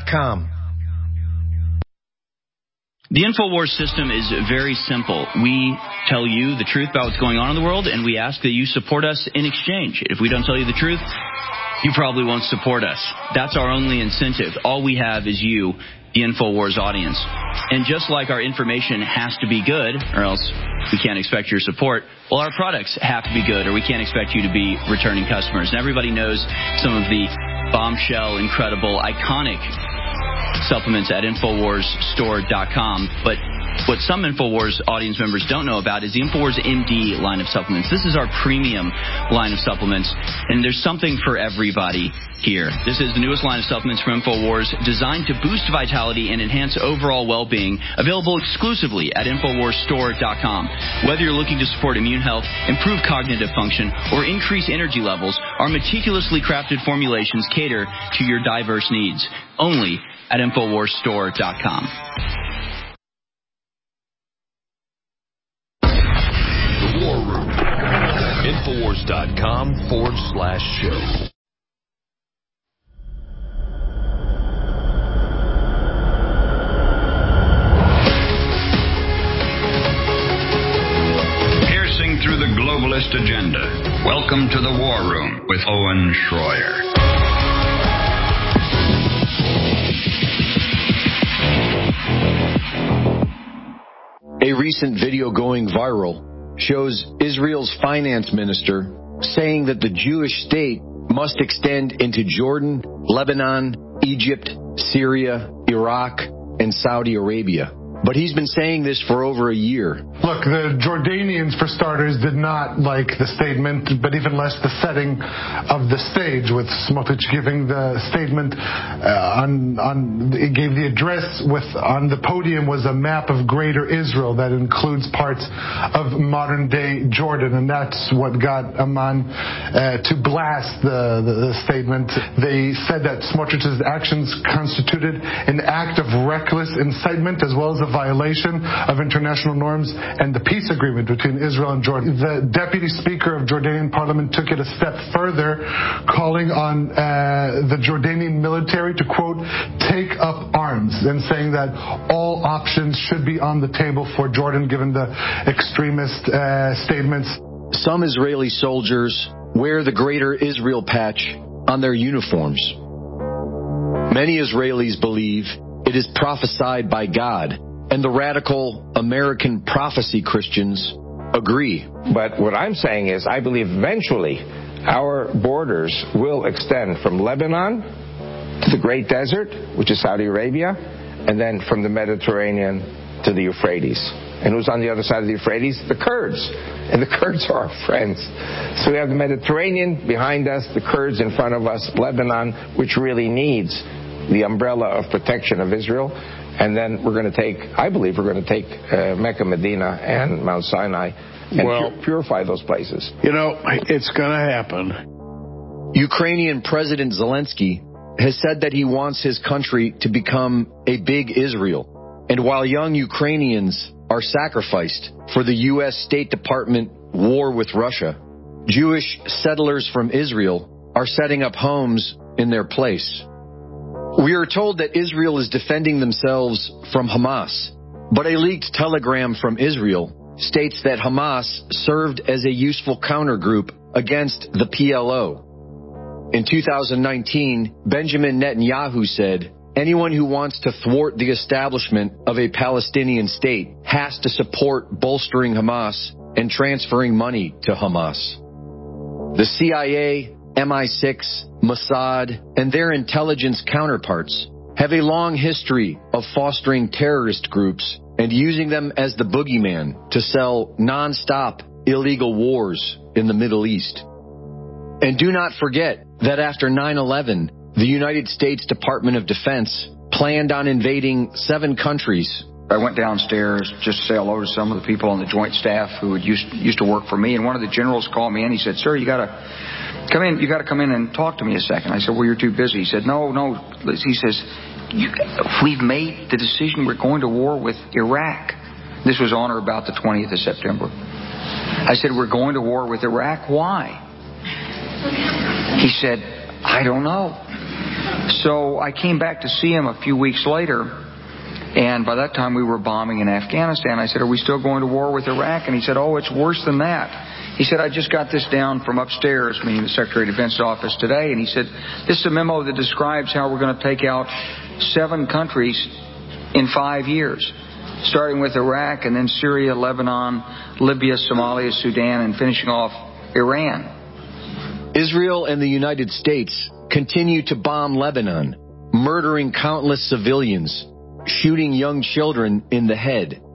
The InfoWars system is very simple. We tell you the truth about what's going on in the world, and we ask that you support us in exchange. If we don't tell you the truth, you probably won't support us. That's our only incentive. All we have is you, the InfoWars audience. And just like our information has to be good, or else we can't expect your support, well, our products have to be good, or we can't expect you to be returning customers. And everybody knows some of the bombshell, incredible, iconic supplements at InfoWarsStore.com. But What some InfoWars audience members don't know about is the InfoWars MD line of supplements. This is our premium line of supplements, and there's something for everybody here. This is the newest line of supplements from InfoWars, designed to boost vitality and enhance overall well-being, available exclusively at InfoWarsStore.com. Whether you're looking to support immune health, improve cognitive function, or increase energy levels, our meticulously crafted formulations cater to your diverse needs. Only at InfoWarsStore.com.
War Room. Infowars.com/show.
Piercing through the globalist agenda. Welcome to the War Room with Owen Schroyer.
A recent video going viral shows Israel's finance minister saying that the Jewish state must extend into Jordan, Lebanon, Egypt, Syria, Iraq, and Saudi Arabia. But he's been saying this for over a year.
Look, the Jordanians, for starters, did not like the statement, but even less the setting of the stage, with Smotrich giving the statement he gave the address on the podium was a map of Greater Israel that includes parts of modern-day Jordan, and that's what got Amman to blast the statement. They said that Smotrich's actions constituted an act of reckless incitement as well as a violation of international norms and the peace agreement between Israel and Jordan. The deputy speaker of Jordanian parliament took it a step further, calling on the Jordanian military to, quote, take up arms, and saying that all options should be on the table for Jordan given the extremist statements.
Some Israeli soldiers wear the Greater Israel patch on their uniforms. Many Israelis believe it is prophesied by God, and the radical American prophecy Christians agree.
But what I'm saying is I believe eventually our borders will extend from Lebanon to the Great Desert, which is Saudi Arabia, and then from the Mediterranean to the Euphrates. And who's on the other side of the Euphrates? The Kurds. And the Kurds are our friends. So we have the Mediterranean behind us, the Kurds in front of us, Lebanon, which really needs the umbrella of protection of Israel. And then I believe we're going to take Mecca, Medina, and Mount Sinai and purify those places.
You know, it's going to happen.
Ukrainian President Zelensky has said that he wants his country to become a big Israel. And while young Ukrainians are sacrificed for the U.S. State Department war with Russia, Jewish settlers from Israel are setting up homes in their place. We are told that Israel is defending themselves from Hamas, but a leaked telegram from Israel states that Hamas served as a useful countergroup against the PLO. In 2019, Benjamin Netanyahu said, anyone who wants to thwart the establishment of a Palestinian state has to support bolstering Hamas and transferring money to Hamas. The CIA, MI6, Mossad, and their intelligence counterparts have a long history of fostering terrorist groups and using them as the boogeyman to sell non-stop illegal wars in the Middle East. And do not forget that after 9/11, the United States Department of Defense planned on invading 7 countries.
I went downstairs just to say hello to some of the people on the Joint Staff who had used to work for me, and one of the generals called me in. He said, "Sir, you got to come in. You got to come in and talk to me a second." I said, "Well, you're too busy." He said, "No." He says, "We've made the decision. We're going to war with Iraq." This was on or about the 20th of September. I said, "We're going to war with Iraq. Why?" He said, "I don't know." So I came back to see him a few weeks later, and by that time we were bombing in Afghanistan. I said, "Are we still going to war with Iraq?" And he said, "Oh, it's worse than that." He said, "I just got this down from upstairs," meaning the Secretary of Defense's office today, and he said, "This is a memo that describes how we're going to take out 7 countries in 5 years, starting with Iraq and then Syria, Lebanon, Libya, Somalia, Sudan, and finishing off Iran."
Israel and the United States continue to bomb Lebanon, murdering countless civilians, shooting young children in the head,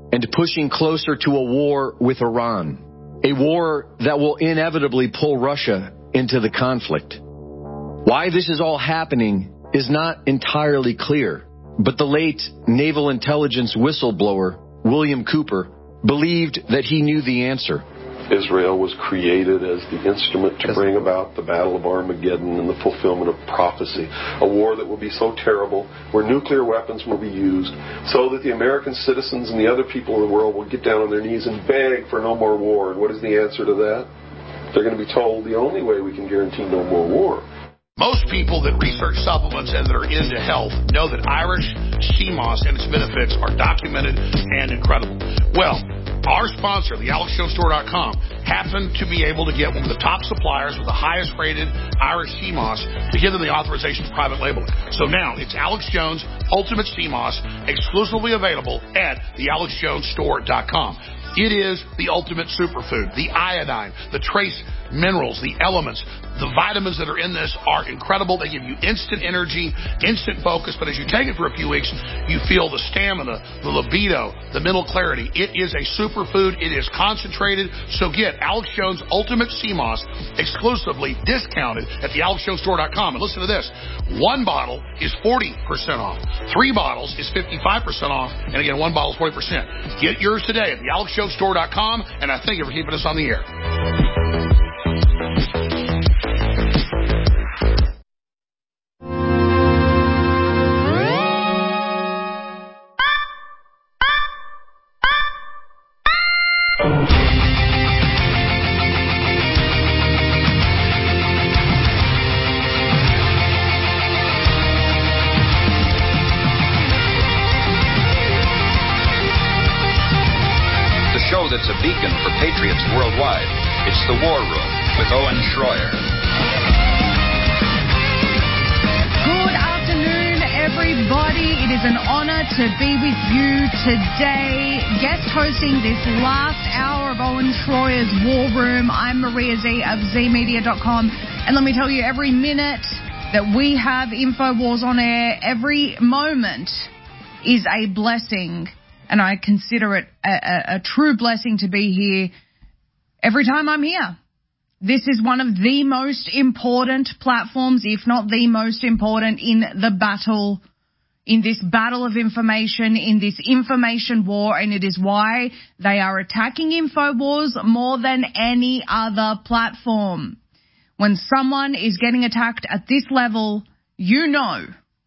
and pushing closer to a war with Iran, a war that will inevitably pull Russia into the conflict. Why this is all happening is not entirely clear, but the late naval intelligence whistleblower, William Cooper, believed that he knew the answer.
Israel was created as the instrument to bring about the Battle of Armageddon and the fulfillment of prophecy, a war that will be so terrible, where nuclear weapons will be used, so that the American citizens and the other people in the world will get down on their knees and beg for no more war. And what is the answer to that? They're going to be told the only way we can guarantee no more war.
Most people that research supplements and that are into health know that Irish sea moss and its benefits are documented and incredible. Well, our sponsor, thealexjonestore.com, happened to be able to get one of the top suppliers with the highest rated Irish sea moss to give them the authorization to private label it. So now it's Alex Jones Ultimate Sea Moss, exclusively available at thealexjonestore.com. It is the ultimate superfood. The iodine, the trace minerals, the elements, the vitamins that are in this are incredible. They give you instant energy, instant focus, but as you take it for a few weeks, you feel the stamina, the libido, the mental clarity. It is a superfood. It is concentrated. So get Alex Jones Ultimate Sea Moss exclusively discounted at thealexjonestore.com. And listen to this. 1 bottle is 40% off. 3 bottles is 55% off. And again, 1 bottle is 40%. Get yours today at thealexjonestore.com. And I thank you for keeping us on the air.
That's a beacon for patriots worldwide. It's The War Room with Owen Schroyer.
Good afternoon, everybody. It is an honor to be with you today. Guest hosting this last hour of Owen Schroyer's War Room. I'm Maria Z of ZMedia.com. And let me tell you, every minute that we have InfoWars on air, every moment is a blessing. And I consider it a true blessing to be here every time I'm here. This is one of the most important platforms, if not the most important, in the battle, in this battle of information, in this information war, and it is why they are attacking InfoWars more than any other platform. When someone is getting attacked at this level, you know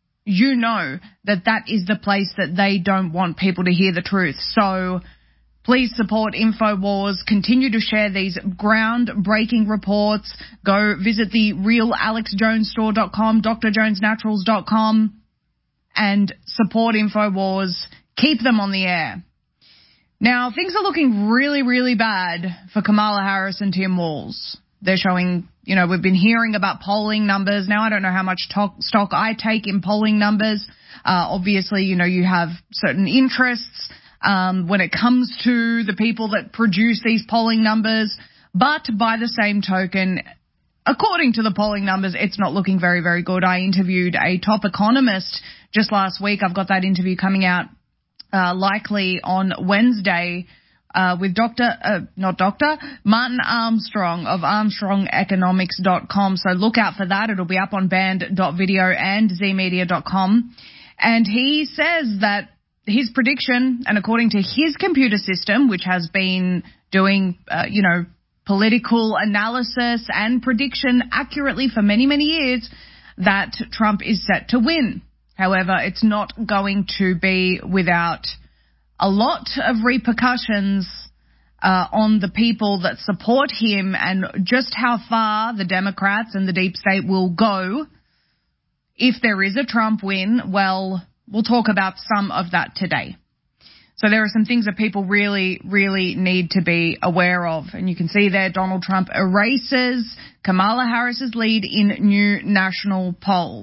that is the place that they don't want people to hear the truth. So please support InfoWars. Continue to share these groundbreaking reports. Go visit the realalexjonestore.com, drjonesnaturals.com, and support InfoWars. Keep them on the air. Now, things are looking really, really bad for Kamala Harris and Tim Walz. They're showing, we've been hearing about polling numbers. Now, I don't know how much stock I take in polling numbers. Obviously, you have certain interests when it comes to the people that produce these polling numbers. But by the same token, according to the polling numbers, it's not looking very, very good. I interviewed a top economist just last week. I've got that interview coming out likely on Wednesday. With Martin Armstrong of ArmstrongEconomics.com. So look out for that. It'll be up on band.video and zmedia.com. And he says that his prediction, and according to his computer system, which has been doing, political analysis and prediction accurately for many, many years, that Trump is set to win. However, it's not going to be without a lot of repercussions on the people that support him and just how far the Democrats and the deep state will go if there is a Trump win. Well, we'll talk about some of that today. So there are some things that people really, really need to be aware of. And you can see there Donald Trump erases Kamala Harris's lead in new national poll.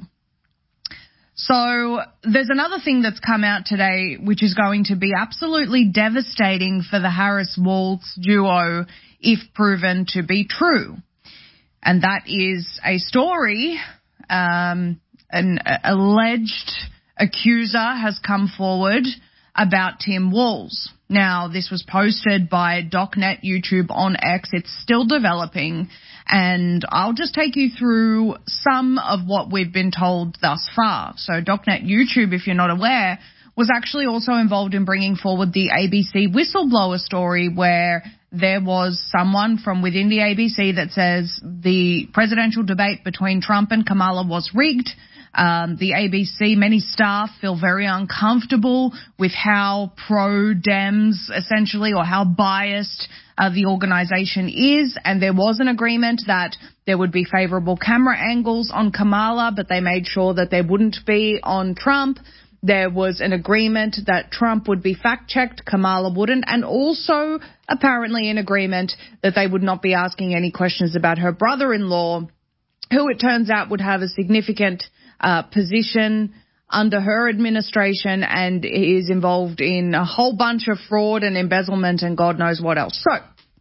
So there's another thing that's come out today which is going to be absolutely devastating for the Harris-Walz duo if proven to be true. And that is a story, an alleged accuser has come forward about Tim Walz. Now, this was posted by DocNet YouTube on X. It's still developing, and I'll just take you through some of what we've been told thus far. So DocNet YouTube, if you're not aware, was actually also involved in bringing forward the ABC whistleblower story, where there was someone from within the ABC that says the presidential debate between Trump and Kamala was rigged. The ABC, many staff feel very uncomfortable with how pro-Dems, essentially, or how biased the organization is. And there was an agreement that there would be favorable camera angles on Kamala, but they made sure that there wouldn't be on Trump. There was an agreement that Trump would be fact-checked, Kamala wouldn't, and also apparently an agreement that they would not be asking any questions about her brother-in-law, who it turns out would have a significant position under her administration and is involved in a whole bunch of fraud and embezzlement and God knows what else. So,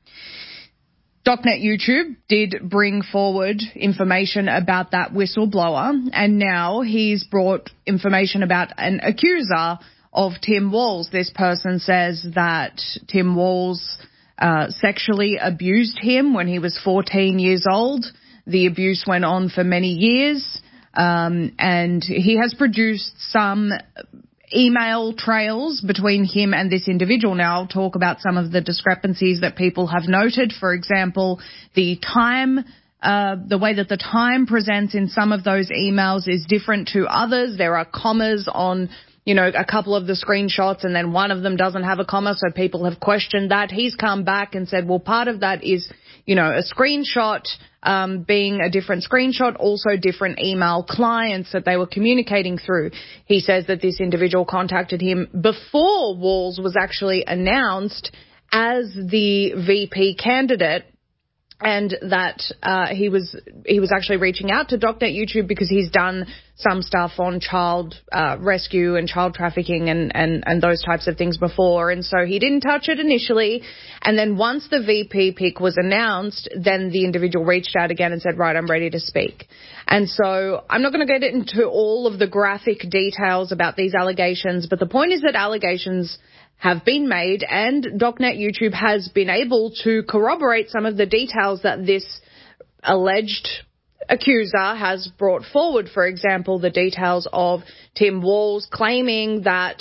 DocNet YouTube did bring forward information about that whistleblower, and now he's brought information about an accuser of Tim Walz. This person says that Tim Walz sexually abused him when he was 14 years old. The abuse went on for many years. And he has produced some email trails between him and this individual. Now, I'll talk about some of the discrepancies that people have noted. For example, the time, the way that the time presents in some of those emails is different to others. There are commas on, a couple of the screenshots, and then one of them doesn't have a comma, so people have questioned that. He's come back and said, well, part of that is, a screenshot being a different screenshot, also different email clients that they were communicating through. He says that this individual contacted him before Walz was actually announced as the VP candidate, and that he was actually reaching out to DocNet YouTube because he's done some stuff on child rescue and child trafficking and those types of things before. And so he didn't touch it initially. And then once the VP pick was announced, then the individual reached out again and said, right, I'm ready to speak. And so I'm not going to get into all of the graphic details about these allegations, but the point is that allegations have been made, and DocNet YouTube has been able to corroborate some of the details that this alleged accuser has brought forward. For example, the details of Tim Walz claiming that,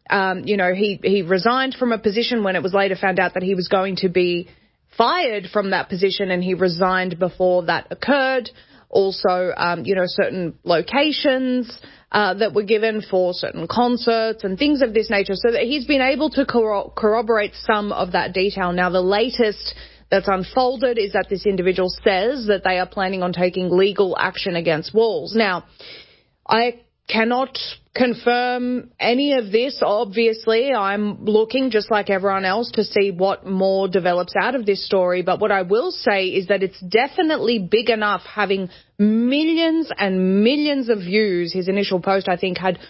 he resigned from a position when it was later found out that he was going to be fired from that position, and he resigned before that occurred. Also, certain locations that were given for certain concerts and things of this nature, so that he's been able to corroborate some of that detail. Now, the latest that's unfolded is that this individual says that they are planning on taking legal action against Walz. Now, I cannot confirm any of this. Obviously, I'm looking, just like everyone else, to see what more develops out of this story. But what I will say is that it's definitely big enough, having millions and millions of views. His initial post, I think, had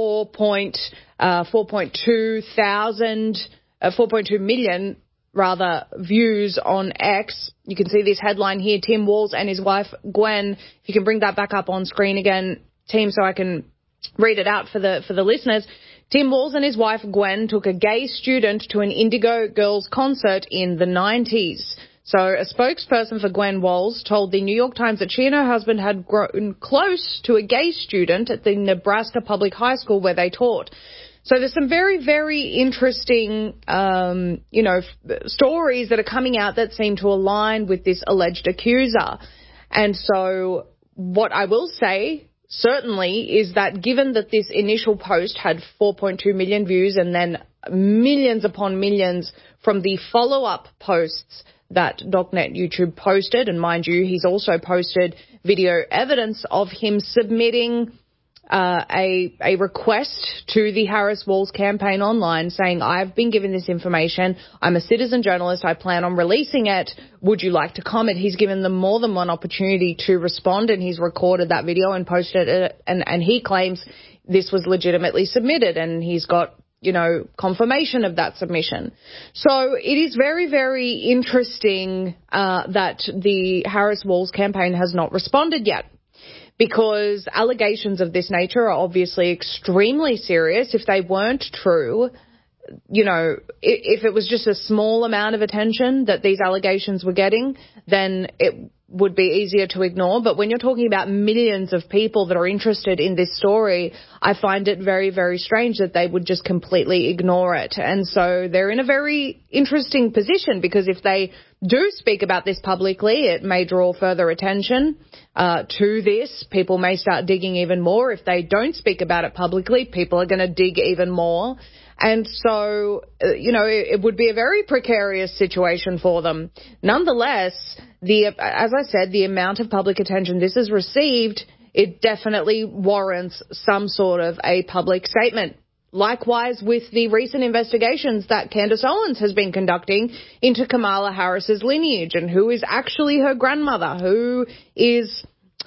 4.2 million views on X. You can see this headline here, Tim Walz and his wife Gwen. If you can bring that back up on screen again, team, so I can read it out for the listeners. Tim Walz and his wife Gwen took a gay student to an Indigo Girls concert in the 90s. So a spokesperson for Gwen Walz told the New York Times that she and her husband had grown close to a gay student at the Nebraska Public High School where they taught. So there's some very, very interesting, stories that are coming out that seem to align with this alleged accuser. And so what I will say, certainly, is that given that this initial post had 4.2 million views and then millions upon millions from the follow-up posts that DocNet YouTube posted, and mind you, he's also posted video evidence of him submitting a request to the Harris Walz campaign online saying, I've been given this information. I'm a citizen journalist. I plan on releasing it. Would you like to comment? He's given them more than one opportunity to respond, and he's recorded that video and posted it. And he claims this was legitimately submitted, and he's got, confirmation of that submission. So it is very, very interesting that the Harris Walz campaign has not responded yet, because allegations of this nature are obviously extremely serious. If they weren't true, if it was just a small amount of attention that these allegations were getting, then it would be easier to ignore. But when you're talking about millions of people that are interested in this story, I find it very, very strange that they would just completely ignore it. And so they're in a very interesting position, because if they do speak about this publicly, it may draw further attention to this. People may start digging even more. If they don't speak about it publicly, people are going to dig even more. And so, it would be a very precarious situation for them. Nonetheless, as I said, the amount of public attention this has received, it definitely warrants some sort of a public statement. Likewise with the recent investigations that Candace Owens has been conducting into Kamala Harris's lineage and who is actually her grandmother, who is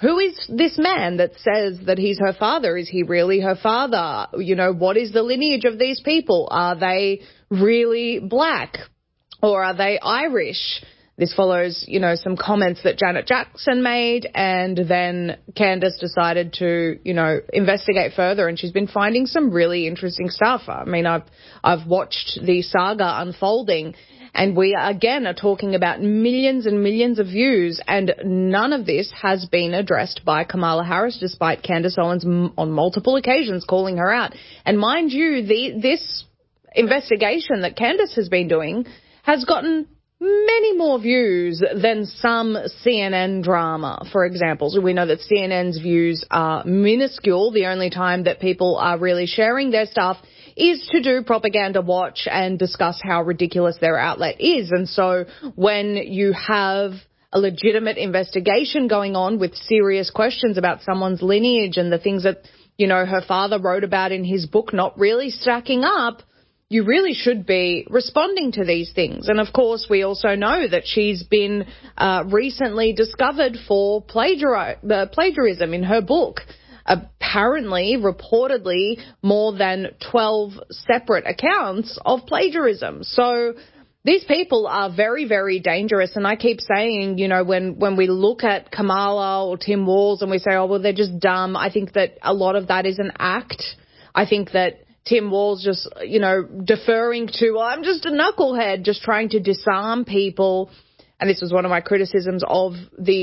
this man that says that he's her father? Is he really her father? What is the lineage of these people? Are they really black, or are they Irish? This follows, some comments that Janet Jackson made, and then Candace decided to, investigate further, and she's been finding some really interesting stuff. I mean, I've watched the saga unfolding, and we, again, are talking about millions and millions of views, and none of this has been addressed by Kamala Harris, despite Candace Owens on multiple occasions calling her out. And mind you, this investigation that Candace has been doing has gotten many more views than some CNN drama, for example. So we know that CNN's views are minuscule. The only time that people are really sharing their stuff is to do propaganda watch and discuss how ridiculous their outlet is. And so when you have a legitimate investigation going on with serious questions about someone's lineage and the things that, her father wrote about in his book not really stacking up, you really should be responding to these things. And, of course, we also know that she's been recently discovered for plagiarism in her book. Apparently, reportedly, more than 12 separate accounts of plagiarism. So these people are very, very dangerous. And I keep saying, when we look at Kamala or Tim Walz and we say, oh, well, they're just dumb, I think that a lot of that is an act. I think that Tim Walz just, deferring to, well, I'm just a knucklehead, just trying to disarm people. And this was one of my criticisms of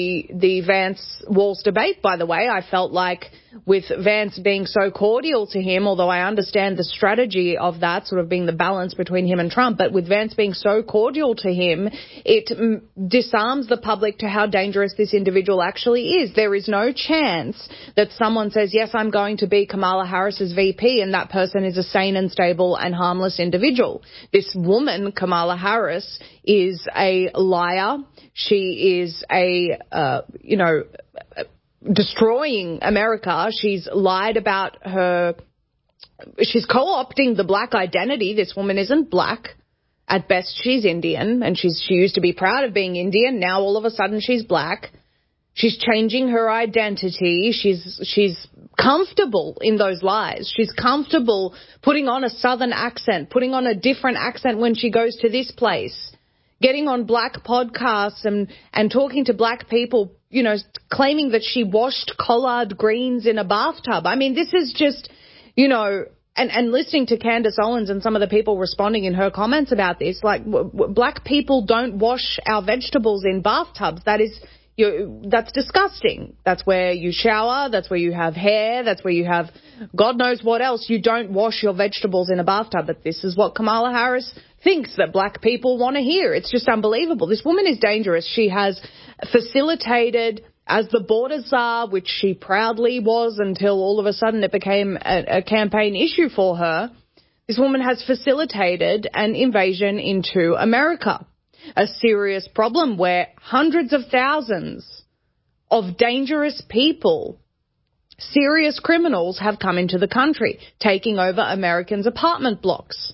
the Vance-Walz debate, by the way. I felt like with Vance being so cordial to him, although I understand the strategy of that sort of being the balance between him and Trump, but with Vance being so cordial to him, it disarms the public to how dangerous this individual actually is. There is no chance that someone says, yes, I'm going to be Kamala Harris's VP, and that person is a sane and stable and harmless individual. This woman, Kamala Harris, is a liar. She is destroying America. She's lied about she's co-opting the black identity. This woman isn't black. At best, she's Indian, and she used to be proud of being Indian. Now, all of a sudden, she's black. She's changing her identity. She's comfortable in those lies. She's comfortable putting on a southern accent, putting on a different accent when she goes to this place, getting on black podcasts and talking to black people, claiming that she washed collard greens in a bathtub. I mean, this is just, and listening to Candace Owens and some of the people responding in her comments about this, like, black people don't wash our vegetables in bathtubs. That's disgusting. That's where you shower. That's where you have hair. That's where you have God knows what else. You don't wash your vegetables in a bathtub. But this is what Kamala Harris thinks that black people want to hear. It's just unbelievable. This woman is dangerous. She has facilitated, as the border czar, which she proudly was until all of a sudden it became a campaign issue for her. This woman has facilitated an invasion into America. A serious problem where hundreds of thousands of dangerous people, serious criminals, have come into the country, taking over Americans' apartment blocks,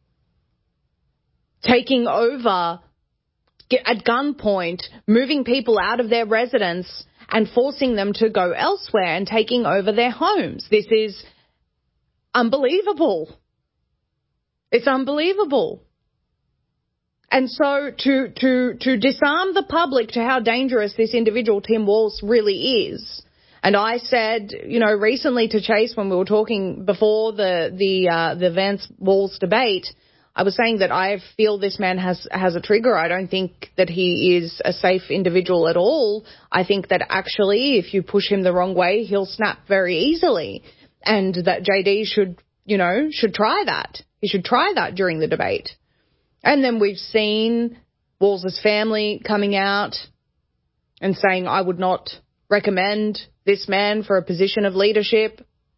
taking over at gunpoint, moving people out of their residence and forcing them to go elsewhere and taking over their homes. This is unbelievable. It's unbelievable. And so to disarm the public to how dangerous this individual, Tim Walz, really is. And I said, recently to Chase when we were talking before the Vance-Walz debate, I was saying that I feel this man has a trigger. I don't think that he is a safe individual at all. I think that actually if you push him the wrong way, he'll snap very easily, and that JD should try that. He should try that during the debate. And then we've seen Walls' family coming out and saying, I would not recommend this man for a position of leadership.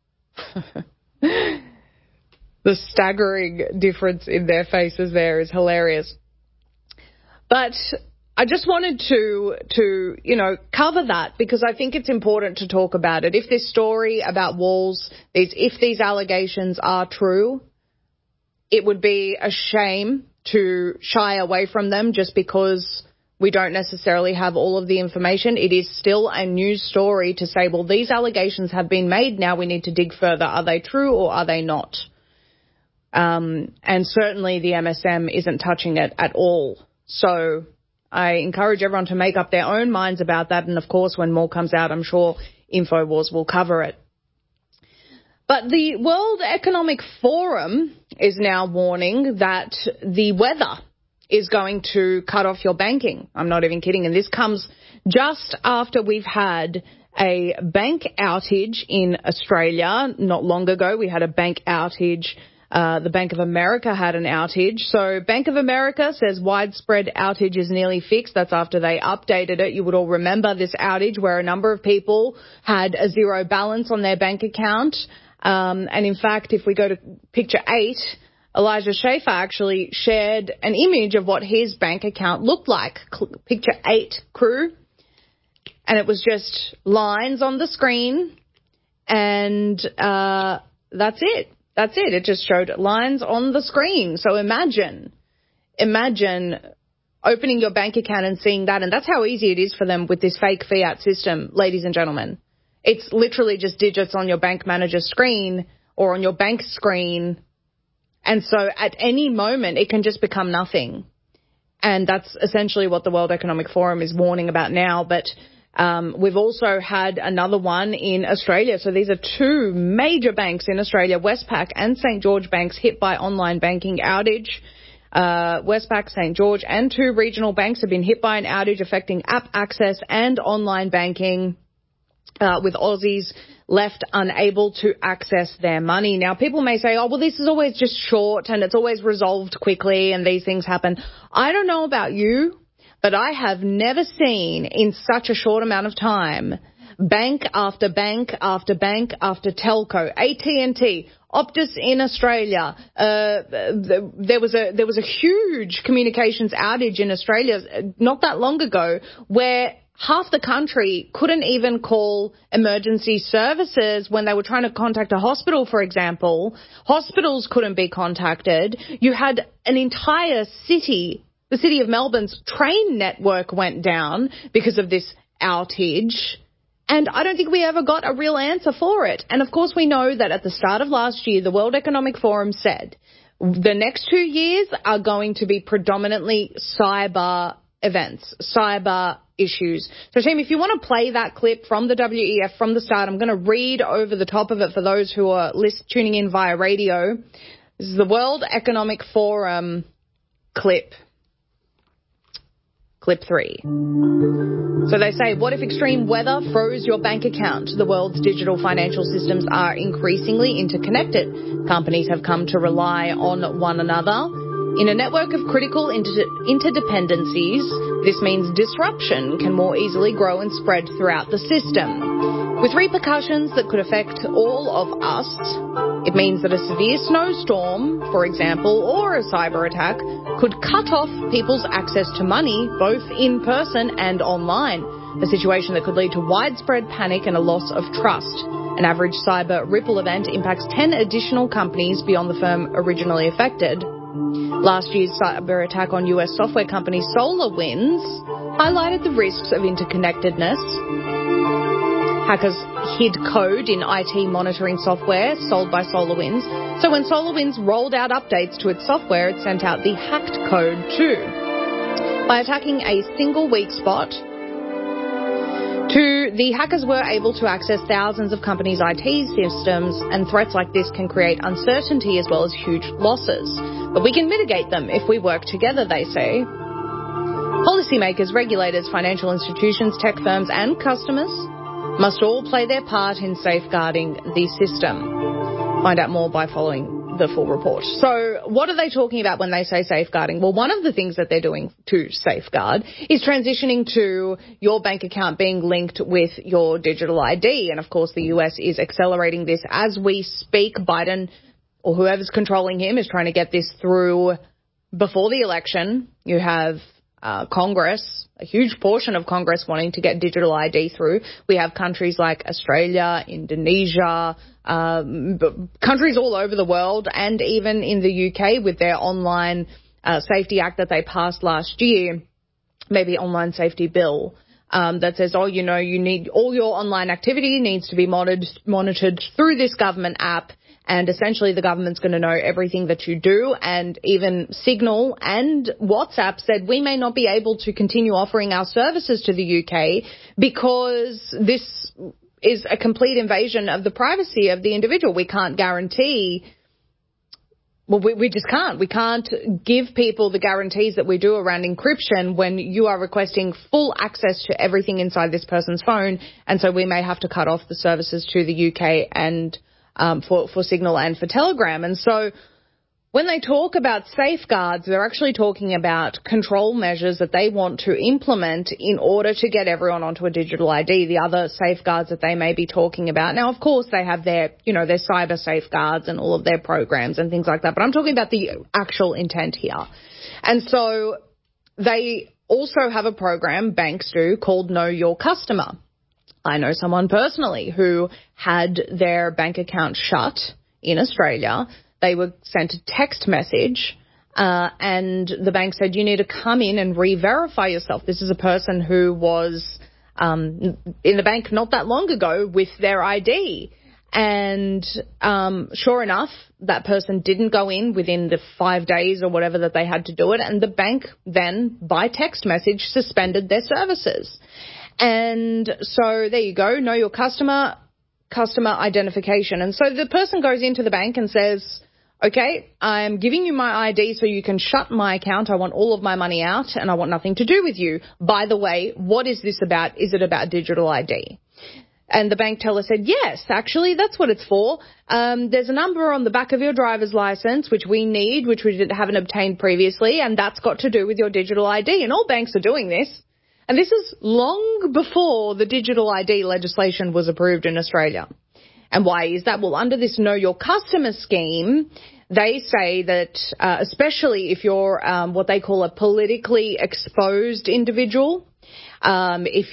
The staggering difference in their faces there is hilarious. But I just wanted to cover that because I think it's important to talk about it. If this story about Walls, if these allegations are true, it would be a shame to shy away from them just because we don't necessarily have all of the information. It is still a news story to say, well, these allegations have been made. Now we need to dig further. Are they true or are they not? And certainly the MSM isn't touching it at all. So I encourage everyone to make up their own minds about that. And, of course, when more comes out, I'm sure InfoWars will cover it. But the World Economic Forum is now warning that the weather is going to cut off your banking. I'm not even kidding. And this comes just after we've had a bank outage in Australia. Not long ago, we had a bank outage. The Bank of America had an outage. So Bank of America says widespread outage is nearly fixed. That's after they updated it. You would all remember this outage where a number of people had a zero balance on their bank account. And in fact, if we go to picture 8, Elijah Schaffer actually shared an image of what his bank account looked like. Picture 8, crew. And it was just lines on the screen. And that's it. That's it. It just showed lines on the screen. So imagine opening your bank account and seeing that. And that's how easy it is for them with this fake fiat system, ladies and gentlemen. It's literally just digits on your bank manager's screen or on your bank screen. And so at any moment, it can just become nothing. And that's essentially what the World Economic Forum is warning about now. But we've also had another one in Australia. So these are 2 major banks in Australia, Westpac and St. George banks, hit by online banking outage. Westpac, St. George and 2 regional banks have been hit by an outage affecting app access and online banking, with Aussies left unable to access their money. Now, people may say, oh, well, this is always just short and it's always resolved quickly and these things happen. I don't know about you, but I have never seen in such a short amount of time bank after bank after bank after telco, AT&T, Optus in Australia. There was a huge communications outage in Australia not that long ago where half the country couldn't even call emergency services when they were trying to contact a hospital, for example. Hospitals couldn't be contacted. You had an entire city, the city of Melbourne's train network went down because of this outage. And I don't think we ever got a real answer for it. And, of course, we know that at the start of last year, the World Economic Forum said the next 2 years are going to be predominantly cyber events, cyber issues. So, team, if you want to play that clip from the WEF from the start, I'm going to read over the top of it for those who are tuning in via radio. This is the World Economic Forum clip. Clip 3. So they say, what if extreme weather froze your bank account? The world's digital financial systems are increasingly interconnected. Companies have come to rely on one another. In a network of critical interdependencies, this means disruption can more easily grow and spread throughout the system. With repercussions that could affect all of us, it means that a severe snowstorm, for example, or a cyber attack could cut off people's access to money, both in person and online, a situation that could lead to widespread panic and a loss of trust. An average cyber ripple event impacts 10 additional companies beyond the firm originally affected. Last year's cyber attack on US software company SolarWinds highlighted the risks of interconnectedness. Hackers hid code in IT monitoring software sold by SolarWinds. So when SolarWinds rolled out updates to its software, it sent out the hacked code too. By attacking a single weak spot, the hackers were able to access thousands of companies' IT systems, and threats like this can create uncertainty as well as huge losses.
But we can mitigate them if we work together, they say. Policymakers, regulators, financial institutions, tech firms and customers must all play their part in safeguarding the system. Find out more by following the full report. So what are they talking about when they say safeguarding? Well, one of the things that they're doing to safeguard is transitioning to your bank account being linked with your digital ID. And, of course, the US is accelerating this as we speak. Biden, or whoever's controlling him, is trying to get this through before the election. You have Congress, a huge portion of Congress wanting to get digital ID through. We have countries like Australia, Indonesia, countries all over the world, and even in the UK with their Online Safety Act that they passed last year, maybe Online Safety Bill, that says, you need all your online activity needs to be monitored through this government app. And essentially the government's going to know everything that you do. And even Signal and WhatsApp said we may not be able to continue offering our services to the UK because this is a complete invasion of the privacy of the individual. We can't guarantee, we just can't. We can't give people the guarantees that we do around encryption when you are requesting full access to everything inside this person's phone. And so we may have to cut off the services to the UK and for Signal and for Telegram. And so when they talk about safeguards, they're actually talking about control measures that they want to implement in order to get everyone onto a digital ID, the other safeguards that they may be talking about. Now, of course, they have their cyber safeguards and all of their programs and things like that, but I'm talking about the actual intent here. And so they also have a program, banks do, called Know Your Customer. I know someone personally who had their bank account shut in Australia. They were sent a text message and the bank said, you need to come in and re-verify yourself. This is a person who was in the bank not that long ago with their ID. And sure enough, that person didn't go in within the 5 days or whatever that they had to do it. And the bank then, by text message, suspended their services. And so there you go, know your customer identification. And so the person goes into the bank and says, okay, I'm giving you my ID so you can shut my account. I want all of my money out and I want nothing to do with you. By the way, what is this about? Is it about digital ID? And the bank teller said, yes, actually, that's what it's for. There's a number on the back of your driver's license, which we need, which we haven't obtained previously, and that's got to do with your digital ID. And all banks are doing this. And this is long before the digital ID legislation was approved in Australia. And why is that? Well, under this Know Your Customer scheme, they say that especially if you're what they call a politically exposed individual, if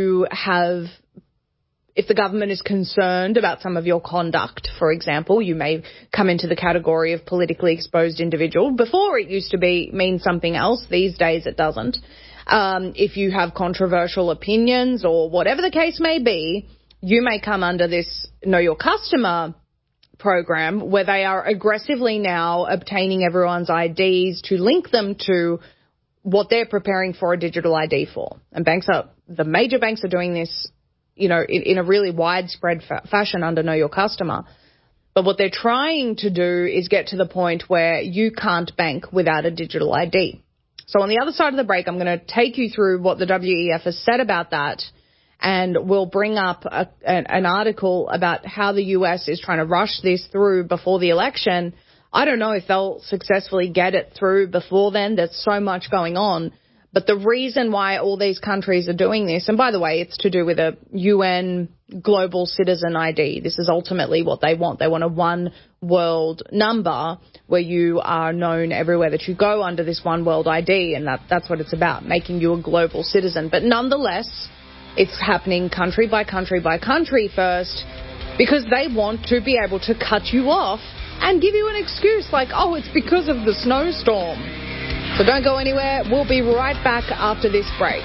the government is concerned about some of your conduct, for example, you may come into the category of politically exposed individual. Before it used to mean something else. These days it doesn't. If you have controversial opinions or whatever the case may be, you may come under this Know Your Customer program where they are aggressively now obtaining everyone's IDs to link them to what they're preparing for a digital ID for. And the major banks are doing this, in a really widespread fashion under Know Your Customer. But what they're trying to do is get to the point where you can't bank without a digital ID. So on the other side of the break, I'm going to take you through what the WEF has said about that, and we'll bring up an article about how the US is trying to rush this through before the election. I don't know if they'll successfully get it through before then. There's so much going on. But the reason why all these countries are doing this, and by the way, it's to do with a UN global citizen ID. This is ultimately what they want. They want a one world number where you are known everywhere that you go under this one world ID, and that's what it's about, making you a global citizen. But nonetheless, it's happening country by country by country first because they want to be able to cut you off and give you an excuse like, oh, it's because of the snowstorm. So don't go anywhere. We'll be right back after this break.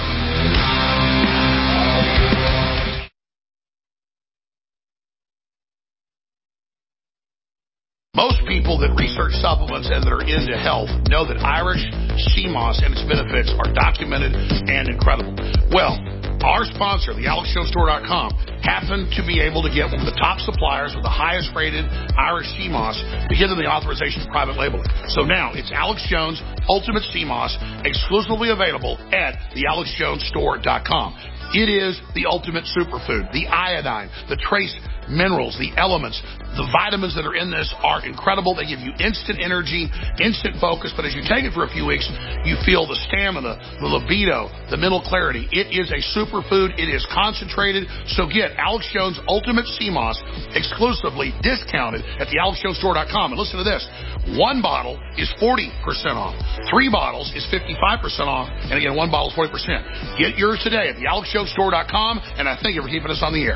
Most people that research supplements and that are into health know that Irish sea moss and its benefits are documented and incredible. Well, our sponsor, the AlexJonesStore.com, happened to be able to get one of the top suppliers with the highest rated Irish sea moss to give them the authorization for private labeling. So now it's Alex Jones Ultimate Sea Moss, exclusively available at the AlexJonesStore.com. It is the ultimate superfood. The iodine, the trace minerals, the elements, the vitamins that are in this are incredible. They give you instant energy, instant focus, but as you take it for a few weeks, you feel the stamina, the libido, the mental clarity. It is a superfood. It is concentrated. So get Alex Jones Ultimate Sea Moss exclusively discounted at the AlexJonesStore.com. And listen to this. 1 bottle is 40% off. 3 bottles is 55% off. And again, 1 bottle is 40%. Get yours today at the AlexJonesStore.com. And I thank you for keeping us on the air.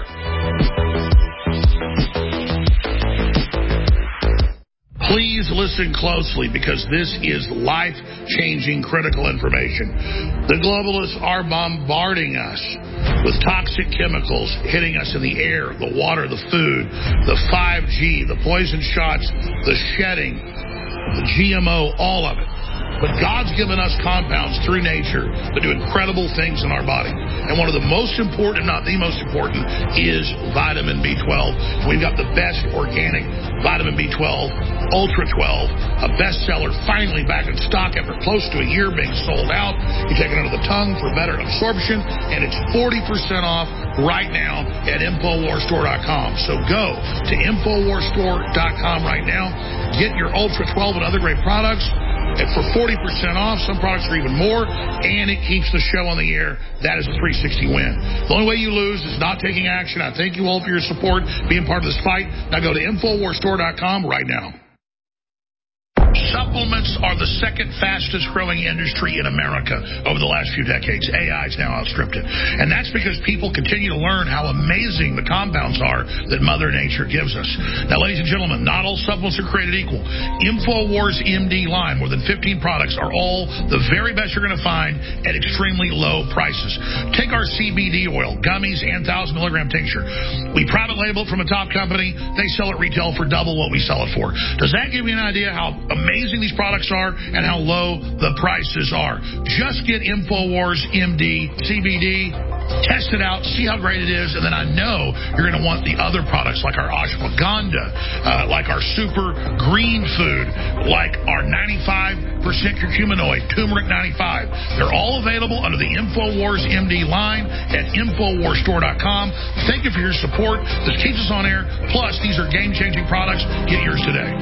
Please listen closely because this is life-changing critical information. The globalists are bombarding us with toxic chemicals hitting us in the air, the water, the food, the 5G, the poison shots, the shedding, the GMO, all of it. But God's given us compounds through nature that do incredible things in our body. And one of the most important, not the most important, is vitamin B12. We've got the best organic vitamin B12, Ultra 12, a bestseller, finally back in stock after close to a year being sold out. You take it under the tongue for better absorption, and it's 40% off right now at InfoWarsStore.com. So go to InfoWarsStore.com right now. Get your Ultra 12 and other great products. And for 40% off, some products are even more, and it keeps the show on the air. That is a 360 win. The only way you lose is not taking action. I thank you all for your support, being part of this fight. Now go to InfoWarsStore.com right now. Supplements are the second fastest growing industry in America over the last few decades. AI's now outstripped it. And that's because people continue to learn how amazing the compounds are that Mother Nature gives us. Now, ladies and gentlemen, not all supplements are created equal. InfoWars MD line, more than 15 products, are all the very best you're going to find at extremely low prices. Take our CBD oil, gummies, and 1,000 milligram tincture. We private label it from a top company. They sell it retail for double what we sell it for. Does that give you an idea how amazing these products are and how low the prices are? Just get InfoWars MD CBD, test it out, see how great it is, and then I know you're going to want the other products like our ashwagandha, like our super green food, like our 95% curcuminoid, turmeric 95. They're all available under the InfoWars MD line at InfoWarsStore.com. Thank you for your support. This keeps us on air. Plus, these are game-changing products. Get yours today.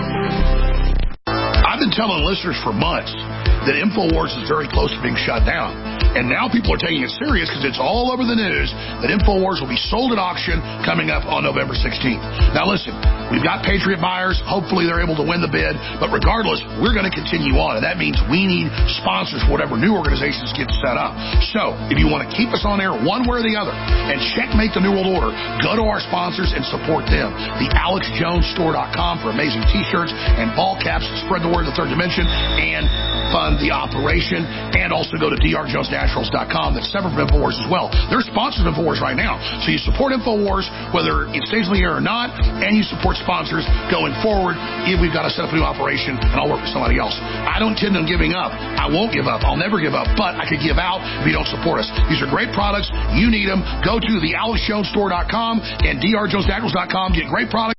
I've been telling listeners for months that InfoWars is very close to being shut down. And now people are taking it serious because it's all over the news that InfoWars will be sold at auction coming up on November 16th. Now listen, we've got Patriot buyers. Hopefully they're able to win the bid. But regardless, we're going to continue on. And that means we need sponsors for whatever new organizations get set up. So if you want to keep us on air one way or the other and checkmate the New World Order, go to our sponsors and support them. The AlexJonesStore.com for amazing t-shirts and ball caps to spread the word of the third dimension and fund the operation. And also go to drjonesnaturals.com. That's separate from InfoWars as well. They're sponsors of InfoWars right now. So you support InfoWars whether it stays on the air or not, and you support sponsors going forward if we've got to set up a new operation and I'll work with somebody else. I don't intend on giving up. I won't give up. I'll never give up. But I could give out if you don't support us. These are great products. You need them. Go to the AlexJonesStore.com and drjonesnaturals.com. Get great products.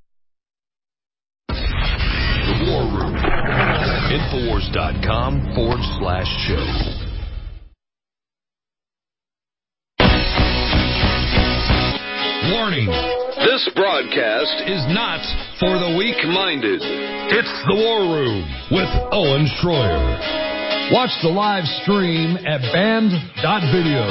The War Room. InfoWars.com/show. Warning. This broadcast is not for the weak-minded. It's The War Room with Owen Schroyer. Watch the live stream at band.video.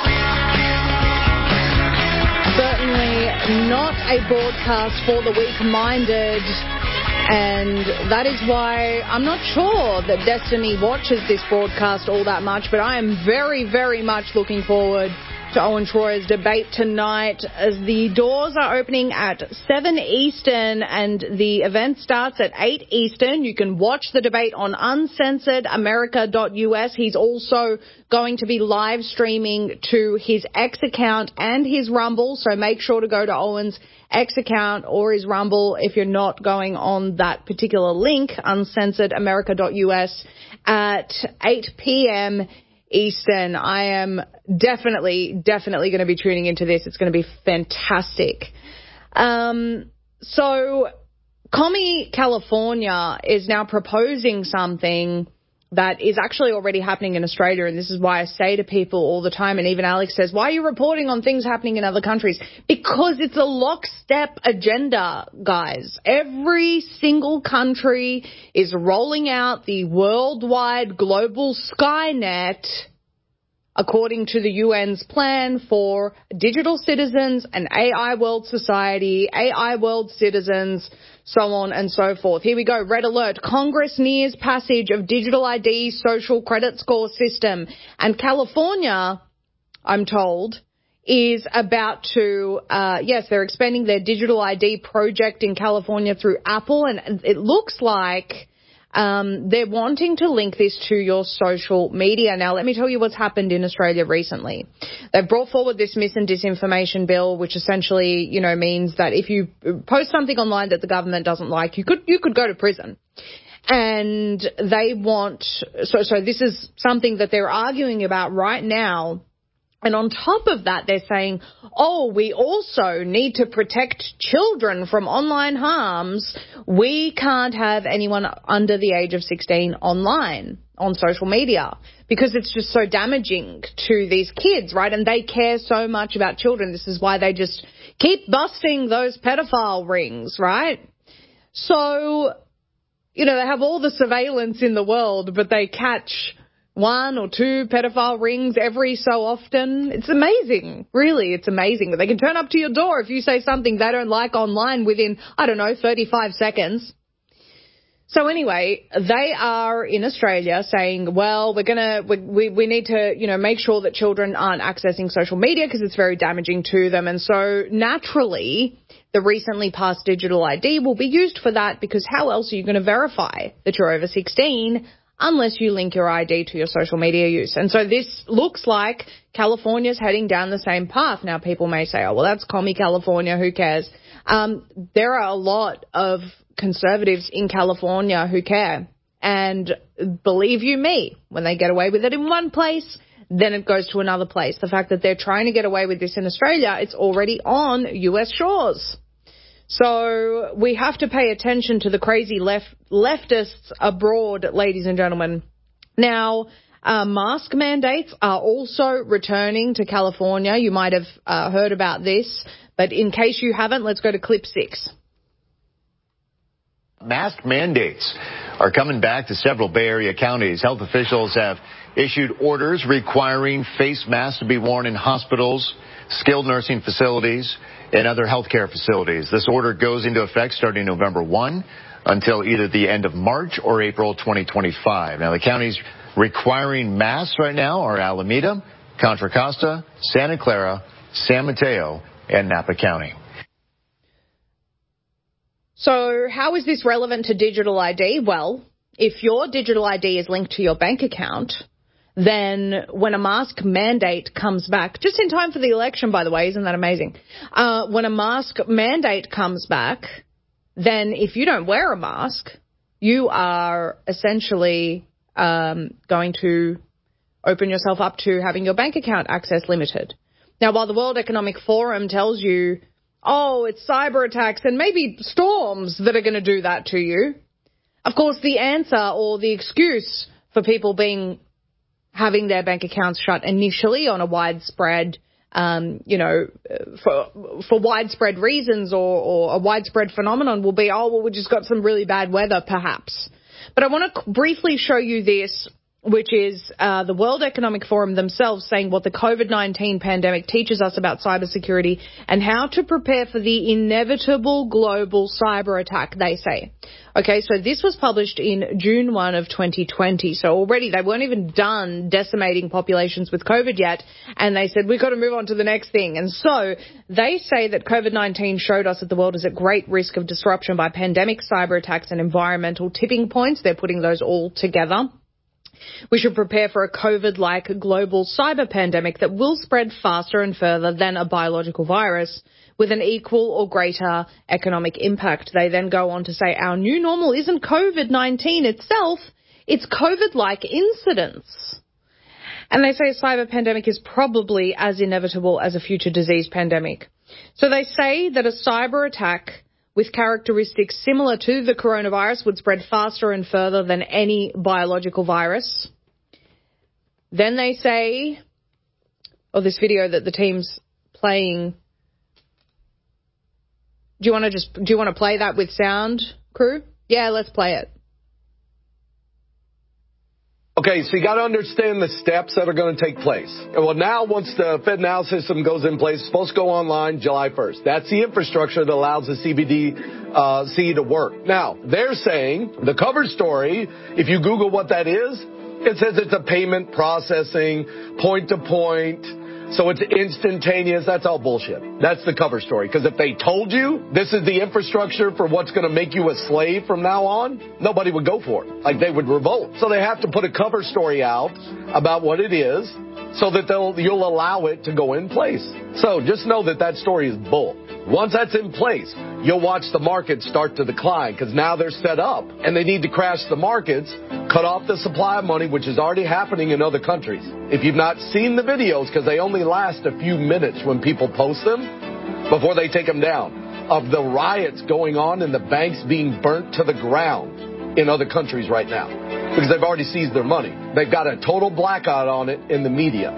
Certainly not a broadcast for the weak-minded. And that is why I'm not sure that Destiny watches this broadcast all that much, but I am very, very much looking forward to Owen Schroyer's debate tonight, as the doors are opening at 7 Eastern and the event starts at 8 Eastern. You can watch the debate on uncensoredamerica.us. He's also going to be live streaming to his X account and his Rumble, so make sure to go to Owen's X account or his Rumble if you're not going on that particular link, uncensoredamerica.us, at 8 p.m. Eastern. I am definitely going to be tuning into this. It's going to be fantastic. So Commie California is now proposing something that is actually already happening in Australia, and this is why I say to people all the time, and even Alex says, why are you reporting on things happening in other countries? Because it's a lockstep agenda, guys. Every single country is rolling out the worldwide global Skynet according to the UN's plan for digital citizens, an AI world society, AI world citizens, so on and so forth. Here we go. Red alert. Congress nears passage of digital ID social credit score system. And California, I'm told, is about to, they're expanding their digital ID project in California through Apple. And it looks like they're wanting to link this to your social media. Now, let me tell you what's happened in Australia recently. They've brought forward this mis and disinformation bill, which essentially, means that if you post something online that the government doesn't like, you could go to prison. And they want, so this is something that they're arguing about right now. And on top of that, they're saying, we also need to protect children from online harms. We can't have anyone under the age of 16 online on social media because it's just so damaging to these kids, right? And they care so much about children. This is why they just keep busting those pedophile rings, right? So, they have all the surveillance in the world, but they catch 1 or 2 pedophile rings every so often. It's amazing. Really, it's amazing. They can turn up to your door if you say something they don't like online within, 35 seconds. So anyway, they are in Australia saying, well, we need to, make sure that children aren't accessing social media because it's very damaging to them. And so naturally, the recently passed digital ID will be used for that because how else are you going to verify that you're over 16 unless you link your ID to your social media use? And so this looks like California's heading down the same path. Now, people may say, that's Commie California, who cares? There are a lot of conservatives in California who care. And believe you me, when they get away with it in one place, then it goes to another place. The fact that they're trying to get away with this in Australia, it's already on U.S. shores. So we have to pay attention to the crazy leftists abroad, ladies and gentlemen. Now, mask mandates are also returning to California. You might have heard about this, but in case you haven't, let's go to clip 6.
Mask mandates are coming back to several Bay Area counties. Health officials have issued orders requiring face masks to be worn in hospitals, skilled nursing facilities, and other healthcare facilities. This order goes into effect starting November 1 until either the end of March or April 2025. Now, the counties requiring masks right now are Alameda, Contra Costa, Santa Clara, San Mateo, and Napa County.
So how is this relevant to digital ID? Well, if your digital ID is linked to your bank account, then when a mask mandate comes back, just in time for the election, by the way, isn't that amazing? When a mask mandate comes back, then if you don't wear a mask, you are essentially going to open yourself up to having your bank account access limited. Now, while the World Economic Forum tells you, it's cyber attacks and maybe storms that are going to do that to you, of course, the answer or the excuse for people having their bank accounts shut initially on a widespread, for widespread reasons or a widespread phenomenon will be, we just got some really bad weather, perhaps. But I want to briefly show you this, which is the World Economic Forum themselves saying what the COVID-19 pandemic teaches us about cybersecurity and how to prepare for the inevitable global cyber attack, they say. Okay, so this was published in June 1 of 2020. So already they weren't even done decimating populations with COVID yet, and they said, we've got to move on to the next thing. And so they say that COVID-19 showed us that the world is at great risk of disruption by pandemic, cyber attacks, and environmental tipping points. They're putting those all together. We should prepare for a COVID-like global cyber pandemic that will spread faster and further than a biological virus with an equal or greater economic impact. They then go on to say our new normal isn't COVID-19 itself, it's COVID-like incidents. And they say a cyber pandemic is probably as inevitable as a future disease pandemic. So they say that a cyber attack with characteristics similar to the coronavirus would spread faster and further than any biological virus. Then they say, this video that the team's playing. Do you want to play that with sound, crew? Yeah, let's play it.
Okay, so you got to understand the steps that are going to take place. Well, now once the FedNow system goes in place, it's supposed to go online July 1st. That's the infrastructure that allows the CBDC to work. Now, they're saying the cover story, if you Google what that is, it says it's a payment processing, point-to-point, so it's instantaneous. That's all bullshit. That's the cover story. Because if they told you this is the infrastructure for what's going to make you a slave from now on, nobody would go for it. Like, they would revolt. So they have to put a cover story out about what it is so that you'll allow it to go in place. So just know that story is bull. Once that's in place, you'll watch the market start to decline because now they're set up and they need to crash the markets, cut off the supply of money, which is already happening in other countries. If you've not seen the videos, because they only last a few minutes when people post them before they take them down, of the riots going on and the banks being burnt to the ground in other countries right now because they've already seized their money. They've got a total blackout on it in the media.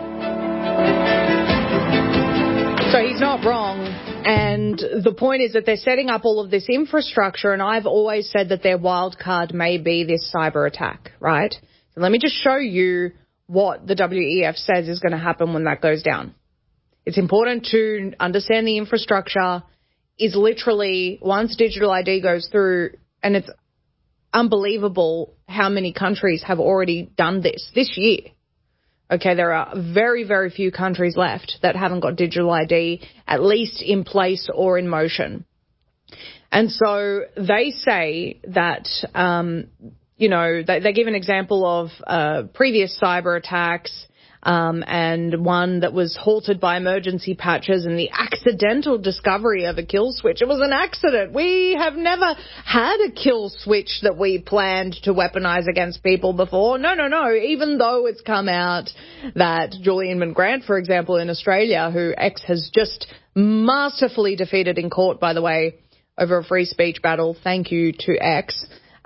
So he's not wrong. And the point is that they're setting up all of this infrastructure, and I've always said that their wild card may be this cyber attack, right? So let me just show you what the WEF says is going to happen when that goes down. It's important to understand the infrastructure is literally, once digital ID goes through, and it's unbelievable how many countries have already done this year. Okay, there are very, very few countries left that haven't got digital ID, at least in place or in motion. And so they say that, they give an example of previous cyber attacks and one that was halted by emergency patches and the accidental discovery of a kill switch. It was an accident. We have never had a kill switch that we planned to weaponize against people before. No. Even though it's come out that Julian Grant, for example, in Australia, who X has just masterfully defeated in court, by the way, over a free speech battle. Thank you to X.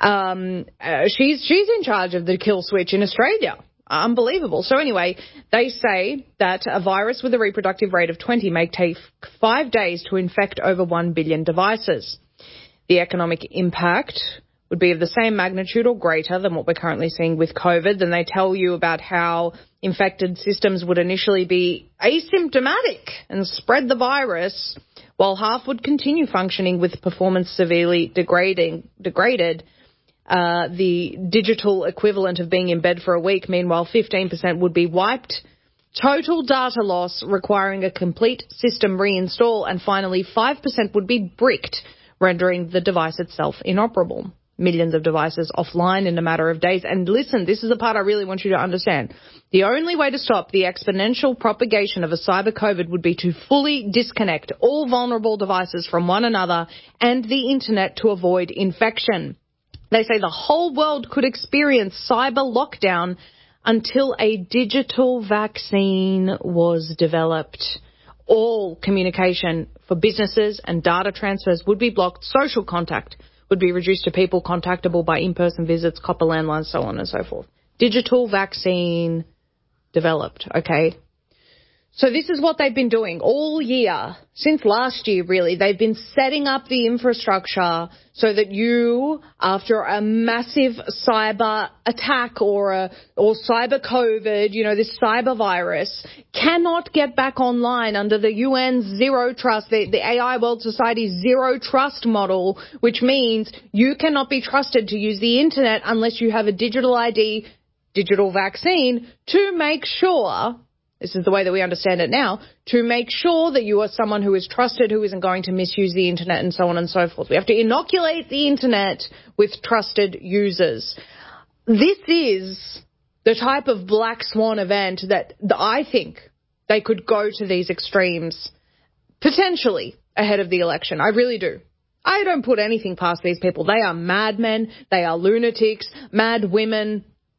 She's in charge of the kill switch in Australia. Unbelievable. So anyway, they say that a virus with a reproductive rate of 20 may take 5 days to infect over 1 billion devices. The economic impact would be of the same magnitude or greater than what we're currently seeing with COVID. Then they tell you about how infected systems would initially be asymptomatic and spread the virus, while half would continue functioning with performance severely degraded. The digital equivalent of being in bed for a week. Meanwhile, 15% would be wiped. Total data loss requiring a complete system reinstall. And finally, 5% would be bricked, rendering the device itself inoperable. Millions of devices offline in a matter of days. And listen, this is the part I really want you to understand. The only way to stop the exponential propagation of a cyber COVID would be to fully disconnect all vulnerable devices from one another and the internet to avoid infection. They say the whole world could experience cyber lockdown until a digital vaccine was developed. All communication for businesses and data transfers would be blocked. Social contact would be reduced to people contactable by in-person visits, copper landlines, so on and so forth. Digital vaccine developed, okay? So this is what they've been doing all year, since last year really. They've been setting up the infrastructure so that you, after a massive cyber attack or cyber COVID, this cyber virus, cannot get back online under the UN's Zero Trust, the AI World Society's Zero Trust model, which means you cannot be trusted to use the internet unless you have a digital ID, digital vaccine, to make sure, this is the way that we understand it now, to make sure that you are someone who is trusted, who isn't going to misuse the internet and so on and so forth. We have to inoculate the internet with trusted users. This is the type of black swan event that I think they could go to these extremes potentially ahead of the election. I really do. I don't put anything past these people. They are madmen. They are lunatics, mad women.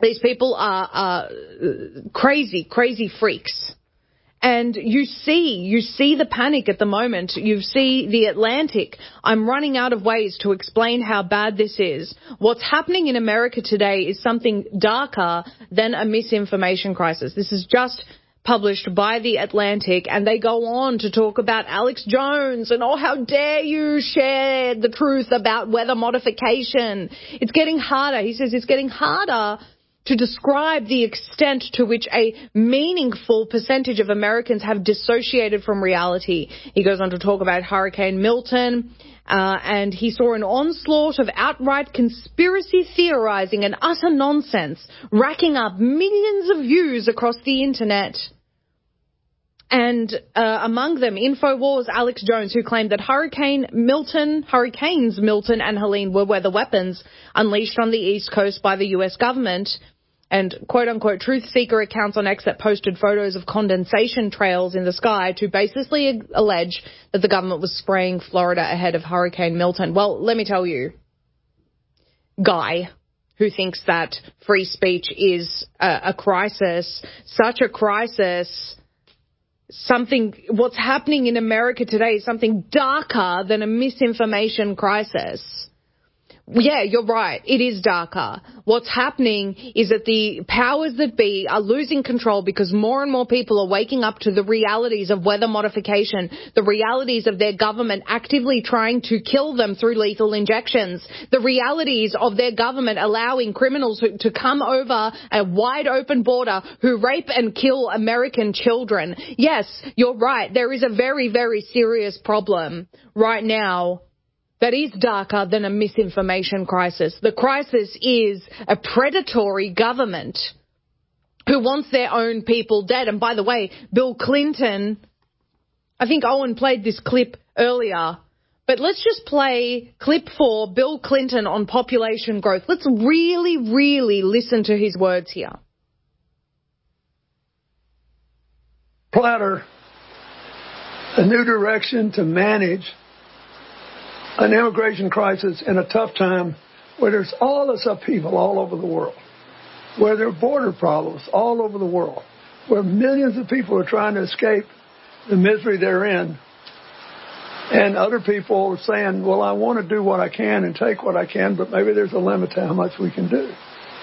These people are crazy, crazy freaks. And you see the panic at the moment. You see the Atlantic. I'm running out of ways to explain how bad this is. What's happening in America today is something darker than a misinformation crisis. This is just published by the Atlantic, and they go on to talk about Alex Jones and, oh, how dare you share the truth about weather modification. It's getting harder. He says it's getting harder to describe the extent to which a meaningful percentage of Americans have dissociated from reality. He goes on to talk about Hurricane Milton, and he saw an onslaught of outright conspiracy theorizing and utter nonsense, racking up millions of views across the internet. And among them, InfoWars' Alex Jones, who claimed that Hurricanes Milton and Helene were weather weapons unleashed on the East Coast by the U.S. government, and quote-unquote truth seeker accounts on X that posted photos of condensation trails in the sky to basically allege that the government was spraying Florida ahead of Hurricane Milton. Well, let me tell you, guy who thinks that free speech is a crisis, such a crisis, what's happening in America today is something darker than a misinformation crisis. Yeah, you're right. It is darker. What's happening is that the powers that be are losing control because more and more people are waking up to the realities of weather modification, the realities of their government actively trying to kill them through lethal injections, the realities of their government allowing criminals to come over a wide open border who rape and kill American children. Yes, you're right. There is a very, very serious problem right now that is darker than a misinformation crisis. The crisis is a predatory government who wants their own people dead. And by the way, Bill Clinton, I think Owen played this clip earlier, but let's just play clip 4, Bill Clinton on population growth. Let's really, really listen to his words here.
Platter a new direction to manage an immigration crisis in a tough time where there's all this upheaval all over the world, where there are border problems all over the world, where millions of people are trying to escape the misery they're in, and other people are saying, well, I want to do what I can and take what I can, but maybe there's a limit to how much we can do.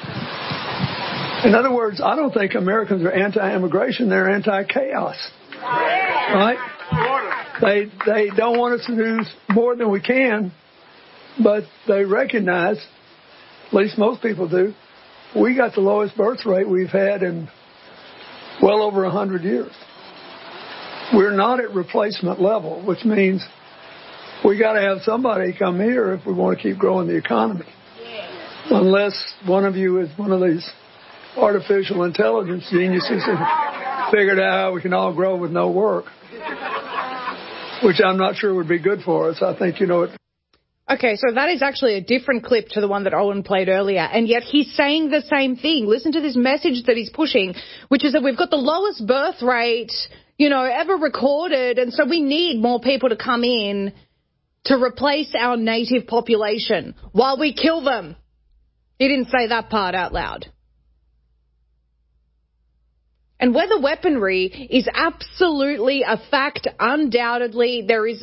In other words, I don't think Americans are anti-immigration, they're anti-chaos. Right? They don't want us to do more than we can, but they recognize, at least most people do, we got the lowest birth rate we've had in well over 100 years. We're not at replacement level, which means we got to have somebody come here if we want to keep growing the economy. Unless one of you is one of these artificial intelligence geniuses and figured out how we can all grow with no work, which I'm not sure would be good for us. I think, it.
Okay, so that is actually a different clip to the one that Owen played earlier, and yet he's saying the same thing. Listen to this message that he's pushing, which is that we've got the lowest birth rate, ever recorded, and so we need more people to come in to replace our native population while we kill them. He didn't say that part out loud. And weather weaponry is absolutely a fact, undoubtedly.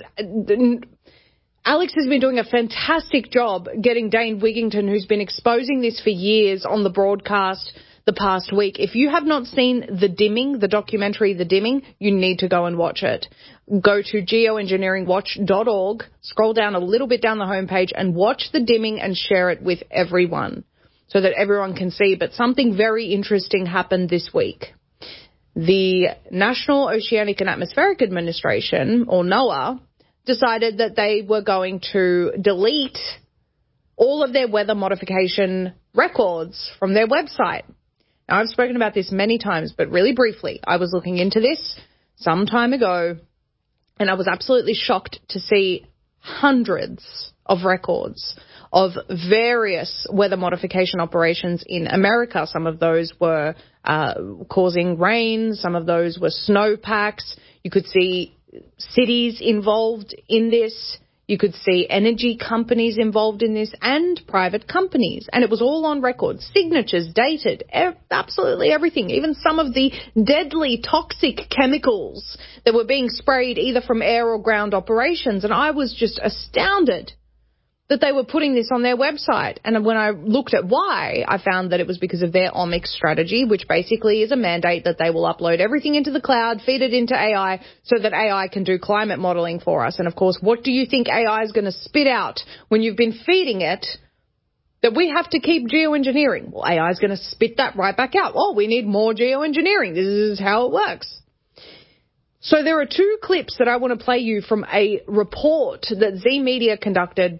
Alex has been doing a fantastic job getting Dane Wigington, who's been exposing this for years on the broadcast the past week. If you have not seen The Dimming, the documentary The Dimming, you need to go and watch it. Go to geoengineeringwatch.org, scroll down a little bit down the homepage and watch The Dimming and share it with everyone so that everyone can see. But something very interesting happened this week. The National Oceanic and Atmospheric Administration, or NOAA, decided that they were going to delete all of their weather modification records from their website. Now, I've spoken about this many times, but really briefly, I was looking into this some time ago, and I was absolutely shocked to see hundreds of records of various weather modification operations in America. Some of those were causing rain. Some of those were snowpacks. You could see cities involved in this. You could see energy companies involved in this and private companies. And it was all on record. Signatures, dated, absolutely everything. Even some of the deadly toxic chemicals that were being sprayed either from air or ground operations. And I was just astounded that they were putting this on their website. And when I looked at why, I found that it was because of their omics strategy, which basically is a mandate that they will upload everything into the cloud, feed it into AI, so that AI can do climate modeling for us. And, of course, what do you think AI is going to spit out when you've been feeding it that we have to keep geoengineering? Well, AI is going to spit that right back out. Oh, we need more geoengineering. This is how it works. So there are two clips that I want to play you from a report that Z Media conducted.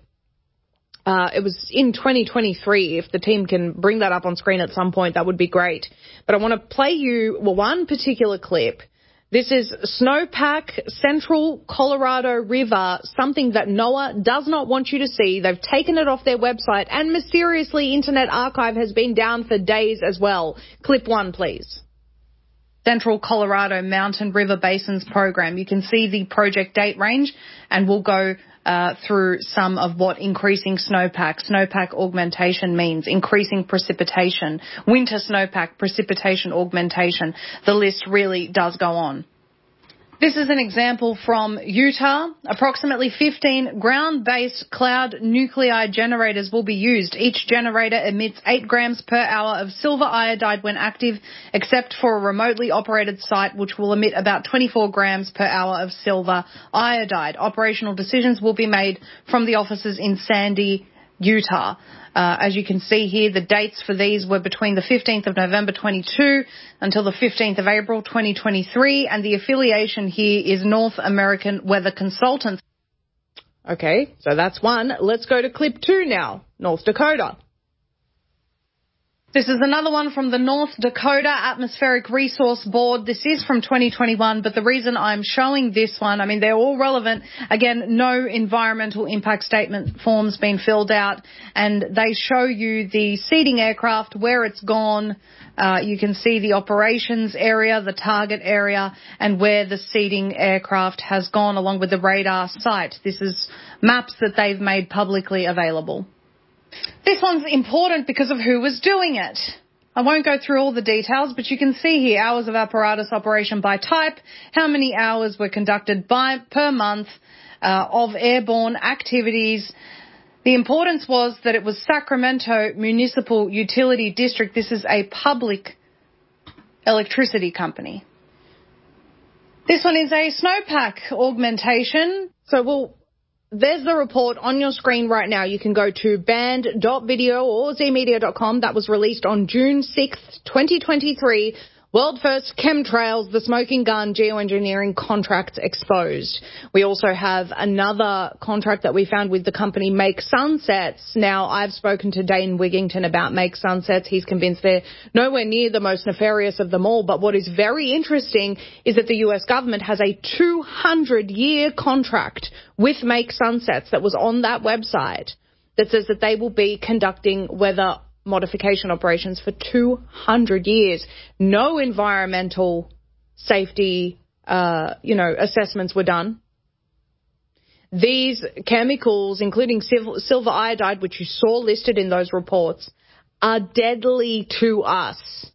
It was in 2023. If the team can bring that up on screen at some point, that would be great. But I want to play you one particular clip. This is snowpack, Central Colorado River, something that NOAA does not want you to see. They've taken it off their website, and mysteriously Internet Archive has been down for days as well. Clip 1, please. Central Colorado Mountain River Basins Program. You can see the project date range, and we'll go through some of what increasing snowpack augmentation means, increasing precipitation, winter snowpack, precipitation augmentation. The list really does go on. This is an example from Utah. Approximately 15 ground-based cloud nuclei generators will be used. Each generator emits 8 grams per hour of silver iodide when active, except for a remotely operated site which will emit about 24 grams per hour of silver iodide. Operational decisions will be made from the offices in Sandy, Utah. As you can see here, the dates for these were between the 15th of November 22 until the 15th of April 2023, and the affiliation here is North American Weather Consultants. Okay, so that's one. Let's go to clip 2 now, North Dakota. This is another one from the North Dakota Atmospheric Resource Board. This is from 2021, but the reason I'm showing this one, I mean, they're all relevant. Again, no environmental impact statement forms been filled out, and they show you the seeding aircraft, where it's gone. You can see the operations area, the target area, and where the seeding aircraft has gone, along with the radar site. This is maps that they've made publicly available. This one's important because of who was doing it. I won't go through all the details, but you can see here hours of apparatus operation by type, how many hours were conducted per month of airborne activities. The importance was that it was Sacramento Municipal Utility District. This is a public electricity company. This one is a snowpack augmentation. There's the report on your screen right now. You can go to band.video or zmedia.com. That was released on June 6th, 2023. World first chemtrails, the smoking gun, geoengineering contracts exposed. We also have another contract that we found with the company Make Sunsets. Now, I've spoken to Dane Wigington about Make Sunsets. He's convinced they're nowhere near the most nefarious of them all. But what is very interesting is that the U.S. government has a 200-year contract with Make Sunsets that was on that website that says that they will be conducting weather modification operations for 200 years. No environmental safety, assessments were done. These chemicals, including silver iodide, which you saw listed in those reports, are deadly to us.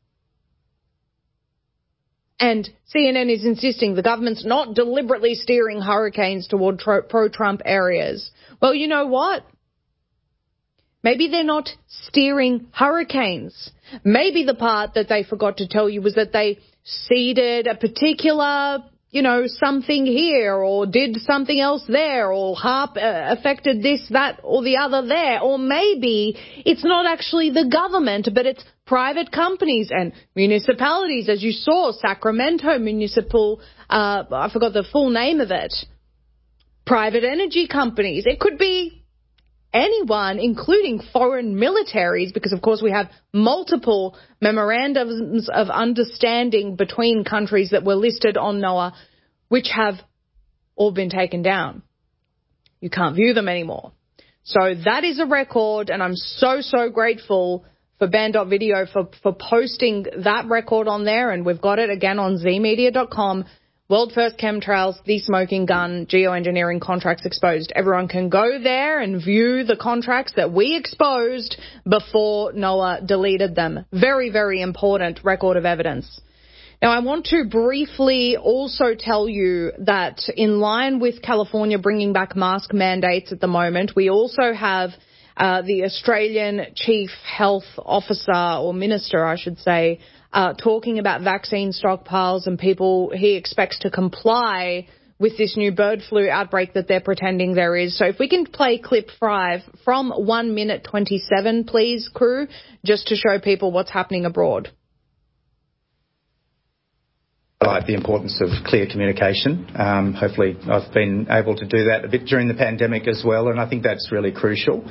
And CNN is insisting the government's not deliberately steering hurricanes toward pro-Trump areas. Well, you know what? Maybe they're not steering hurricanes. Maybe the part that they forgot to tell you was that they seeded a particular, something here, or did something else there, or affected this, that, or the other there. Or maybe it's not actually the government, but it's private companies and municipalities, as you saw, Sacramento Municipal, I forgot the full name of it, private energy companies. It could be anyone, including foreign militaries, because, of course, we have multiple memorandums of understanding between countries that were listed on NOAA, which have all been taken down. You can't view them anymore. So that is a record, and I'm so grateful for Band.video for posting that record on there, and we've got it again on zmedia.com. World First Chemtrails, The Smoking Gun, Geoengineering Contracts Exposed. Everyone can go there and view the contracts that we exposed before NOAA deleted them. Very, very important record of evidence. Now, I want to briefly also tell you that in line with California bringing back mask mandates at the moment, we also have the Australian Chief Health Officer, or Minister, I should say, talking about vaccine stockpiles and people he expects to comply with this new bird flu outbreak that they're pretending there is. So if we can play clip 5 from 1 minute 27, please, crew, just to show people what's happening abroad.
The importance of clear communication. Hopefully I've been able to do that a bit during the pandemic as well, and I think that's really crucial.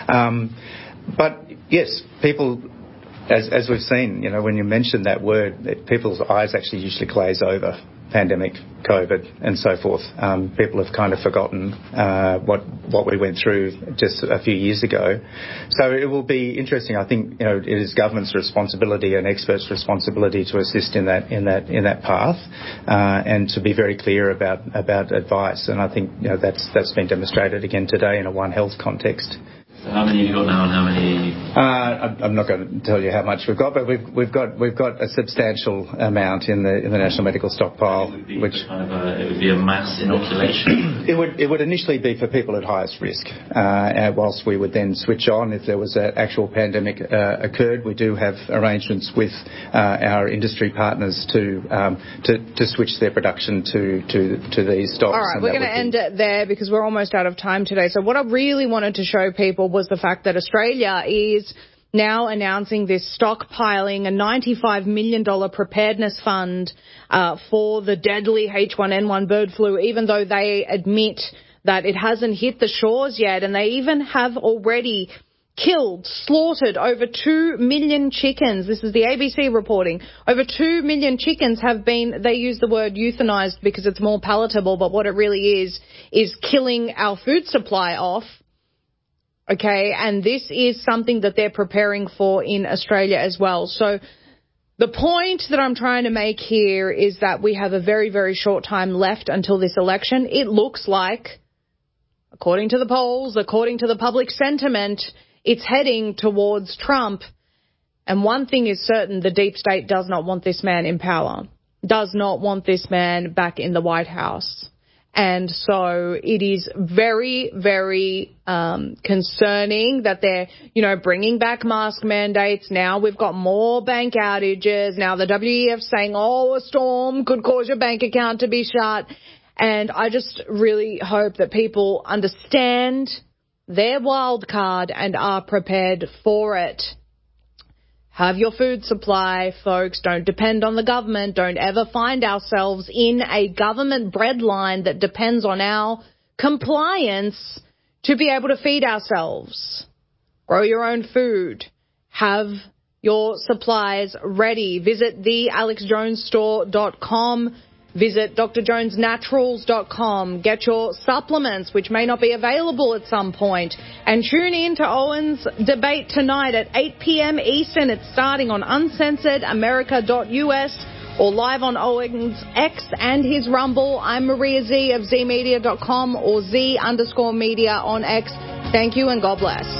But yes, people, as we've seen, when you mention that word, people's eyes actually usually glaze over. Pandemic, COVID, and so forth. People have kind of forgotten what we went through just a few years ago. So it will be interesting. I think it is government's responsibility and experts' responsibility to assist in that path and to be very clear about advice. And I think that's been demonstrated again today in a One Health context.
So how many have you got now, and how many?
I'm not going to tell you how much we've got, but we've got a substantial amount in the National Medical Stockpile,
it would be a mass inoculation.
It would initially be for people at highest risk, whilst we would then switch on if there was an actual pandemic occurred. We do have arrangements with our industry partners to switch their production to these stocks.
All right, we're going to end it there because we're almost out of time today. So what I really wanted to show people was the fact that Australia is now announcing this stockpiling, a $95 million preparedness fund for the deadly H1N1 bird flu, even though they admit that it hasn't hit the shores yet. And they even have already slaughtered over 2 million chickens. This is the ABC reporting. Over 2 million chickens have been, they use the word euthanized because it's more palatable, but what it really is killing our food supply off. Okay, and this is something that they're preparing for in Australia as well. So the point that I'm trying to make here is that we have a very, very short time left until this election. It looks like, according to the polls, according to the public sentiment, it's heading towards Trump. And one thing is certain, the deep state does not want this man in power, does not want this man back in the White House. And so it is very, very concerning that they're, bringing back mask mandates. Now we've got more bank outages. Now the WEF saying, a storm could cause your bank account to be shut. And I just really hope that people understand their wild card and are prepared for it. Have your food supply, folks. Don't depend on the government. Don't ever find ourselves in a government breadline that depends on our compliance to be able to feed ourselves. Grow your own food. Have your supplies ready. Visit thealexjonesstore.com. Visit drjonesnaturals.com. Get your supplements, which may not be available at some point. And tune in to Owen's debate tonight at 8 p.m. Eastern. It's starting on uncensoredamerica.us or live on Owen's X and his Rumble. I'm Maria Z of zmedia.com or Z_media on X. Thank you and God bless.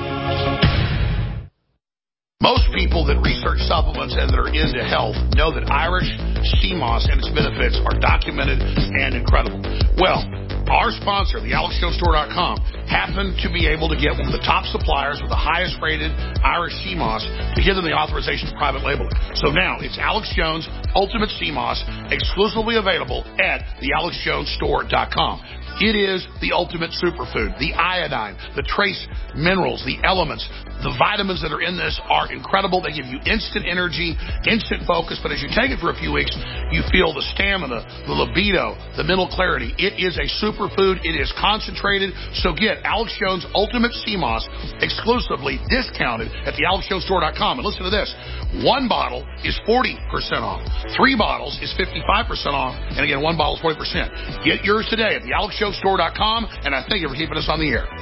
Most people that research supplements and that are into health know that Irish sea moss and its benefits are documented and incredible. Well, our sponsor, the AlexJonesStore.com, happened to be able to get one of the top suppliers with the highest rated Irish sea moss to give them the authorization to private label it. So now it's Alex Jones Ultimate Sea Moss, exclusively available at the AlexJonesStore.com. It is the ultimate superfood. The iodine, the trace minerals, the elements, the vitamins that are in this are incredible. They give you instant energy, instant focus. But as you take it for a few weeks, you feel the stamina, the libido, the mental clarity. It is a superfood. It is concentrated. So get Alex Jones Ultimate Sea Moss exclusively discounted at the AlexJonesStore.com. And listen to this. 1 bottle is 40% off. 3 bottles is 55% off. And again, 1 bottle is 40%. Get yours today at the AlexJonesStore.com. And I thank you for keeping us on the air.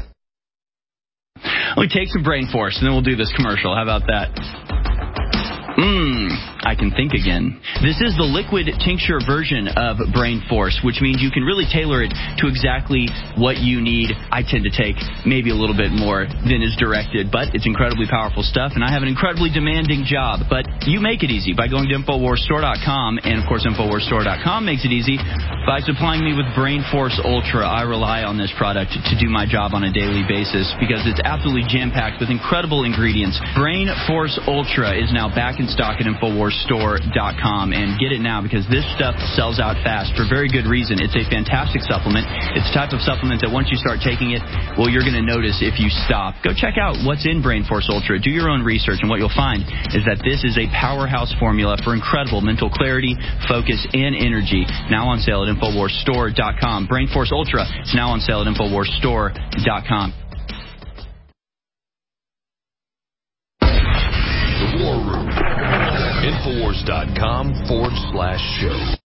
Let me take some brain force, and then we'll do this commercial. How about that? I can think again. This is the liquid tincture version of Brain Force, which means you can really tailor it to exactly what you need. I tend to take maybe a little bit more than is directed, but it's incredibly powerful stuff, and I have an incredibly demanding job. But you make it easy by going to InfoWarsStore.com, and, of course, InfoWarsStore.com makes it easy by supplying me with Brain Force Ultra. I rely on this product to do my job on a daily basis because it's absolutely jam-packed with incredible ingredients. Brain Force Ultra is now back in stock at InfoWarsStore.com, and get it now because this stuff sells out fast for very good reason. It's a fantastic supplement. It's the type of supplement that once you start taking it, well, you're going to notice if you stop. Go check out what's in Brain Force Ultra. Do your own research, and what you'll find is that this is a powerhouse formula for incredible mental clarity, focus, and energy. Now on sale at InfoWarsStore.com. Brain Force Ultra is now on sale at InfoWarsStore.com.
The War Room. Infowars.com/show.